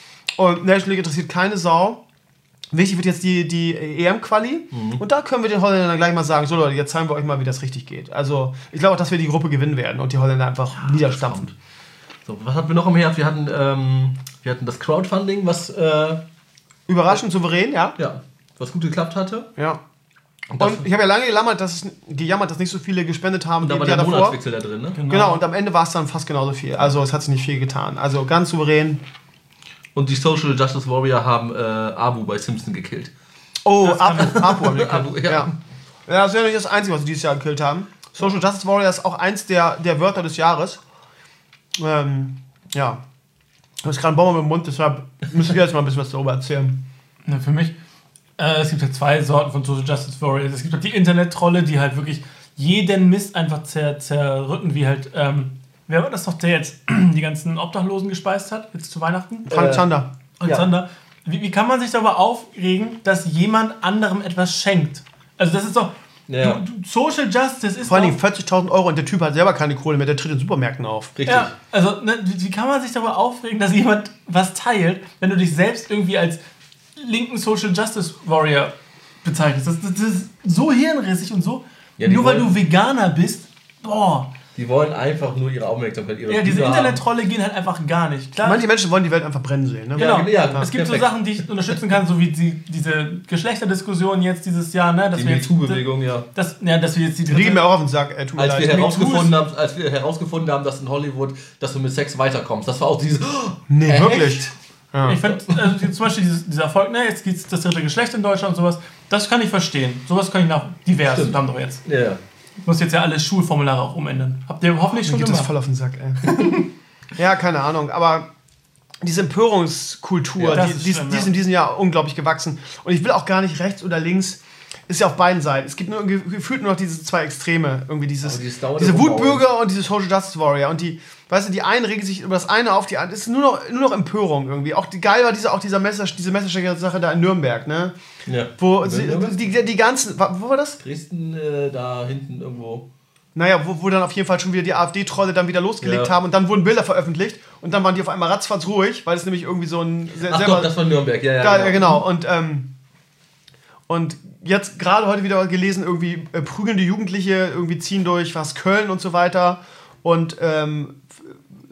Und National League interessiert keine Sau. Wichtig wird jetzt die, die E M-Quali. Mhm. Und da können wir den Holländern gleich mal sagen, so Leute, jetzt zeigen wir euch mal, wie das richtig geht. Also ich glaube auch, dass wir die Gruppe gewinnen werden und die Holländer einfach ja, niederstampfen. So, was hatten wir noch im Herbst? Wir hatten, ähm, wir hatten das Crowdfunding, was... Äh, überraschend souverän, ja. Ja. Was gut geklappt hatte. Ja. Und, und ich habe ja lange gejammert dass, es, gejammert, dass nicht so viele gespendet haben. Und da war der davor. Monatswechsel da drin, ne? Genau. genau, und am Ende war es dann fast genauso viel. Also es hat sich nicht viel getan. Also ganz souverän. Und die Social Justice Warrior haben äh, Abu bei Simpson gekillt. Oh, Abu, Abu haben wir Abu, ja. ja. Ja, das ist ja nicht das Einzige, was sie dieses Jahr gekillt haben. Social Justice Warrior ist auch eins der, der Wörter des Jahres. Ähm, ja. Ich habe gerade einen Bomber im Mund, deshalb müssen wir jetzt mal ein bisschen was darüber erzählen. Na, für mich... Es gibt halt zwei Sorten von Social Justice Warriors. Es gibt halt die Internet-Trolle, die halt wirklich jeden Mist einfach zer zerrücken, wie halt, ähm, wer war das doch, der jetzt die ganzen Obdachlosen gespeist hat, jetzt zu Weihnachten? Frank Zander. Frank Zander. Ja. Wie, wie kann man sich darüber aufregen, dass jemand anderem etwas schenkt? Also das ist doch, ja. du, du, Social Justice ist vor allem vierzigtausend Euro und der Typ hat selber keine Kohle mehr, der tritt in Supermärkten auf. Richtig. Ja, also ne, wie kann man sich darüber aufregen, dass jemand was teilt, wenn du dich selbst irgendwie als linken Social Justice Warrior bezeichnest. Das, das, das ist so hirnrissig und so. Ja, nur weil du Veganer bist, boah. Die wollen einfach nur ihre Aufmerksamkeit, ihre Ja, diese Internet-Trolle gehen halt einfach gar nicht. Klar, manche Menschen wollen die Welt einfach brennen sehen. Ne? Genau. Ja, ja, es gibt perfekt. so Sachen, die ich unterstützen kann, so wie die, diese Geschlechterdiskussion jetzt dieses Jahr. Ne? Dass die MeToo-Bewegung, ja. Das, ja. Dass wir jetzt die die liegen mir auch auf den Sack. Äh, als, wir herausgefunden haben, als wir herausgefunden haben, dass in Hollywood, dass du mit Sex weiterkommst. Das war auch dieses... Nee, äh, wirklich? Ja. Ich finde, also die, zum Beispiel dieses, dieser Erfolg, ne, jetzt gibt es das dritte Geschlecht in Deutschland und sowas, das kann ich verstehen. Sowas kann ich nach divers, Stimmt. haben doch jetzt. Ja. Ich muss jetzt ja alle Schulformulare auch umändern. Habt ihr hoffentlich Mir schon geht das gemacht? voll auf den Sack, ey. Ja, keine Ahnung, aber diese Empörungskultur, Ja, das die, ist die, schlimm, die ist ja. in diesem Jahr unglaublich gewachsen. Und ich will auch gar nicht rechts oder links, ist ja auf beiden Seiten. Es gibt nur ge- gefühlt nur noch diese zwei Extreme. Irgendwie dieses, Aber dieses dauernde diese Rumbauen. Wutbürger und diese Social Justice Warrior. Und die, weißt du, die einen regen sich über das eine auf, die anderen. Es ist nur noch, nur noch Empörung irgendwie. Auch die, geil war diese, auch dieser Messer, diese Messerstecher-Sache da in Nürnberg, ne? Ja. Wo In sie, Nürnberg? die, die ganzen. Wo war das? Dresden, äh, da hinten irgendwo. Naja, wo, wo dann auf jeden Fall schon wieder die AfD-Trolle dann wieder losgelegt Ja. haben und dann wurden Bilder veröffentlicht und dann waren die auf einmal ratzfatz ruhig, weil es nämlich irgendwie so ein sehr, Ach selber, doch, das war Nürnberg, ja, ja. da, ja, genau. Und, ähm, und jetzt gerade heute wieder gelesen, irgendwie äh, prügelnde Jugendliche irgendwie ziehen durch was Köln und so weiter und ähm, f-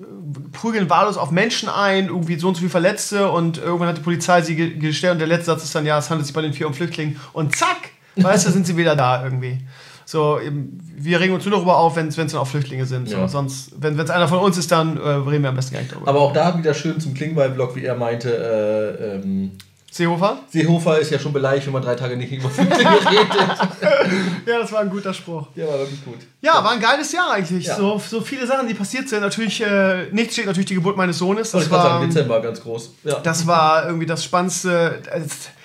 prügeln wahllos auf Menschen ein, irgendwie so und so viele Verletzte und irgendwann hat die Polizei sie ge- gestellt und der letzte Satz ist dann, ja, es handelt sich bei den vier um Flüchtlingen und zack, weißt du, sind sie wieder da irgendwie. So, eben, wir regen uns nur darüber auf, wenn es dann auch Flüchtlinge sind. So, Ja. sonst, wenn es einer von uns ist, dann äh, reden wir am besten gar nicht darüber. Aber auch da wieder schön zum Klingbeil-Blog, wie er meinte, äh, ähm, Seehofer? Seehofer ist ja schon beleidigt, wenn man drei Tage nicht über Flüchtlinge redet. Ja, das war ein guter Spruch. Der war wirklich gut. Ja, war ein geiles Jahr eigentlich. Ja. So, so viele Sachen, die passiert sind. Natürlich, äh, nichts steht natürlich die Geburt meines Sohnes. Wollte Das ich gerade war, sagen, Dezember ganz groß. Ja, das war irgendwie das Spannendste. äh,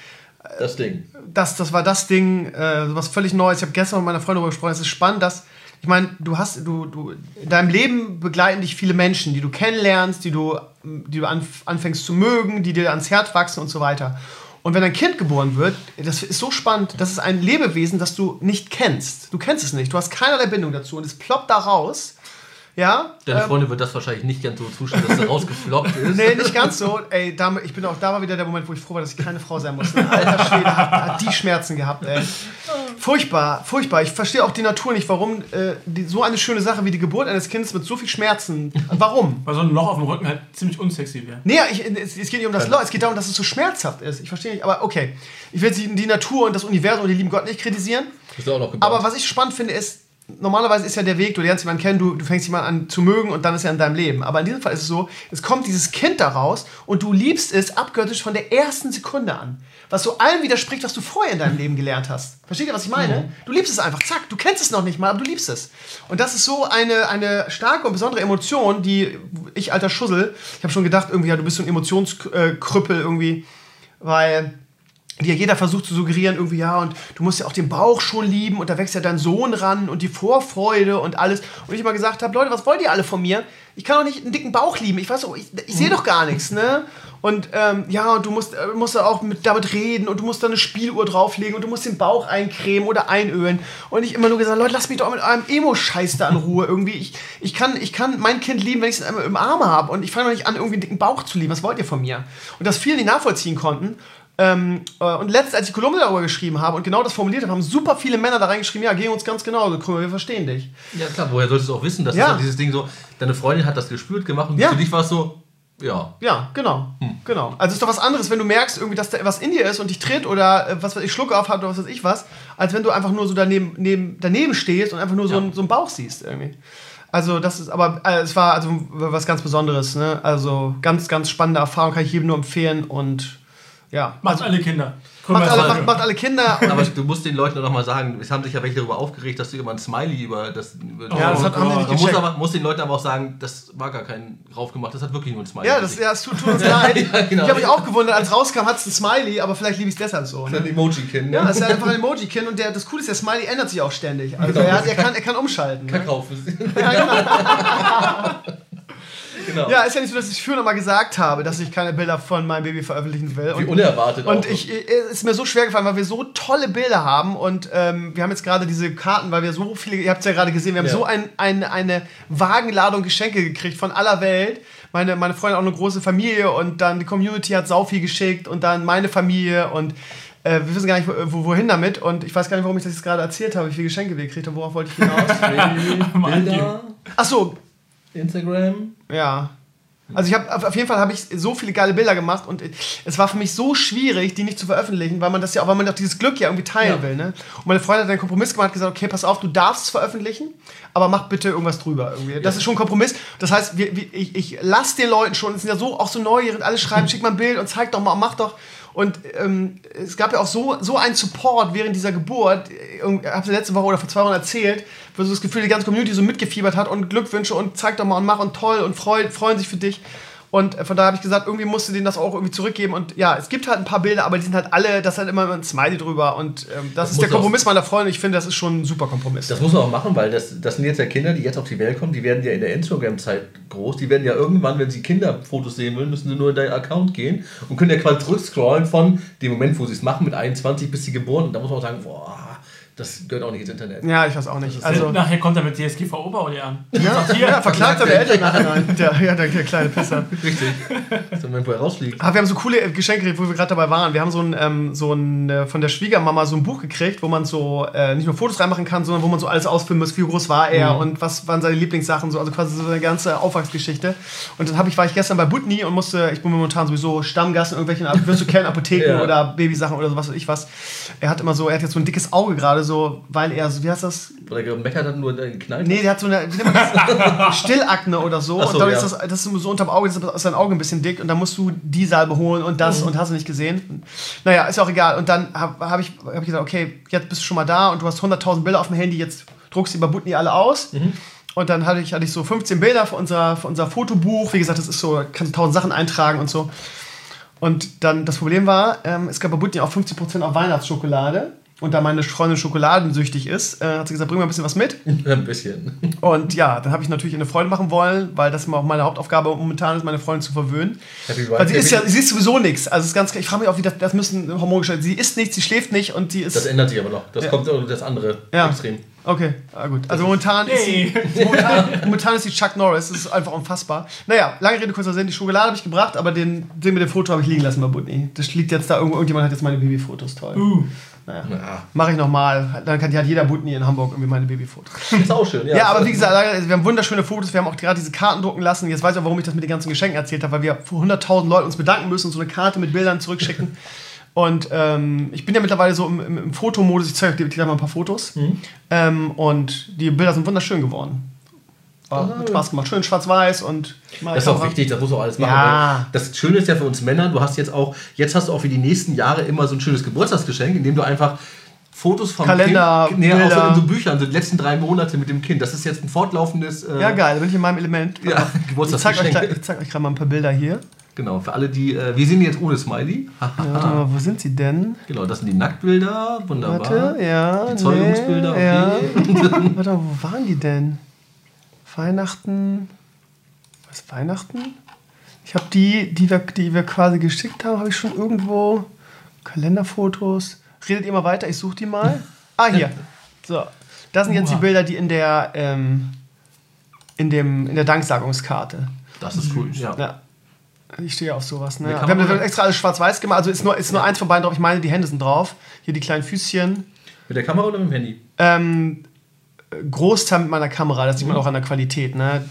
das Ding. Das, das war das Ding, äh, was völlig Neues. Ich habe gestern mit meiner Freundin darüber gesprochen. Es ist spannend, dass, ich meine, du hast, du, du, in deinem Leben begleiten dich viele Menschen, die du kennenlernst, die du, die du anf- anfängst zu mögen, die dir ans Herz wachsen und so weiter. Und wenn ein Kind geboren wird, das ist so spannend, das ist ein Lebewesen, das du nicht kennst. Du kennst es nicht, du hast keinerlei Bindung dazu und es ploppt da raus. Ja, Deine ähm, Freundin wird das wahrscheinlich nicht ganz so zustimmen, dass er rausgefloppt ist. Nee, nicht ganz so. Ey, da, ich bin auch, da war wieder der Moment, wo ich froh war, dass ich keine Frau sein musste. Alter Schwede, hat, hat die Schmerzen gehabt, ey. Furchtbar, furchtbar. Ich verstehe auch die Natur nicht, warum äh, die, so eine schöne Sache wie die Geburt eines Kindes mit so viel Schmerzen. Warum? Weil so ein Loch auf dem Rücken halt ziemlich unsexy wäre. Nee, ich, es, es geht nicht um das Loch, es geht darum, dass es so schmerzhaft ist. Ich verstehe nicht, aber okay. Ich will die, die Natur und das Universum und den lieben Gott nicht kritisieren. Ist auch noch gebaut. Aber was ich spannend finde, ist, normalerweise ist ja der Weg, du lernst jemanden kennen, du, du fängst jemanden an zu mögen und dann ist er in deinem Leben. Aber in diesem Fall ist es so, es kommt dieses Kind da raus und du liebst es abgöttisch von der ersten Sekunde an. Was so allem widerspricht, was du vorher in deinem Leben gelernt hast. Versteht ihr, was ich meine? Mhm. Du liebst es einfach, zack, du kennst es noch nicht mal, aber du liebst es. Und das ist so eine, eine starke und besondere Emotion, die ich, alter Schussel, ich habe schon gedacht, irgendwie, ja, du bist so ein Emotionskrüppel irgendwie, weil dir jeder versucht zu suggerieren, irgendwie, ja, und du musst ja auch den Bauch schon lieben und da wächst ja dein Sohn ran und die Vorfreude und alles. Und ich immer gesagt habe, Leute, was wollt ihr alle von mir? Ich kann doch nicht einen dicken Bauch lieben. Ich weiß doch, ich, ich sehe doch gar nichts, ne? Und ähm, ja, und du musst, äh, musst da auch mit, damit reden und du musst da eine Spieluhr drauflegen und du musst den Bauch eincremen oder einölen. Und ich immer nur gesagt, Leute, lasst mich doch mit eurem Emo-Scheiß da in Ruhe irgendwie. Ich, ich, kann, ich kann mein Kind lieben, wenn ich es einmal im Arm habe und ich fange doch nicht an, irgendwie einen dicken Bauch zu lieben. Was wollt ihr von mir? Und das viele nicht nachvollziehen konnten. Ähm, äh, und letztens, als ich Kolumne darüber geschrieben habe und genau das formuliert habe, haben super viele Männer da reingeschrieben, ja, geh uns ganz genau, so, Krümmer, wir verstehen dich. Ja klar, woher solltest du auch wissen, dass Ja. das dieses Ding so, deine Freundin hat das gespürt, gemacht und Ja. für dich war es so, ja. Ja, genau. genau. Also es ist doch was anderes, wenn du merkst, irgendwie, dass da was in dir ist und dich tritt oder äh, was weiß ich, Schluck auf hat oder was weiß ich was, als wenn du einfach nur so daneben, neben, daneben stehst und einfach nur so, Ja. einen, so einen Bauch siehst irgendwie. Also das ist, aber äh, es war also was ganz Besonderes, ne? Also ganz, ganz spannende Erfahrung, kann ich jedem nur empfehlen und ja. Macht alle Kinder. Macht alle, macht, macht alle Kinder. Aber du musst den Leuten auch noch mal sagen, es haben sich ja welche darüber aufgeregt, dass du immer ein Smiley über das... Über Ja, das hat, haben die nicht Man muss, gecheckt. aber, muss den Leuten aber auch sagen, das war gar kein raufgemacht, das hat wirklich nur ein Smiley. Ja, das, ja, es tut, tut uns leid. Ja, genau. Ich habe mich auch gewundert, als rauskam, hat es ein Smiley, aber vielleicht liebe ich es deshalb so. Das Ne? ist ein Emoji-Kind, ne? Ja, es ist halt einfach ein Emoji-Kind und der, das Coole ist, der Smiley ändert sich auch ständig. Also Genau. er, hat, er, kann, er kann umschalten. Ne? Kakao für Genau. Ja, ist ja nicht so, dass ich früher noch mal gesagt habe, dass ich keine Bilder von meinem Baby veröffentlichen will. Wie Und, unerwartet und auch. ich, es ist mir so schwer gefallen, weil wir so tolle Bilder haben und ähm, wir haben jetzt gerade diese Karten, weil wir so viele, ihr habt es ja gerade gesehen, wir haben Ja. so ein, ein, eine Wagenladung Geschenke gekriegt von aller Welt. Meine, meine Freundin hat auch eine große Familie und dann die Community hat sau viel geschickt und dann meine Familie und äh, wir wissen gar nicht, wo, wohin damit und ich weiß gar nicht, warum ich das jetzt gerade erzählt habe, wie viele Geschenke wir gekriegt haben, worauf wollte ich hinaus? Bilder, Ach so, Instagram. ja. Also ich habe auf jeden Fall habe ich so viele geile Bilder gemacht und es war für mich so schwierig, die nicht zu veröffentlichen, weil man das ja auch, weil man auch dieses Glück ja irgendwie teilen ja. will. Ne? Und meine Freundin hat einen Kompromiss gemacht und gesagt, okay, pass auf, du darfst es veröffentlichen, aber mach bitte irgendwas drüber. Irgendwie. Das ja. ist schon ein Kompromiss. Das heißt, wir, wir, ich, ich lasse den Leuten schon, es sind ja so auch so neugierig, alle schreiben, schick mal ein Bild und zeig doch mal, mach doch. Und ähm, es gab ja auch so, so einen Support während dieser Geburt, ich habe letzte Woche oder vor zwei Wochen erzählt, wo so das Gefühl, die ganze Community so mitgefiebert hat und Glückwünsche und zeig doch mal und mach und toll und freu, freuen sich für dich. Und von daher habe ich gesagt, irgendwie musst du denen das auch irgendwie zurückgeben. Und ja, es gibt halt ein paar Bilder, aber die sind halt alle, das ist halt immer ein Smiley drüber. Und ähm, das, das ist der Kompromiss meiner Freunde. Ich finde, das ist schon ein super Kompromiss. Das muss man auch machen, weil das, das sind jetzt ja Kinder, die jetzt auf die Welt kommen. Die werden ja in der Instagram-Zeit groß. Die werden ja irgendwann, wenn sie Kinderfotos sehen wollen, müssen sie nur in deinen Account gehen und können ja quasi zurückscrollen von dem Moment, wo sie es machen, mit einundzwanzig bis sie geboren. Und da muss man auch sagen, boah, das gehört auch nicht ins Internet. Ja, ich weiß auch nicht. Also, nachher kommt er mit D S G V Oberoli an. Ja, hier, ja verklagt seine Eltern nachher. Der, ja, der, der kleine Pisser. Richtig. So, wenn er rausfliegt. Aber wir haben so coole Geschenke, wo wir gerade dabei waren. Wir haben so ein, ähm, so ein äh, von der Schwiegermama so ein Buch gekriegt, wo man so äh, nicht nur Fotos reinmachen kann, sondern wo man so alles ausfilmen muss, wie groß war er mhm. und was waren seine Lieblingssachen, so, also quasi so eine ganze Aufwachsgeschichte. Und dann hab ich, war ich gestern bei Butni und musste, ich bin momentan sowieso Stammgast in irgendwelchen, wirst du kennen, Apotheken ja. oder Babysachen oder sowas weiß ich was. Er hat immer so, er hat jetzt so ein dickes Auge gerade so, weil er so, wie heißt das? Oder gemeckert hat nur geknallt? Nee, der hat so eine Stillakne oder so. so und dann ja. ist das, das ist so unterm Auge, das ist sein Auge ein bisschen dick und dann musst du die Salbe holen und das mhm. und hast du nicht gesehen. Naja, ist auch egal. Und dann habe hab ich, hab ich gesagt, okay, jetzt bist du schon mal da und du hast hunderttausend Bilder auf dem Handy, jetzt druckst du die bei Butni alle aus. Mhm. Und dann hatte ich, hatte ich so fünfzehn Bilder für unser, für unser Fotobuch. Wie gesagt, das ist so, kannst du tausend Sachen eintragen und so. Und dann, das Problem war, ähm, es gab bei Butni auch fünfzig Prozent auf Weihnachtsschokolade. Und da meine Freundin schokoladensüchtig ist, äh, hat sie gesagt, bring mal ein bisschen was mit. Ein bisschen. Und ja, dann habe ich natürlich eine Freude machen wollen, weil das immer auch meine Hauptaufgabe momentan ist, meine Freundin zu verwöhnen. Weil sie ist ja, sie ist sowieso nichts. Also es ist ganz, ich frage mich auch, wie das, das müssen Hormongestalten. Sie isst nichts, sie schläft nicht und die ist. Das ändert sich aber noch. Das ja. kommt das andere ja. Extrem. Okay, ah, gut. Also momentan ist, sie, momentan, momentan ist sie Chuck Norris. Das ist einfach unfassbar. Naja, lange Rede, kurzer Sinn. Die Schokolade habe ich gebracht, aber den, den mit dem Foto habe ich liegen lassen bei Butni. Das liegt jetzt da irgendwo. Irgendjemand hat jetzt meine Babyfotos. Toll. Uh. Naja. Na. Mache ich nochmal. Dann kann, hat jeder Butni in Hamburg irgendwie meine Babyfotos. Das ist auch schön, ja. Ja, aber wie gesagt, wir haben wunderschöne Fotos. Wir haben auch gerade diese Karten drucken lassen. Jetzt weiß ich auch, warum ich das mit den ganzen Geschenken erzählt habe, weil wir vor hunderttausend Leuten uns bedanken müssen und so eine Karte mit Bildern zurückschicken. Und ähm, ich bin ja mittlerweile so im, im, im Fotomodus. Ich zeige dir gleich mal ein paar Fotos. Mhm. Ähm, und die Bilder sind wunderschön geworden. War, hat Spaß gemacht. Schön schwarz-weiß und... Das ist auch wichtig, das muss auch alles machen. Ja. Das Schöne ist ja für uns Männer, du hast jetzt auch, jetzt hast du auch für die nächsten Jahre immer so ein schönes Geburtstagsgeschenk, indem du einfach Fotos vom Kalender, Kind, nee, auch so in so Büchern, so die letzten drei Monate mit dem Kind. Das ist jetzt ein fortlaufendes... Äh, ja, geil, da bin ich in meinem Element. Ja, Geburtstagsgeschenk. Ich zeige euch, zeig euch gerade mal ein paar Bilder hier. Genau, für alle, die... Äh, wir sehen jetzt ohne Smiley. Ja, wo sind sie denn? Genau, das sind die Nacktbilder. Wunderbar. Warte, ja. Die Zeugungsbilder, nee, okay. Ja. Warte, wo waren die denn? Weihnachten... Was, Weihnachten? Ich habe die, die wir, die wir quasi geschickt haben, habe ich schon irgendwo... Kalenderfotos. Redet ihr mal weiter, ich suche die mal. Ah, hier. So, das sind jetzt Uha. die Bilder, die in der, ähm, in dem, in der Danksagungskarte. Das ist cool, ja. ja. Ich stehe auf sowas. Ne? Wir haben das extra alles schwarz-weiß gemacht. Also ist nur, ist nur ja. eins von beiden drauf. Ich meine, die Hände sind drauf. Hier die kleinen Füßchen. Mit der Kamera oder mit dem Handy? Ähm, Großteil mit meiner Kamera. Das sieht man mhm. auch an der Qualität. Ne?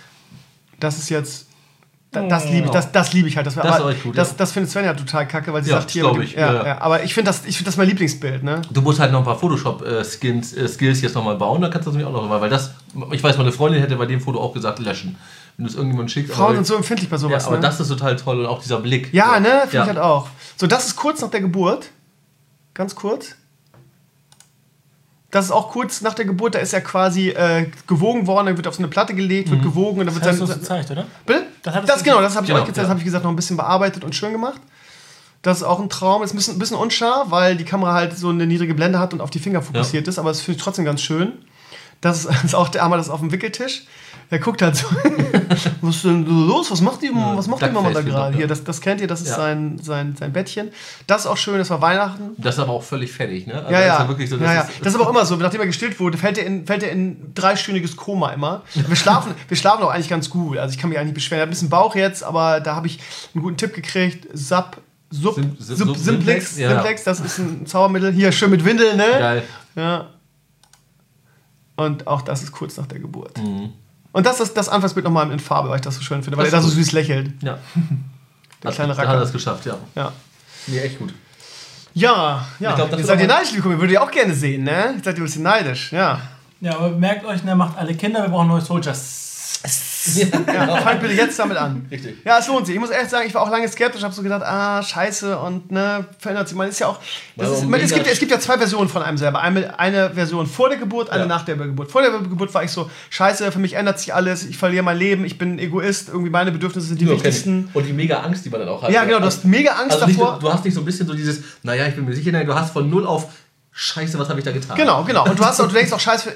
Das ist jetzt... Das liebe ich, das, das lieb ich halt. Das, das, aber, ist gut, das, ja. das findet Sven ja total kacke, weil sie ja, sagt hier... Ich, ja, ja. Ja. Aber ich finde das, find das mein Lieblingsbild. Ne? Du musst halt noch ein paar Photoshop-Skills äh, Skills jetzt nochmal bauen, dann kannst du das nämlich auch noch mal, weil das... Ich weiß, meine Freundin hätte bei dem Foto auch gesagt, löschen. Wenn du es irgendjemand schickt. Frauen aber, sind so empfindlich bei sowas. Ja, aber ne? das ist total toll und auch dieser Blick. Ja, so. ne? Finde ja. ich halt auch. So, das ist kurz nach der Geburt. Ganz kurz. Das ist auch kurz nach der Geburt, da ist er quasi äh, gewogen worden, dann wird auf so eine Platte gelegt, wird mhm. gewogen und dann das wird hast dann. Du gezeigt, oder? Bitte? Das, das genau, das habe ich genau, euch gezeigt, ja. das habe ich gesagt, noch ein bisschen bearbeitet und schön gemacht. Das ist auch ein Traum, ist ein bisschen, ein bisschen unscharf, weil die Kamera halt so eine niedrige Blende hat und auf die Finger fokussiert ja. ist, aber das finde ich trotzdem ganz schön. Das ist, das ist auch der Arme, das ist auf dem Wickeltisch. Der guckt halt so, was ist denn los? Was macht die, ja, was macht die Mama da gerade? Hier, das, das kennt ihr, das ist ja. sein, sein, sein Bettchen. Das ist auch schön, das war Weihnachten. Das ist aber auch völlig fertig, ne? Also ja, ja. Das ist ja wirklich so, das, ja, ja. Ist, das ist aber auch immer so, nachdem er gestillt wurde, fällt er in, fällt er in dreistündiges Koma immer. Wir schlafen, wir schlafen auch eigentlich ganz gut, also ich kann mich eigentlich nicht beschweren. Er hat ein bisschen Bauch jetzt, aber da habe ich einen guten Tipp gekriegt. Sub, Sub, Sim, Sim, Sub, Simplex, ja. Simplex, das ist ein Zaubermittel. Hier, schön mit Windeln, ne? Geil. Ja. Und auch das ist kurz nach der Geburt. Mhm. Und das ist das Anfangsbild nochmal in Farbe, weil ich das so schön finde, weil Das er da so ist gut. süß lächelt. Ja. Der Hat, kleine da hat Racker. er es geschafft, ja. Ja. Nee, echt gut. Ja, ja. Ich glaub, das Ihr ist seid ihr auch- neidisch, liebe Kumpel. Würdet ihr auch gerne sehen, ne? Ich seid ihr ein bisschen neidisch, ja. Ja, aber merkt euch, ne, macht alle Kinder, wir brauchen neue Soldiers. Ja, fangt bitte jetzt damit an. Richtig. Ja, es lohnt sich. Ich muss ehrlich sagen, ich war auch lange skeptisch, habe so gedacht, ah, scheiße und ne, verändert sich. Man ist ja auch. Das Weil ist, man man, es, mega- gibt, es gibt ja zwei Versionen von einem selber. Eine, eine Version vor der Geburt, eine Ja. nach der Geburt. Vor der Geburt war ich so, scheiße, für mich ändert sich alles, ich verliere mein Leben, ich bin ein Egoist, irgendwie meine Bedürfnisse sind die Ja, kenn ich. wichtigsten. Und die mega Angst, die man dann auch hat. Ja, genau, du hast mega Angst also nicht, davor. Du hast nicht so ein bisschen so dieses, naja, ich bin mir sicher, nein, du hast von null auf, scheiße, was habe ich da getan? Genau, genau. Und du hast auch, du denkst auch, scheiße,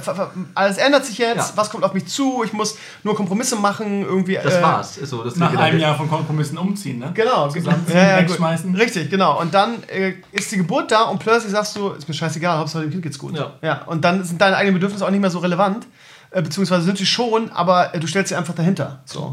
alles ändert sich jetzt, Ja. was kommt auf mich zu, ich muss nur Kompromisse machen, irgendwie. Das äh, war's. Ist so, das Nach geht einem dann- Jahr von Kompromissen umziehen, ne? Genau, Zusammenziehen, ja, ja, gut. wegschmeißen. Richtig, genau. Und dann äh, ist die Geburt da und plötzlich sagst du, ist mir scheißegal, Hauptsache dem Kind geht's gut. Ja. Ja, und dann sind deine eigenen Bedürfnisse auch nicht mehr so relevant, äh, beziehungsweise sind sie schon, aber äh, du stellst sie einfach dahinter. So.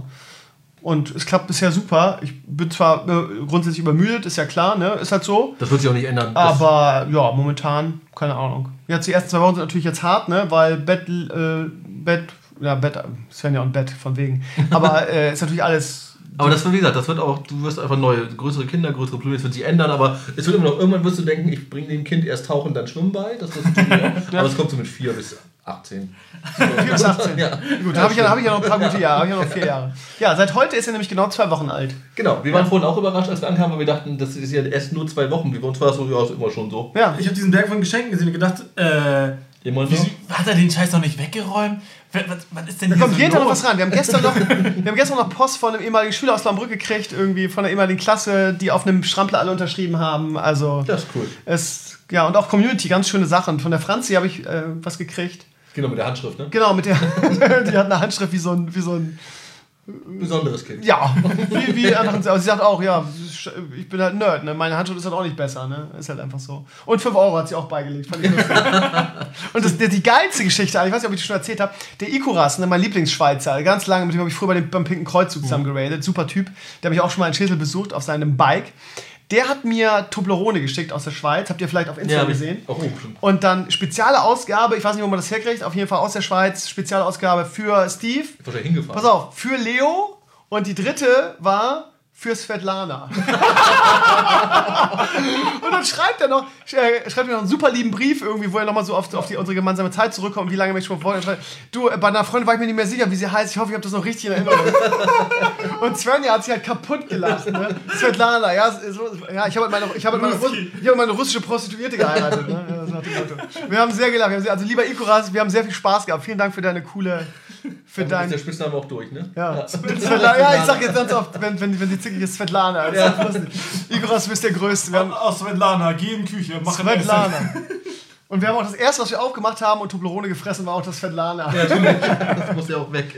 Und es klappt bisher super. Ich bin zwar äh, grundsätzlich übermüdet, ist ja klar, ne? Ist halt so. Das wird sich auch nicht ändern. Das- Aber ja, momentan, keine Ahnung. Jetzt die ersten zwei Wochen sind natürlich jetzt hart, ne? Weil Bett, äh, Bett, ja, Bett, Sven ja und Bett, von wegen. Aber äh, ist natürlich alles. Aber das wird, wie gesagt, das wird auch, du wirst einfach neue, größere Kinder, größere Probleme, das wird sich ändern, aber es wird immer noch, irgendwann wirst du denken, ich bringe dem Kind erst Tauchen, dann Schwimmen bei, das wirst du tun, ja. Aber es kommt so mit vier bis achtzehn. vier bis achtzehn. Ja. Gut, da habe ich, ja, hab ich ja noch ein paar gute Jahre, habe ich ja noch vier Jahre. Ja, seit heute ist er nämlich genau zwei Wochen alt. Genau, wir waren vorhin auch überrascht, als wir ankamen, weil wir dachten, das ist ja erst nur zwei Wochen, wie bei uns war es so, ja, ist immer schon so. Ja. Ich habe diesen Berg von Geschenken gesehen und gedacht, äh, Immer wieso, noch? hat er den Scheiß noch nicht weggeräumt? Was, was, was ist denn Da hier kommt so jeden Tag noch los? was ran. Wir haben gestern noch, wir haben gestern noch Post von einem ehemaligen Schüler aus Lambrück gekriegt, irgendwie von der ehemaligen Klasse, die auf einem Strampler alle unterschrieben haben. Also Das ist cool. es, ja, und auch Community, ganz schöne Sachen. Von der Franzi habe ich äh, was gekriegt. Genau, mit der Handschrift, ne? Genau, mit der, die hat eine Handschrift wie so ein, wie so ein, Besonderes Kind. ja, wie, wie einfach, ein- aber sie sagt auch, ja, ich bin halt ein Nerd, ne? Meine Handschrift ist halt auch nicht besser, ne? Ist halt einfach so. Und fünf Euro hat sie auch beigelegt, fand ich lustig. Und das, die, die geilste Geschichte, ich weiß nicht, ob ich das schon erzählt habe, der Ikuras, ne, mein Lieblingsschweizer, ganz lange, mit dem habe ich früher bei dem, beim Pinken Kreuzzug zusammen geradet, super Typ, der habe ich auch schon mal in Schäsel besucht auf seinem Bike. Der hat mir Toblerone geschickt aus der Schweiz, habt ihr vielleicht auf Instagram hab ich- gesehen. Oh, bestimmt. Und dann spezielle Ausgabe, ich weiß nicht, wo man das herkriegt, auf jeden Fall aus der Schweiz, spezielle Ausgabe für Steve. Wahrscheinlich hingefahren. Pass auf, für Leo und die dritte war für Svetlana. Und dann schreibt er noch, äh, schreibt mir noch einen super lieben Brief irgendwie, wo er nochmal so auf, auf die, unsere gemeinsame Zeit zurückkommt, wie lange mich schon vorher schreibt. Du, äh, bei einer Freundin war ich mir nicht mehr sicher, wie sie heißt. Ich hoffe, ich habe das noch richtig in Erinnerung. Und Svenja hat sich halt kaputt gelacht. Ne? Svetlana, ja, so, ja ich habe halt meine, ich hab halt meine, Russ- ich hab meine russische Prostituierte geheiratet. Ne? Ja, so nach dem Motto. Wir haben sehr gelacht. Wir haben sehr, also lieber Ikuras, wir haben sehr viel Spaß gehabt. Vielen Dank für deine coole, für Dann ist dein... der Spitzname auch durch, ne? Ja, Svetlana, ja, ich sag jetzt ganz oft, wenn, wenn, wenn sie zickig ist, Svetlana. Das ist lustig. Ikuras, du bist der Größte. Wir haben Aus Svetlana, geh in die Küche, mach ein Svetlana. Und wir haben auch das erste, was wir aufgemacht haben und Toblerone gefressen, war auch das Svetlana. Ja, natürlich. Das muss ja auch weg.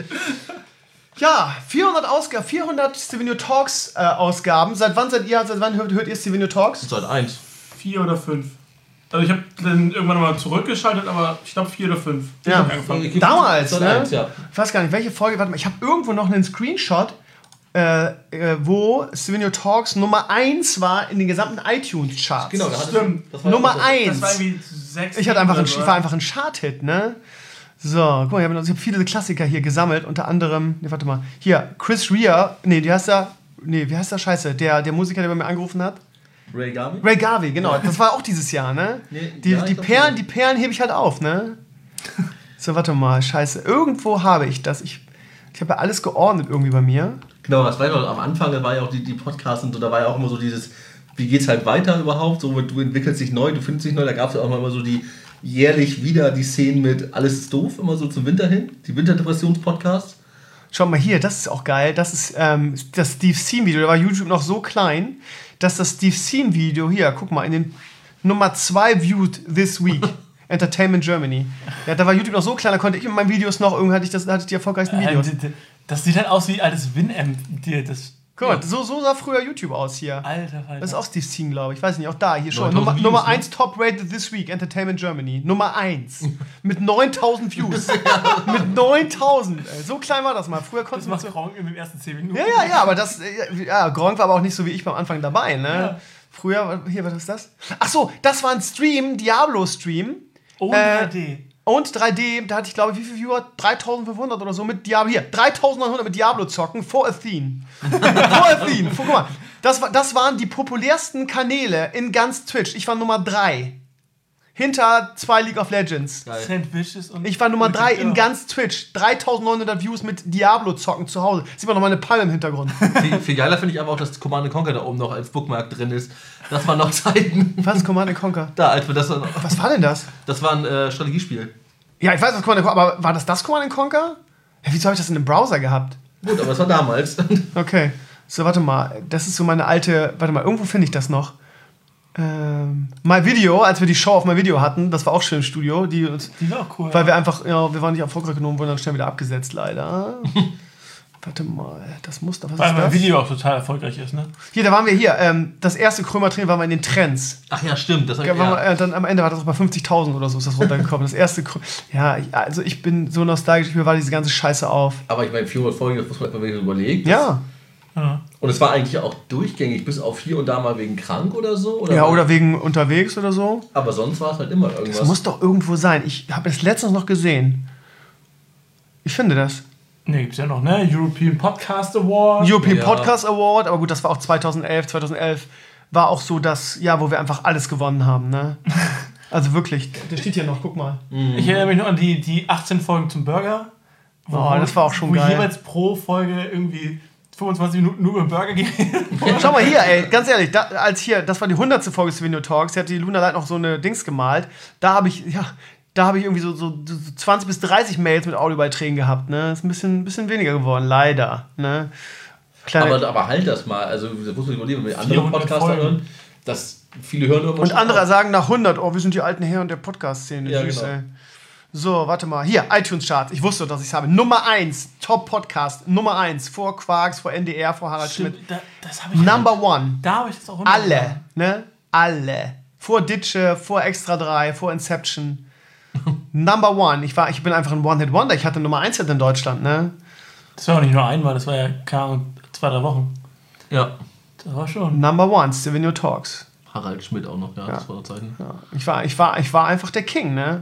Ja, vierhundert Ausgaben, vierhundert Stevenio Talks äh, Ausgaben. Seit wann seid ihr, seit wann hört, hört ihr Stevenio Talks? Seit eins. Vier oder fünf. Also ich habe dann irgendwann mal zurückgeschaltet, aber ich glaube vier oder fünf. Ich Ja. hab angefangen. Damals, Seit ne? eins, ja. Ich weiß gar nicht, welche Folge, warte mal, ich habe irgendwo noch einen Screenshot, äh, äh, wo Stevenio Talks Nummer eins war in den gesamten iTunes-Charts. Genau, da hatte Stimmt. das war Nummer auch so. eins. Das war irgendwie sechs. Ich, hatte einfach ein, oder ich so. war einfach ein Chart-Hit, ne? So, guck mal, ich habe hab viele Klassiker hier gesammelt, unter anderem, nee, warte mal, hier, Chris Rea, nee, wie heißt der, nee, wie heißt der Scheiße, der, der Musiker, der bei mir angerufen hat? Ray Garvey? Ray Garvey, genau, das war auch dieses Jahr, ne? Nee, Die, ja, ich die glaub Perlen, schon. die Perlen hebe ich halt auf, ne? So, warte mal, scheiße, irgendwo habe ich das, ich, ich habe ja alles geordnet irgendwie bei mir. Genau, das war ja am Anfang, da war ja auch die, die Podcasts und so, da war ja auch immer so dieses, wie geht's halt weiter überhaupt, so, du entwickelst dich neu, du findest dich neu, da gab es ja auch mal immer so die, jährlich wieder die Szenen mit Alles ist doof, immer so zum Winter hin, die Winterdepressions-Podcasts. Schau mal hier, das ist auch geil. Das ist ähm, das Steve Scene-Video. Da war YouTube noch so klein, dass das Steve Scene-Video hier, guck mal, in den Nummer zwei viewed this week. Entertainment Germany. Ja, da war YouTube noch so klein, da konnte ich mit meinen Videos noch, irgendwie hatte ich, das, hatte ich die erfolgreichsten Äh, Videos. d- d- Das sieht halt aus wie altes Winamp. dir Das, Guck mal, so, so sah früher YouTube aus hier. Alter, Alter. Das ist auch Steve Scene, glaube ich. Ich weiß nicht, auch da, hier schon. neuntausend Nummer, Views, Nummer ne? eins Top Rated This Week, Entertainment Germany. Nummer eins. Mit neuntausend Views. Mit neuntausend. Ey. So klein war das mal. Früher Das konnte man macht so. Gronk in den ersten zehn Minuten. Ja, ja, ja, aber das. äh, Ja, Gronk war aber auch nicht so wie ich beim Anfang dabei, ne? Ja. Früher, hier, was ist das? Ach so, das war ein Stream, Diablo-Stream. Oh, Äh, drei D. Und drei D, da hatte ich glaube ich, wie viele Viewer? dreitausendfünfhundert oder so mit Diablo. Hier, dreitausendneunhundert mit Diablo zocken vor Athene. vor Athene. Guck mal, das, war, das waren die populärsten Kanäle in ganz Twitch. Ich war Nummer drei. Hinter zwei League of Legends. Sandwiches und Ich war Nummer drei in ganz Twitch. dreitausendneunhundert Views mit Diablo zocken zu Hause. Sieht man noch meine Palme im Hintergrund. Viel, viel geiler finde ich aber auch, dass Command and Conquer da oben noch als Bookmark drin ist. Das waren noch Zeiten. Was? Command and Conquer? Da, als wir das dann, Was war denn das? das war ein äh, Strategiespiel. Ja, ich weiß, was Command and Conquer, aber war das das Command and Conquer? Ja, wieso habe ich das in einem Browser gehabt? Gut, aber es war damals. Okay. So, warte mal. Das ist so meine alte. Warte mal, irgendwo finde ich das noch. Ähm, My Video, als wir die Show auf My Video hatten, das war auch schön im Studio. Die, Die war auch cool. weil wir einfach, ja, wir waren nicht erfolgreich genommen, wurden dann schnell wieder abgesetzt, leider. Warte mal, das muss doch. Was Weil ist mein das? Video auch total erfolgreich ist, ne? Hier, da waren wir hier. Ähm, das erste Krömer-Training waren wir in den Trends. Ach ja, stimmt. Das hab Ja, ich, waren wir, ja. äh, dann am Ende war das auch bei fünfzigtausend oder so ist das runtergekommen. Das erste Krö Ja, ich, also ich bin so nostalgisch, mir war diese ganze Scheiße auf. Aber ich meine, vierhundert Folgen, das muss man einfach überlegen. Ja. Ja. Und es war eigentlich auch durchgängig, bis auf hier und da mal wegen krank oder so. Oder Ja, war- oder wegen unterwegs oder so. Aber sonst war es halt immer irgendwas. Das muss doch irgendwo sein. Ich habe es letztens noch gesehen. Ich finde das. Ne, gibt's ja noch, ne? European Podcast Award. European Ja. Podcast Award, aber gut, das war auch zweitausendelf. zweitausendelf war auch so das Jahr, wo wir einfach alles gewonnen haben, ne? Also wirklich, der steht hier noch, guck mal. Ich erinnere mich noch an die, die achtzehn Folgen zum Burger. Wo, Oh, das war auch schon wo geil. jeweils pro Folge irgendwie fünfundzwanzig Minuten nur über Burger geht. Schau mal hier, ey, ganz ehrlich, da, als hier, das war die hundertste Folge des Video Talks, hier hat die Luna Light noch so eine Dings gemalt. Da habe ich, ja, da habe ich irgendwie so, so, so zwanzig bis dreißig Mails mit Audiobeiträgen gehabt, ne? Ist ein bisschen, bisschen weniger geworden, leider, ne? Kleine, aber, aber halt das mal. Also, das muss man überlegen, wenn wir andere vierhundert Podcaster Folgen. hören, dass viele hören irgendwas. und andere sagen nach hundert, oh, wir sind die alten Herren der Podcast-Szene. Ja, Süß, genau. ey. So, warte mal. Hier, iTunes-Charts. Ich wusste, dass ich es habe. Nummer eins, Top-Podcast. Nummer eins, vor Quarks, vor N D R, vor Harald Schmidt. Stimmt, da, das habe ich Number one. Da habe ich das auch Alle, ne? Alle. Vor Ditsche, vor Extra drei, vor Inception. Number one. Ich, war, ich bin einfach ein One-Hit-Wonder. Ich hatte Nummer eins in Deutschland, ne? Das war auch nicht nur einmal, das war ja keine Ahnung, zwei, drei Wochen. Ja. Das war schon. Number one, Stevenio Talks. Harald Schmidt auch noch, ja, das war Zeiten. Ja. Ich, war, ich, war, ich war einfach der King, ne?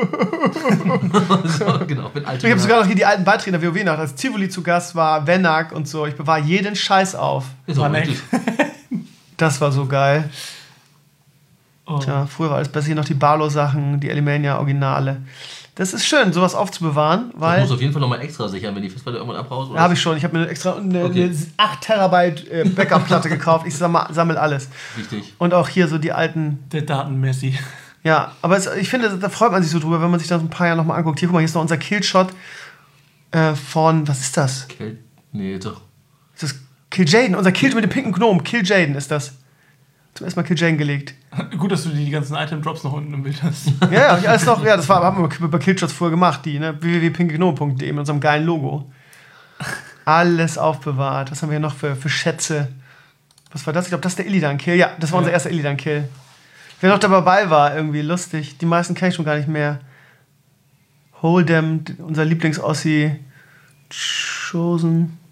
so, genau, bin alt. Ich habe sogar noch hier die alten Beiträge der WoW nach, als Tivoli zu Gast war, Venak und so. Ich bewahre jeden Scheiß auf. Ist auch War richtig. Das war so geil. Oh. Tja, früher war alles besser. Hier noch die Barlow-Sachen, die Elimania-Originale. Das ist schön, sowas aufzubewahren, Das weil... muss auf jeden Fall nochmal extra sichern, wenn die Festplatte irgendwann abhaust. Da habe ich schon. Ich habe mir extra eine, Okay. eine acht Terabyte äh, Backup-Platte gekauft. Ich sammle, sammel alles. Wichtig. Und auch hier so die alten... Der Datenmessi. Ja, aber es, ich finde, da freut man sich so drüber, wenn man sich das ein paar Jahre nochmal anguckt. Hier, guck mal, hier ist noch unser Killshot äh, von... Was ist das? Kel nee, doch. Das ist Kill Jaden. Unser Kill mit dem pinken Gnom. Kill Jaden ist das. Zum ersten Mal Kill Jaden gelegt. Gut, dass du die ganzen Item-Drops noch unten im Bild hast. Ja, ja, ich alles noch, ja, das war, haben wir bei Killshots vorher gemacht, die, ne? w w w punkt pinkgnome punkt de mit unserem geilen Logo. Alles aufbewahrt. Was haben wir hier noch für, für Schätze? Was war das? Ich glaube, das ist der Illidan-Kill. Ja, das war unser Ja. erster Illidan-Kill. Wer noch dabei war, irgendwie lustig. Die meisten kenne ich schon gar nicht mehr. Hold'em, unser Lieblings-Ossi. Chosen.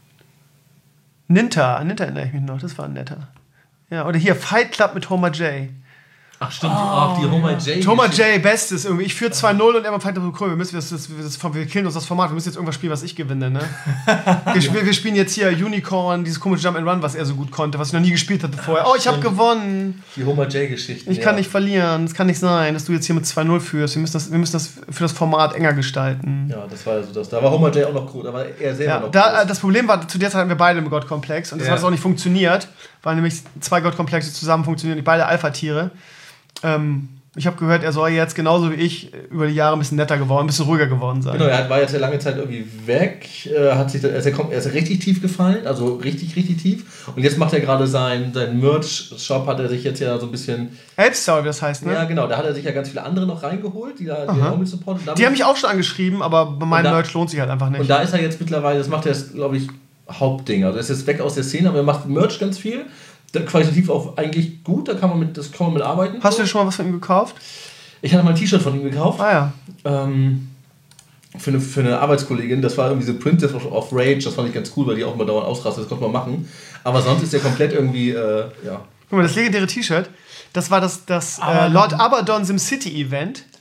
Ninta, an Ninta erinnere ich mich noch, das war ein netter. Ja, oder hier, Fight Club mit Homer J. Ach stimmt, oh, die Homer J. Homer J, bestes irgendwie. Ich führe zwei null und er Fight Club, cool, wir müssen das, das, das, wir killen uns das Format, wir müssen jetzt irgendwas spielen, was ich gewinne, ne? wir, spiel, wir spielen jetzt hier Unicorn, dieses komische Jump and Run, was er so gut konnte, was ich noch nie gespielt hatte vorher. Oh, ich habe gewonnen. Die Homer J-Geschichten. Ich ja. kann nicht verlieren. Es kann nicht sein, dass du jetzt hier mit zwei null führst. Wir müssen das, wir müssen das für das Format enger gestalten. Ja, das war ja so das. Da war Homer J auch noch cool, da war er selber Ja, noch da, äh, groß. das Problem war, zu der Zeit hatten wir beide einen Gottkomplex und das Ja. hat auch nicht funktioniert, weil nämlich zwei Gottkomplexe zusammen funktionieren, nicht beide Alpha-Tiere. Ähm, ich habe gehört, er soll jetzt genauso wie ich über die Jahre ein bisschen netter geworden, ein bisschen ruhiger geworden sein. Genau, er hat- war jetzt ja lange Zeit irgendwie weg, äh, hat sich, da- er, ist, er, er ist richtig tief gefallen, also richtig, richtig tief. Und jetzt macht er gerade sein, sein Merch-Shop, hat er sich jetzt ja so ein bisschen, Elbstar, wie das heißt, ne? ja genau, da hat er sich ja ganz viele andere noch reingeholt, die da die Aha. auch mit supporten. Die haben mich auch schon angeschrieben, aber bei meinem Und da- Merch lohnt sich halt einfach nicht. Und da ist er jetzt mittlerweile, das macht er jetzt, glaube ich, Hauptding. Also er ist jetzt weg aus der Szene, aber er macht Merch ganz viel. Da- Qualitativ auch eigentlich gut, da kann man mit, das kann man mit arbeiten. Hast du dir schon mal was von ihm gekauft? Ich hatte mal ein T-Shirt von ihm gekauft. Ah ja. Ähm, für, eine, für eine Arbeitskollegin, das war irgendwie so Princess of, of Rage, das fand ich ganz cool, weil die auch immer dauernd ausrastet, das konnte man machen. Aber sonst ist der komplett irgendwie, äh, ja. Guck mal, das legendäre T-Shirt, das war das, das äh, Abaddon. Lord Abaddon SimCity Event.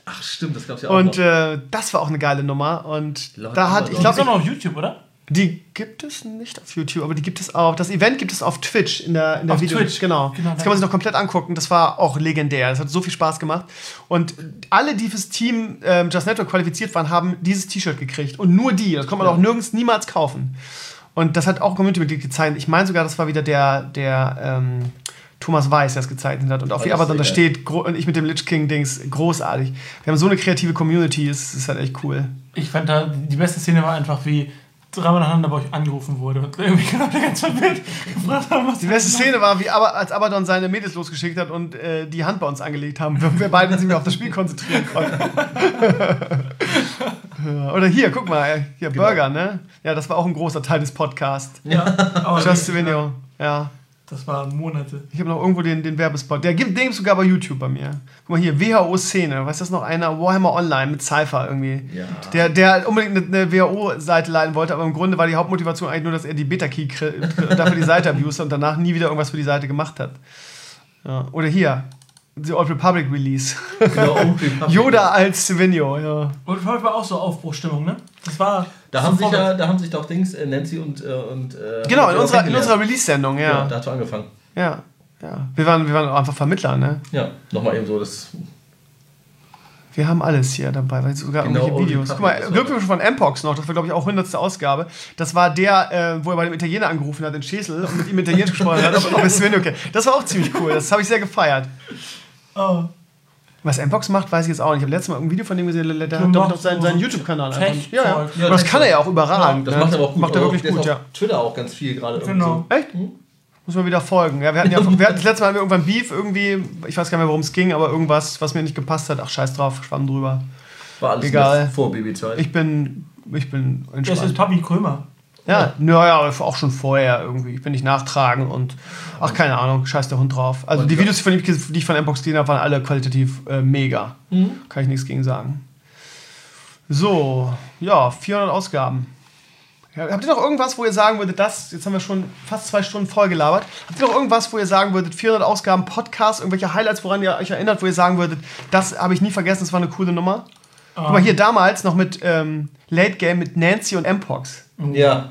Ach stimmt, das gab's ja auch Und noch. äh, das war auch eine geile Nummer. Und Leute, da hat, aber ich Ich glaube, glaube, noch auf YouTube, oder? die gibt es nicht auf YouTube, aber die gibt es auch. Das Event gibt es auf Twitch in der, in der Auf Video. Twitch. Genau. Genau, Das kann man sich noch komplett angucken. Das war auch legendär. Das hat so viel Spaß gemacht. Und alle, die fürs Team ähm, Just Network qualifiziert waren, haben dieses T-Shirt gekriegt. Und nur die. Das konnte man Ja. auch nirgends niemals kaufen. Und das hat auch Community-Mitglied gezeichnet. Ich meine sogar, das war wieder der, der ähm, Thomas Weiß, der es gezeichnet hat. Und auf Oh, wie das aber dann da ist steht, gro- und ich mit dem Lich King-Dings, großartig. Wir haben so eine kreative Community, es ist halt echt cool. Ich fand da, die beste Szene war einfach, wie dreimal nacheinander bei euch angerufen wurde und irgendwie genau der ganz verwirrt gefragt haben, was Die beste Szene war, wie aber, als Abaddon seine Mädels losgeschickt hat und äh, die Hand bei uns angelegt haben, wir, wir beide uns nicht mehr auf das Spiel konzentrieren konnten. Ja, oder hier, guck mal, hier, Genau. Burger, ne? Ja, das war auch ein großer Teil des Podcasts. Ja, aber Just Souvenir, ja. das waren Monate. Ich habe noch irgendwo den, den Werbespot. Der gibt, den gibt es sogar bei YouTube bei mir. Guck mal hier, W H O-Szene. Weißt du, das noch einer? Warhammer Online mit Cypher irgendwie. Ja. Der, der unbedingt eine, eine W H O-Seite leiten wollte, aber im Grunde war die Hauptmotivation eigentlich nur, dass er die Beta-Key kriegt und dafür die Seite abused und danach nie wieder irgendwas für die Seite gemacht hat. Ja. Oder hier, The Old Republic Release. Genau, Old Republic. Yoda als Souvenir, ja. Und heute war auch so Aufbruchstimmung, ne? Das war. Da haben, sich sofort- ja, da haben sich doch Dings, äh, Nancy und. Äh, und äh, Genau, haben in sich unserer, in kennengelernt. unserer Release-Sendung, Ja, ja. da hat schon angefangen. Ja, ja. Wir waren, wir waren auch einfach Vermittler, ne? Ja, nochmal eben so, das. Wir haben alles hier dabei, weil sogar Genau, irgendwelche Old Videos. Guck Republic, mal, das war Glückwunsch von Mpox noch, das war, glaube ich, auch hundertste Ausgabe. Das war der, äh, wo er bei dem Italiener angerufen hat in Schesel und mit ihm Italienisch gesprochen hat, ob, ob er Sven okay. Das war auch ziemlich cool, das habe ich sehr gefeiert. Oh. Was Mpox macht, weiß ich jetzt auch nicht. Ich habe letztes Mal ein Video von dem gesehen, der Der hat doch macht noch seinen, so seinen YouTube-Kanal. einfach. Tech-Zeug. Ja, ja. Ja, Aber das Tech-Zeug. kann er ja auch überragend. Das ne? macht er aber auch gut. Macht er Auch- wirklich der ist gut, auf ja. Twitter auch ganz viel gerade. irgendwie Genau. so. Echt? Muss man wieder folgen. Ja, wir hatten ja, wir hatten, das letzte Mal hatten wir irgendwann Beef, irgendwie, ich weiß gar nicht mehr, worum es ging, aber irgendwas, was mir nicht gepasst hat. Ach, scheiß drauf, schwamm drüber. War alles Egal. noch vor Babyzeit. Ich bin, ich bin Das entspannt. ist Papi Krömer. Ja, naja, auch schon vorher irgendwie. Ich bin nicht nachtragen und ach, keine Ahnung, scheiß der Hund drauf. Also Und die ja. Videos, von ihm, die ich von Mpox gesehen habe, waren alle qualitativ äh, mega. Mhm. Kann ich nichts gegen sagen. So, ja, vierhundert Ausgaben. Ja, habt ihr noch irgendwas, wo ihr sagen würdet, das, jetzt haben wir schon fast zwei Stunden voll gelabert, habt ihr noch irgendwas, wo ihr sagen würdet, vierhundert Ausgaben Podcast, irgendwelche Highlights, woran ihr euch erinnert, wo ihr sagen würdet, das habe ich nie vergessen, das war eine coole Nummer? Guck mal, hier damals noch mit ähm, Late Game mit Nancy und Mpox. Ja.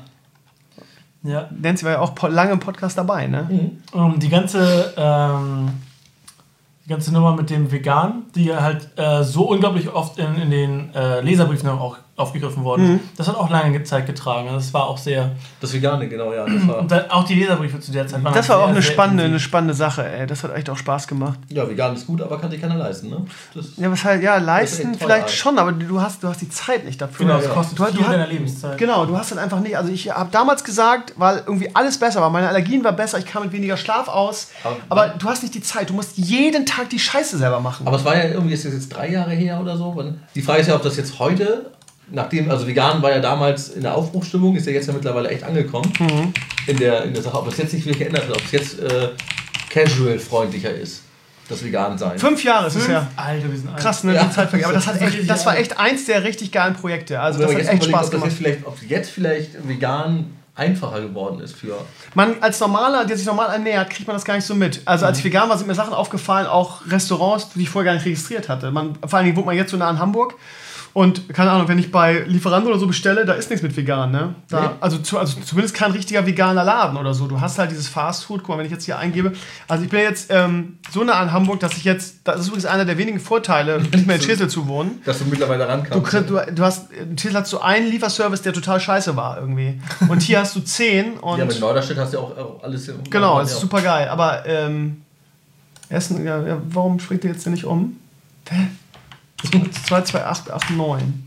Ja. Nancy war ja auch po- lange im Podcast dabei, ne? Um, die ganze ähm, die ganze Nummer mit dem Vegan, die halt äh, so unglaublich oft in, in den äh, Leserbriefen auch aufgegriffen worden ist, Mhm. das hat auch lange Zeit getragen. Das war auch sehr. Das Vegane, genau, ja. Das war, Und dann auch die Leserbriefe zu der Zeit waren Das halt war auch sehr, eine sehr spannende, eine intensiv. spannende Sache, ey. Das hat echt auch Spaß gemacht. ja, vegan ist gut, aber kann sich keiner leisten, ne? Das, Ja, was halt, ja, Das leisten ist echt teuer, vielleicht Alter. schon, aber du hast, du hast die Zeit nicht dafür. Genau, das Ja. kostet Du, viel du, deiner hast, Lebenszeit. genau, du hast dann einfach nicht, also ich habe damals gesagt, weil irgendwie alles besser war, meine Allergien waren besser, ich kam mit weniger Schlaf aus, Aber- aber du hast nicht die Zeit, du musst jeden Tag die Scheiße selber machen. aber es war ja irgendwie, ist das jetzt drei Jahre her oder so? Wann- Die Frage ist ja, ob das jetzt heute, nachdem, also vegan war ja damals in der Aufbruchstimmung, ist ja jetzt ja mittlerweile echt angekommen Mhm. in, der, in der Sache, ob das jetzt sich wirklich geändert hat, ob es jetzt äh, casual-freundlicher ist, das Vegan-Sein. Fünf Jahre ist es ja. Alter, wir sind alt. Krass, ne, Ja. die Zeit vergeht. Aber das, hat Das ist echt, das war echt eins der richtig geilen Projekte. Also das Wenn hat man echt jetzt Spaß überlegt, ob, das gemacht. jetzt vielleicht, ob jetzt vielleicht vegan einfacher geworden ist für... Man als Normaler, der sich normal ernährt, kriegt man das gar nicht so mit. Also als ich vegan war, sind mir Sachen aufgefallen, auch Restaurants, die ich vorher gar nicht registriert hatte. Man, vor allem wohnt man jetzt so nah in Hamburg. Und keine Ahnung, wenn ich bei Lieferando oder so bestelle, da ist nichts mit vegan, ne? Da, Nee. also, zu, also zumindest kein richtiger veganer Laden oder so. Du hast halt dieses Fastfood, guck mal, wenn ich jetzt hier eingebe. Also ich bin jetzt ähm, so nah an Hamburg, dass ich jetzt, das ist übrigens einer der wenigen Vorteile, nicht mehr in Schesel zu wohnen. Dass du mittlerweile Du, rankommst. krieg- du, du hast, in Schesel hast du einen Lieferservice, der total scheiße war irgendwie. Und hier hast du zehn und... Ja, aber in Norderstedt hast du ja auch, auch alles... Genau, ja, das ist super geil. Aber ähm, Essen, ja, ja, warum springt der jetzt denn nicht um? Hä? zwei zwei acht acht neun.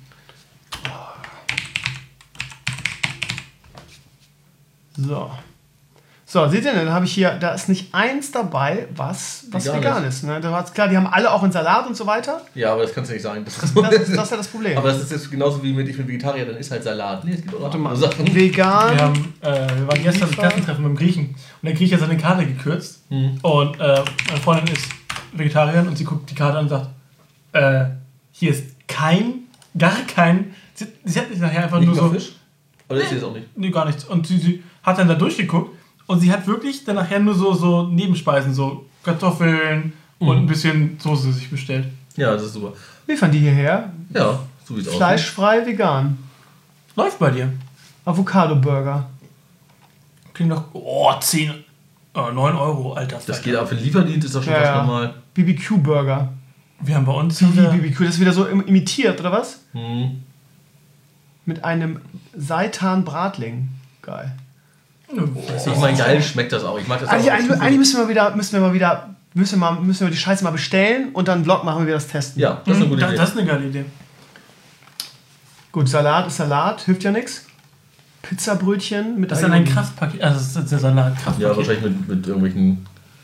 So. So, seht ihr, dann habe ich hier, da ist nicht eins dabei, was, was Vegan vegan, ist. Ne? Da war's klar, die haben alle auch einen Salat und so weiter. Ja, aber das kann es ja nicht sein. Das, Das, das ist ja das Problem. aber das ist jetzt genauso wie mit, ich bin Vegetarier, dann ist halt Salat. Nee, es gibt auch noch Warte mal, andere Sachen. vegan. Wir, haben, äh, wir waren gestern im Klassentreffen mit dem Griechen und der Grieche hat seine Karte gekürzt Hm. und äh, meine Freundin ist Vegetarierin und sie guckt die Karte an und sagt, äh, hier ist kein, gar kein, sie, sie hat nicht nachher einfach Nicht nur mal so, Fisch? Oder ist sie das auch nicht? nee, gar nichts und sie, sie hat dann da durchgeguckt und sie hat wirklich dann nachher nur so, so Nebenspeisen, so Kartoffeln und ein bisschen Soße sich bestellt. Ja, das ist super. Liefern die hierher. Ja, so wie es aussieht. Fleischfrei, vegan. Läuft bei dir. Avocado-Burger. Klingt doch. Oh, zehn. Oh, neun Euro, Alter. Das geht ab für den Lieferdienst, ist doch schon Ja, was ja. normal. B B Q-Burger. Wir haben bei uns. Wie Haben B wir, B Q? Das ist wieder so im- imitiert, oder was? Hm. Mit einem Seitan-Bratling. Geil. Ich meine, geil schmeckt das auch. Ich mag das Eigentlich, auch. eigentlich, eigentlich müssen wir wieder, müssen wir mal wieder, müssen wir, mal, müssen wir die Scheiße mal bestellen und dann einen Vlog machen, wie wir das testen. Ja, das ist eine gute da, Idee. das ist eine geile Idee. Gut, Salat ist Salat, hilft ja nichts. Pizzabrötchen mit Das ist dann ein Kraftpaket. Also, das ist der Salat. Kraftpaket. Ja, wahrscheinlich mit, mit irgendwelchen.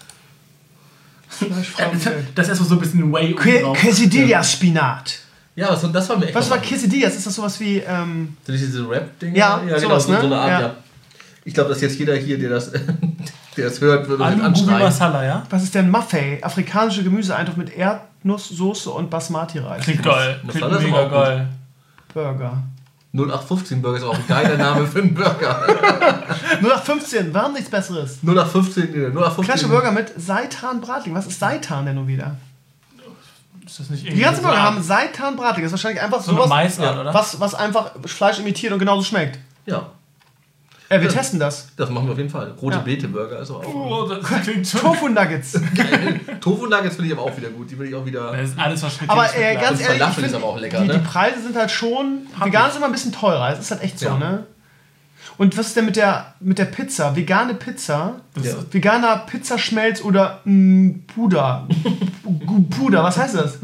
Das ist so ein bisschen Whey oben Que- drauf. Quesadilla-Spinat. Ja, das, das war mir echt. Was war noch- Quesadillas? Ist das sowas wie, ähm, Sind das diese Rap-Dinger? Ja, genau, sowas, so, ne? so eine Art, Ja. ja. Ich glaube, dass jetzt jeder hier, der das, der das hört, wird mit Alu Gobi anschreien. Masala, ja? was ist denn Maffei? Afrikanische Gemüseeintopf mit Erdnusssoße und Basmati-Reis. Klingt geil. Masala Klingt ist mega aber auch gut. geil. Burger. null acht fünfzehn Burger ist auch ein geiler Name für einen Burger. null acht fünfzehn, wir haben nichts Besseres. null acht fünfzehn, nee, null acht fünfzehn. Klassische Burger mit Seitan-Bratling. Was ist Seitan denn nun wieder? Ist das nicht Die irgendwie ganzen so Burger eine haben Seitan-Bratling. Das ist wahrscheinlich einfach so eine sowas, Maisart, oder? was, was einfach Fleisch imitiert und genauso schmeckt. Ja, Äh, wir Ja. testen das. das machen wir auf jeden Fall. Rote Ja. Beete Burger ist auch. Oh, das klingt schon. Tofu-Nuggets. Tofu Nuggets finde ich aber auch wieder gut. Die will ich auch wieder. Das ist alles, was mit Aber dem äh, Schmeckt. ganz Das ehrlich, ich Falafel ist find, aber auch lecker, die, ne? die Preise sind halt schon, Happig. vegan ist immer ein bisschen teurer. Das ist halt echt so, Ja. ne? Und was ist denn mit der, mit der Pizza? Vegane Pizza? Das Ja. ist- Veganer Pizzaschmelz oder mh, Puder? Gu- Puder, was heißt das?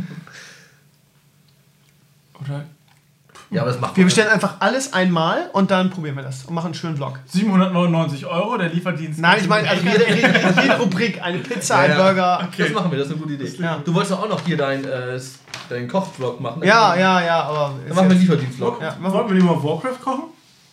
Oder Ja, aber das macht Wir bestellen einfach alles einmal und dann probieren wir das und machen einen schönen Vlog. siebenhundertneunundneunzig Euro, der Lieferdienst. Nein, ich meine, also jede, jede, jede Rubrik, eine Pizza, ein Ja, ja. Burger. Das machen wir, das ist eine gute Idee. Ja. Du wolltest doch auch noch hier deinen äh, dein Kochvlog machen. Ja, ja, ja, aber. Dann machen wir einen Lieferdienstvlog. Ja, machen wir, Wollen wir lieber Warcraft kochen?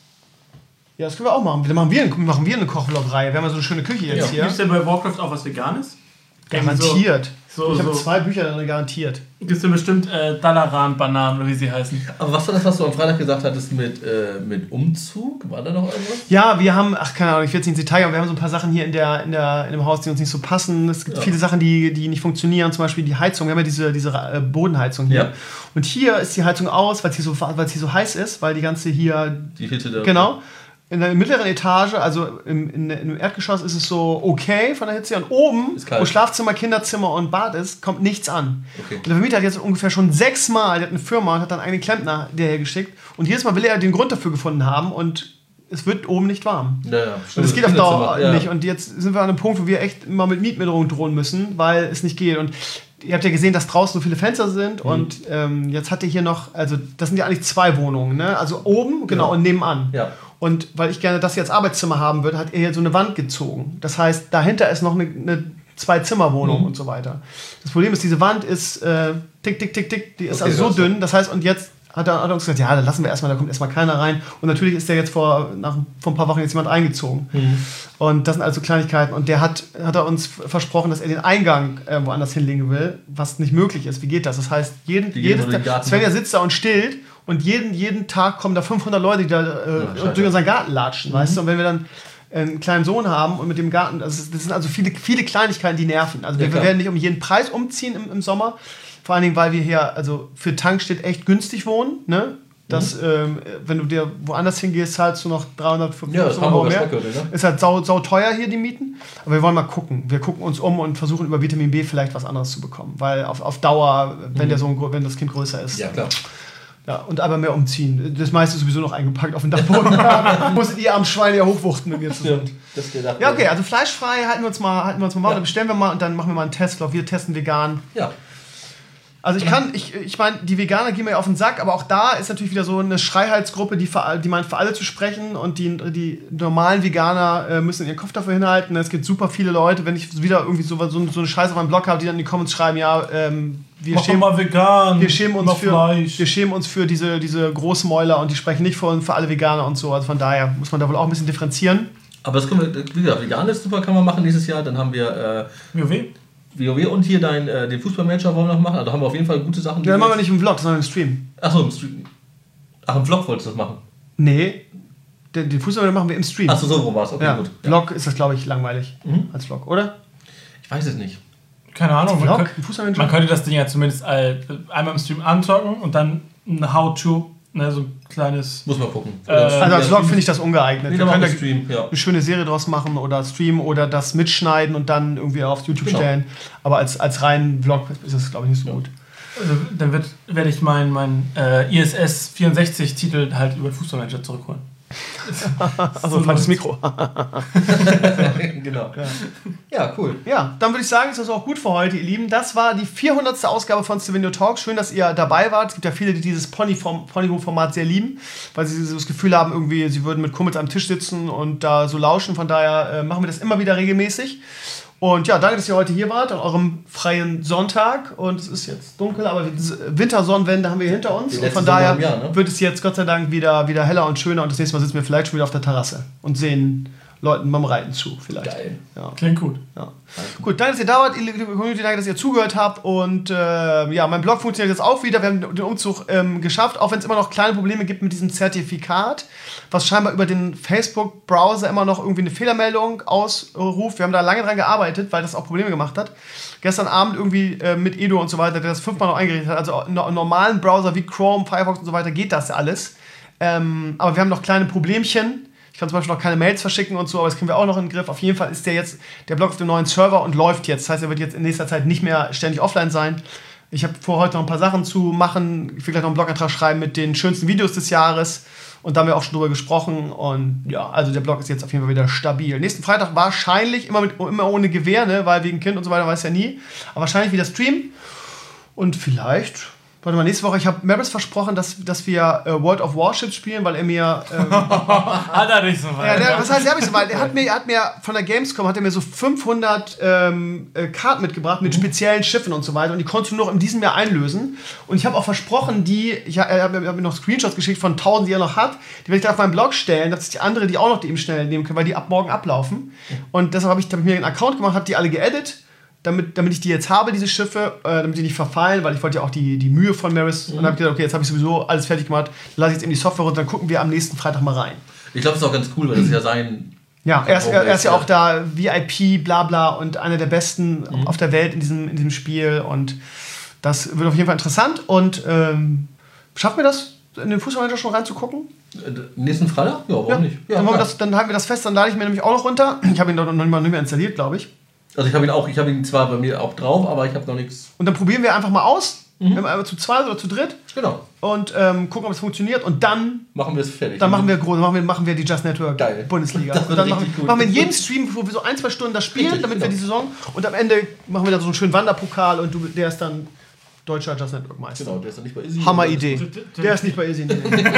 ja, das können wir auch machen. Dann machen wir, einen- machen wir eine Kochvlog-Reihe. Wir haben ja so eine schöne Küche jetzt Ja. Gibt es denn bei Warcraft auch was Veganes? Garantiert. So, ich habe so. zwei Bücher drin garantiert. Gibt es denn bestimmt äh, Dalaran-Bananen oder wie sie heißen? Aber was war das, was du am Freitag gesagt hattest mit, äh, mit Umzug? War da noch irgendwas? Ja, wir haben, ach keine Ahnung, ich will jetzt nicht ins Detail, aber wir haben so ein paar Sachen hier in, der, in, der, in dem Haus, die uns nicht so passen. Es gibt Ja. viele Sachen, die, die nicht funktionieren, zum Beispiel die Heizung. Wir haben ja diese, diese äh, Bodenheizung hier. Ja. Und hier ist die Heizung aus, weil es hier, so, weil es hier so heiß ist, weil die ganze hier, Die Hitte da. genau. In der mittleren Etage, also im, in, im Erdgeschoss, ist es so okay von der Hitze. Und oben, Ist kalt. wo Schlafzimmer, Kinderzimmer und Bad ist, kommt nichts an. Okay. Und der Vermieter hat jetzt ungefähr schon sechsmal, der hat eine Firma und hat dann einen Klempner der geschickt. Und jedes Mal will er den Grund dafür gefunden haben und es wird oben nicht warm. Ja, ja. Und das geht auf Dauer Kinderzimmer, ja. nicht. Und jetzt sind wir an einem Punkt, wo wir echt mal mit Mietminderung drohen müssen, weil es nicht geht. Und ihr habt ja gesehen, dass draußen so viele Fenster sind. Mhm. Und ähm, jetzt hat ihr hier noch, also das sind ja eigentlich zwei Wohnungen, ne? Also oben, genau, Ja. und nebenan. Ja. Und weil ich gerne das hier als Arbeitszimmer haben würde, hat er hier so eine Wand gezogen. Das heißt, dahinter ist noch eine, eine Zwei-Zimmer-Wohnung Mhm. und so weiter. Das Problem ist, diese Wand ist äh, tick, tick, tick, tick, die ist Okay, also so das- dünn. Das heißt, und jetzt hat er, hat er uns gesagt, ja, dann lassen wir erstmal, da kommt erstmal keiner rein. Und natürlich ist der jetzt vor, nach, vor ein paar Wochen jetzt jemand eingezogen. Mhm. Und das sind also Kleinigkeiten. Und der hat, hat er uns versprochen, dass er den Eingang äh, woanders hinlegen will, was nicht möglich ist. Wie geht das? Das heißt, jeden, Die gehen jedes, nur in den Garten. Svenja sitzt da und stillt und jeden, jeden Tag kommen da fünfhundert Leute, die da äh, scheiße. durch unseren Garten latschen, Mhm. weißt du? Und wenn wir dann einen kleinen Sohn haben und mit dem Garten, das, ist, das sind also viele, viele Kleinigkeiten, die nerven. Also Ja, wir, wir klar. werden nicht um jeden Preis umziehen im, im Sommer. Vor allen Dingen, weil wir hier, also für Tankstedt echt günstig wohnen, ne? Das, Mhm. ähm, wenn du dir woanders hingehst, zahlst du noch dreihundert, Ja, das fünfhundert Euro Hamburger mehr. Speckgürtel, ne? Ist halt sau, sau teuer hier, die Mieten. Aber wir wollen mal gucken. Wir gucken uns um und versuchen über Vitamin B vielleicht was anderes zu bekommen. Weil auf, auf Dauer, wenn, Mhm. der Sohn, gro- wenn das Kind größer ist. Ja, klar. Ja, und aber mehr umziehen. Das meiste ist sowieso noch eingepackt auf den Dachboden. Da musstet ihr am Schweine ja hochwuchten mit mir zusammen. Das ist gedacht. Ja, okay, also fleischfrei halten wir uns mal, halten wir uns mal mal. Ja. Dann bestellen wir mal und dann machen wir mal einen Testvlog. Wir testen vegan. Ja. Also ich kann, ich, ich meine, die Veganer gehen mir ja auf den Sack, aber auch da ist natürlich wieder so eine Schreihalsgruppe, die, für, all- die meint für alle zu sprechen und die, die normalen Veganer äh, müssen ihren Kopf dafür hinhalten. Es gibt super viele Leute, wenn ich wieder irgendwie so, so, so eine Scheiße auf meinem Blog habe, die dann in die Comments schreiben, ja, ähm, wir, Mach doch schämen, mal vegan. wir, schämen uns mach für, Fleisch. wir schämen uns für diese, diese Großmäuler und die sprechen nicht für, für alle Veganer und so. Also von daher muss man da wohl auch ein bisschen differenzieren. Aber das können wir, wie gesagt, vegan ist super, kann man machen dieses Jahr. Dann haben wir äh, WoW? WoW und hier dein, äh, den Fußballmanager wollen wir noch machen. Also haben wir auf jeden Fall gute Sachen. Ja, dann machen wir nicht im Vlog, sondern im Stream. Achso, im Stream. Ach, im Vlog wolltest du das machen. Nee, den, den Fußball machen wir im Stream. Achso, so rum war es. Okay, ja, gut. Ja. Vlog ist das, glaube ich, langweilig Mhm. als Vlog, oder? Ich weiß es nicht. keine Ahnung, man, Vlog? könnt, Ein Fußballmanager? man könnte das Ding ja zumindest all, einmal im Stream anzocken und dann ein How-To, ne, so ein kleines... Muss man gucken. Äh, Also als Vlog Stream- finde ich das ungeeignet. Nee, Wir dann können machen da wir Stream, ja. eine schöne Serie draus machen oder streamen oder das mitschneiden und dann irgendwie auf YouTube Genau. stellen. Aber als, als reinen Vlog ist das, glaube ich, nicht so gut. Also, dann wird, werde ich meinen mein, äh, I S S vierundsechzig-Titel halt über den Fußballmanager zurückholen. Also falsches Mikro. Genau. Ja. ja, cool. Ja, dann würde ich sagen, ist das auch gut für heute, ihr Lieben. Das war die vierhundertste Ausgabe von Stevenio Talks. Schön, dass ihr dabei wart. Es gibt ja viele, die dieses Ponyhof-Format sehr lieben, weil sie so das Gefühl haben, irgendwie, sie würden mit Kumpels am Tisch sitzen und da so lauschen. Von daher äh, machen wir das immer wieder regelmäßig. Und ja, danke, dass ihr heute hier wart, an eurem freien Sonntag. Und es ist jetzt dunkel, aber diese Wintersonnenwende haben wir hinter uns. Die Und von letzte Sonne daher im Jahr, ne? wird es jetzt Gott sei Dank wieder, wieder heller und schöner. Und das nächste Mal sitzen wir vielleicht schon wieder auf der Terrasse und sehen Leuten beim Reiten zu. Vielleicht. Geil. Ja. Klingt gut. Ja. Gut, danke, dass ihr da wart, ihr liebe Community, danke, dass ihr zugehört habt. Und äh, ja, mein Blog funktioniert jetzt auch wieder. Wir haben den Umzug ähm, geschafft, auch wenn es immer noch kleine Probleme gibt mit diesem Zertifikat, was scheinbar über den Facebook-Browser immer noch irgendwie eine Fehlermeldung ausruft. Wir haben da lange dran gearbeitet, weil das auch Probleme gemacht hat. Gestern Abend irgendwie äh, mit Edo und so weiter, der das fünfmal noch eingerichtet hat. Also in einem normalen Browser wie Chrome, Firefox und so weiter geht das ja alles. Ähm, aber wir haben noch kleine Problemchen. Ich kann zum Beispiel noch keine Mails verschicken und so, aber das kriegen wir auch noch in den Griff. Auf jeden Fall ist der jetzt, der Blog auf dem neuen Server und läuft jetzt. Das heißt, er wird jetzt in nächster Zeit nicht mehr ständig offline sein. Ich habe vor, heute noch ein paar Sachen zu machen. Ich will gleich noch einen Blogantrag schreiben mit den schönsten Videos des Jahres. Und da haben wir auch schon drüber gesprochen. Und ja, also der Blog ist jetzt auf jeden Fall wieder stabil. Nächsten Freitag wahrscheinlich, immer, mit, immer ohne Gewehr, ne? Weil wegen Kind und so weiter, weiß ja nie. Aber wahrscheinlich wieder Stream. Und vielleicht... Warte mal, nächste Woche, ich habe Maris versprochen, dass, dass wir äh, World of Warships spielen, weil er mir... Ähm, Hat er nicht so weit. ja, der, was heißt, er hat, so weit? Er hat, mir, er hat mir von der Gamescom hat er mir so fünfhundert ähm, äh, Karten mitgebracht mit speziellen Schiffen und so weiter. Und die konntest du noch in diesem Jahr einlösen. Und ich habe auch versprochen, die... Ich, er hat mir noch Screenshots geschickt von tausend, die er noch hat. Die werde ich da auf meinen Blog stellen, dass die andere die auch noch die eben schnell nehmen können, weil die ab morgen ablaufen. Und deshalb habe ich, hab ich mir einen Account gemacht, habe die alle geedit. Damit, damit ich die jetzt habe, diese Schiffe, äh, damit die nicht verfallen, weil ich wollte ja auch die, die Mühe von Maris. Mhm. Und dann habe ich gesagt, okay, jetzt habe ich sowieso alles fertig gemacht, dann lasse ich jetzt eben die Software runter, dann gucken wir am nächsten Freitag mal rein. Ich glaube, das ist auch ganz cool, weil das ist ja sein... Ja, er ist, er, er ist ja auch da V I P, bla bla und einer der Besten mhm. auf der Welt in diesem, in diesem Spiel. Und das wird auf jeden Fall interessant. Und ähm, schaffen wir das, in den Fußballmanager schon reinzugucken? Äh, nächsten Freitag? Ja, warum ja. nicht? Ja, dann, wir das, dann halten wir das fest, dann lade ich mir nämlich auch noch runter. Ich habe ihn noch nicht mehr installiert, glaube ich. Also ich habe ihn auch, ich habe ihn zwar bei mir auch drauf, aber ich habe noch nichts. Und dann probieren wir einfach mal aus. Mhm. Wenn wir zu zweit oder zu dritt. Genau. Und ähm, gucken, ob es funktioniert. Und dann machen wir es fertig. Dann machen wir groß, machen wir, machen wir die Just Network Geil. Bundesliga. Das Und wird dann machen, richtig gut. machen wir in jedem Stream, wo wir so ein, zwei Stunden das spielen, Richtig, damit genau. wir die Saison. Und am Ende machen wir dann so einen schönen Wanderpokal und du, der ist dann deutscher Just Network Meister. Genau, der ist dann nicht bei Izzy. Hammer-Idee. Der ist nicht bei Izzy. Nee.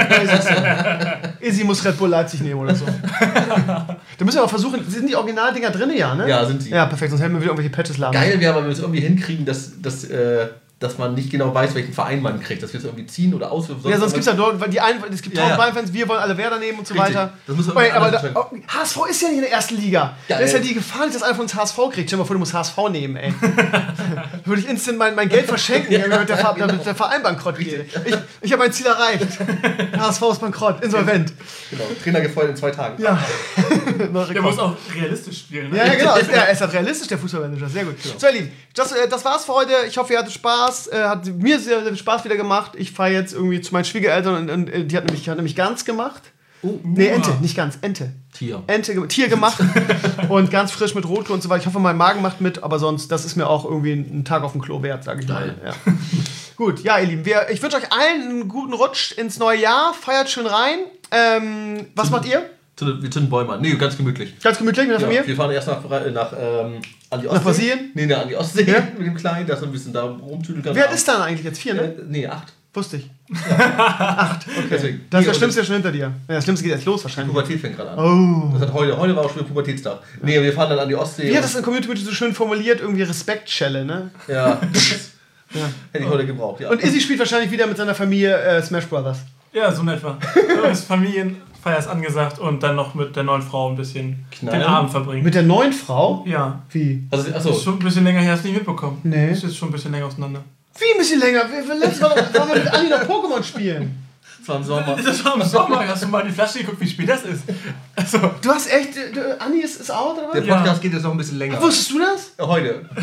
Izzy muss Red Bull Leipzig nehmen oder so. Da müssen wir auch versuchen, sind die Originaldinger drin, ja, ne? Ja, sind sie. Ja, perfekt, sonst hätten wir wieder irgendwelche Patches laden. Geil wäre, wenn wir es irgendwie hinkriegen, dass, dass, äh, dass man nicht genau weiß, welchen Verein man kriegt. Dass wir es irgendwie ziehen oder auswürfen. Ja, sonst gibt es ja dort, weil die einen, es gibt Ja, tausend ja. Bayern-Fans, wir wollen alle Werder nehmen und so Richtig. weiter. Das muss man Wait, irgendwie aber anders da, entscheiden. oh, H S V ist ja nicht in der ersten Liga. Geil. Da ist ja die Gefahr, dass einer von uns H S V kriegt. Stell dir mal vor, du musst H S V nehmen, ey. Würde ich instant mein, mein Geld verschenken, Ja, damit, der, Ver- genau. damit der Verein bankrott geht. Ich, ich habe mein Ziel erreicht. H S V ist bankrott, insolvent. Genau, Trainer gefeuert in zwei Tagen. Ja. Der muss auch realistisch spielen. Ne? Ja, ja, genau. Ja, er ist halt realistisch, der Fußballmanager. Sehr gut. So, ihr Lieben, das, äh, das war's für heute. Ich hoffe, ihr hattet Spaß. Äh, hat mir sehr, sehr Spaß wieder gemacht. Ich fahre jetzt irgendwie zu meinen Schwiegereltern und, und äh, die hat nämlich, hat nämlich Gans gemacht. Oh, Nee, Ente, nicht Gans, Ente. Tier. Ente, ge- Tier gemacht und ganz frisch mit Rotkohl und so weiter. Ich hoffe, mein Magen macht mit, aber sonst, das ist mir auch irgendwie ein Tag auf dem Klo wert, sage ich Geil. mal. Ja. Gut, ja, ihr Lieben, wir, ich wünsche euch allen einen guten Rutsch ins neue Jahr. Feiert schön rein. Ähm, was macht ihr? Wir zünden Bäume an. Nee, ganz gemütlich. Ganz gemütlich mit der Ja, Familie? wir fahren erst nach, nach ähm, an die Ostsee. Nach Brasilien? Nee, nee, an die Ostsee Ja? mit dem Kleinen, dass er ein bisschen da rumtüdeln kann. Wer ist dann eigentlich jetzt? Vier, ne? Äh, nee, acht. Wusste ich. Acht, okay. Deswegen. Das ist Nee, das und Schlimmste ja schon hinter dir. Ja, das Schlimmste geht jetzt los Die wahrscheinlich. Pubertät fängt gerade an. Oh. Das hat heute, heute war auch schon der Pubertätstag. Nee, wir fahren dann an die Ostsee. Wie hat das in Community Mythos so schön formuliert? Irgendwie Respektschelle, ne? Ja, das Ja. hätte ich heute gebraucht. Ja. Und Izzy spielt wahrscheinlich wieder mit seiner Familie äh, Smash Brothers. Ja, so in etwa. Das Familienfeier ist angesagt und dann noch mit der neuen Frau ein bisschen Knallen? den Abend verbringen. Mit der neuen Frau? Ja. Wie? Also, Das achso, ist schon ein bisschen länger her, hast du nicht mitbekommen. Nee. Das ist jetzt schon ein bisschen länger auseinander. Wie ein bisschen länger? Wir, wir, letztes Mal waren wir mit Anni noch Pokémon spielen. das war im Sommer. Das war im Sommer, hast du mal in die Flasche geguckt, wie spät das ist? Also, Du hast echt, äh, Anni ist, ist out oder Der was? Ja. Podcast geht jetzt noch ein bisschen länger. Wusstest du das? Ja, heute.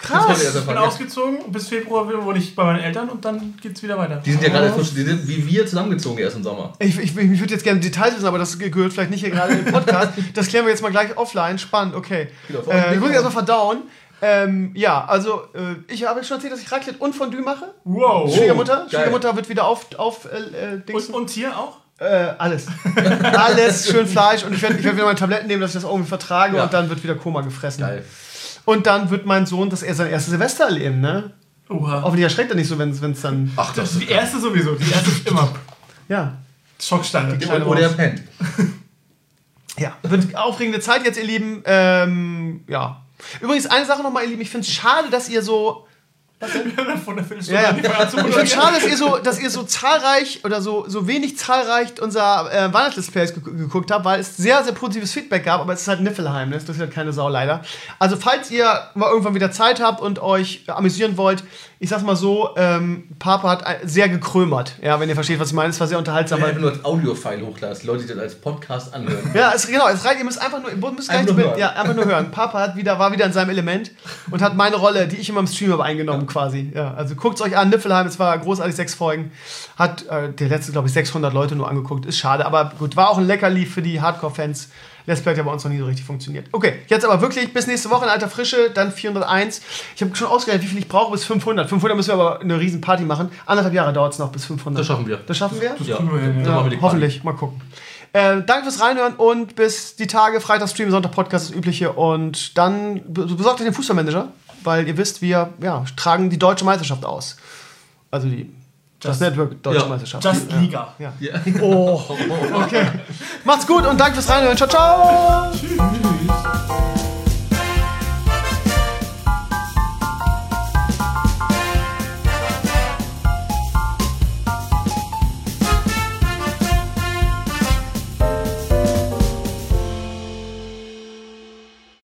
Krass. Ich bin ausgezogen, bis Februar wohne ich bei meinen Eltern und dann geht's wieder weiter. Die sind ja gerade frisch, die sind wie wir zusammengezogen erst im Sommer. Ich, ich, ich würde jetzt gerne Details wissen, aber das gehört vielleicht nicht hier gerade in den Podcast. Das klären wir jetzt mal gleich offline. Spannend, okay. Genau, äh, ich muss erstmal verdauen. Ähm, ja, also äh, ich habe schon erzählt, dass ich Raclette und Fondue mache. Wow. Schwiegermutter, Oh, Schwiegermutter wird wieder auf, auf äh, Dings. Und, und hier auch? Äh, alles. Alles, schön Fleisch. Und ich werde ich werd wieder meine Tabletten nehmen, dass ich das irgendwie vertrage Ja. und dann wird wieder Koma gefressen. Geil. Und dann wird mein Sohn das er sein erstes Silvester erleben, ne? Oha. Hoffentlich erschreckt er nicht so, wenn es dann. Ach, Das ist die erste sowieso. Die erste ist immer Ja. Schockstarre. kleine Oder er Maus. pennt. Ja. Wird aufregende Zeit jetzt, ihr Lieben. Ähm, ja. Übrigens, eine Sache nochmal, ihr Lieben. Ich finde es schade, dass ihr so. Von der Viertelstunde Ja, ja. an die Feier zu Ich finde es schade, dass ihr so, dass ihr so zahlreich oder so, so wenig zahlreich unser äh, Weihnachtsdisplays ge geguckt habt, weil es sehr, sehr positives Feedback gab, aber es ist halt Niffelheim, ne? Das ist halt keine Sau leider. Also falls ihr mal irgendwann wieder Zeit habt und euch amüsieren wollt, ich sag's mal so, ähm, Papa hat ein- sehr gekrömert, ja, wenn ihr versteht, was ich meine. Es war sehr unterhaltsam. Aber einfach nur als Audio-File hochladen, dass die Leute das als Podcast anhören. Ja, es, genau, es reicht, ihr müsst einfach nur, ihr müsst gleich Einfach die nur Bild- ja, einfach nur hören. Papa hat wieder, war wieder in seinem Element und hat meine Rolle, die ich immer im Stream habe, eingenommen quasi. Ja, also guckt's euch an, Niffelheim, es war großartig, sechs Folgen. Hat äh, der letzte, glaube ich, sechshundert Leute nur angeguckt. Ist schade, aber gut, war auch ein Leckerli für die Hardcore-Fans. Let's Play hat ja bei uns noch nie so richtig funktioniert. Okay, jetzt aber wirklich bis nächste Woche in alter Frische, dann vierhunderteins. Ich habe schon ausgerechnet, wie viel ich brauche bis fünfhundert. fünfhundert müssen wir aber eine riesen Party machen. Anderthalb Jahre dauert es noch bis fünfhundert. Das schaffen wir. Das schaffen wir? Ja, kriegen wir hin, ja. dann machen wir die Hoffentlich, mal gucken. Äh, danke fürs Reinhören und bis die Tage, Freitag Stream, Sonntag Podcast, das Übliche. Und dann be- besorgt euch den Fußballmanager, weil ihr wisst, wir ja, tragen die deutsche Meisterschaft aus. Also die das Just- Network Deutsche ja. Meisterschaft. Just ja. Liga. Ja. Ja. Oh, okay. Macht's gut und danke fürs Reinhören. Ciao, ciao. Tschüss.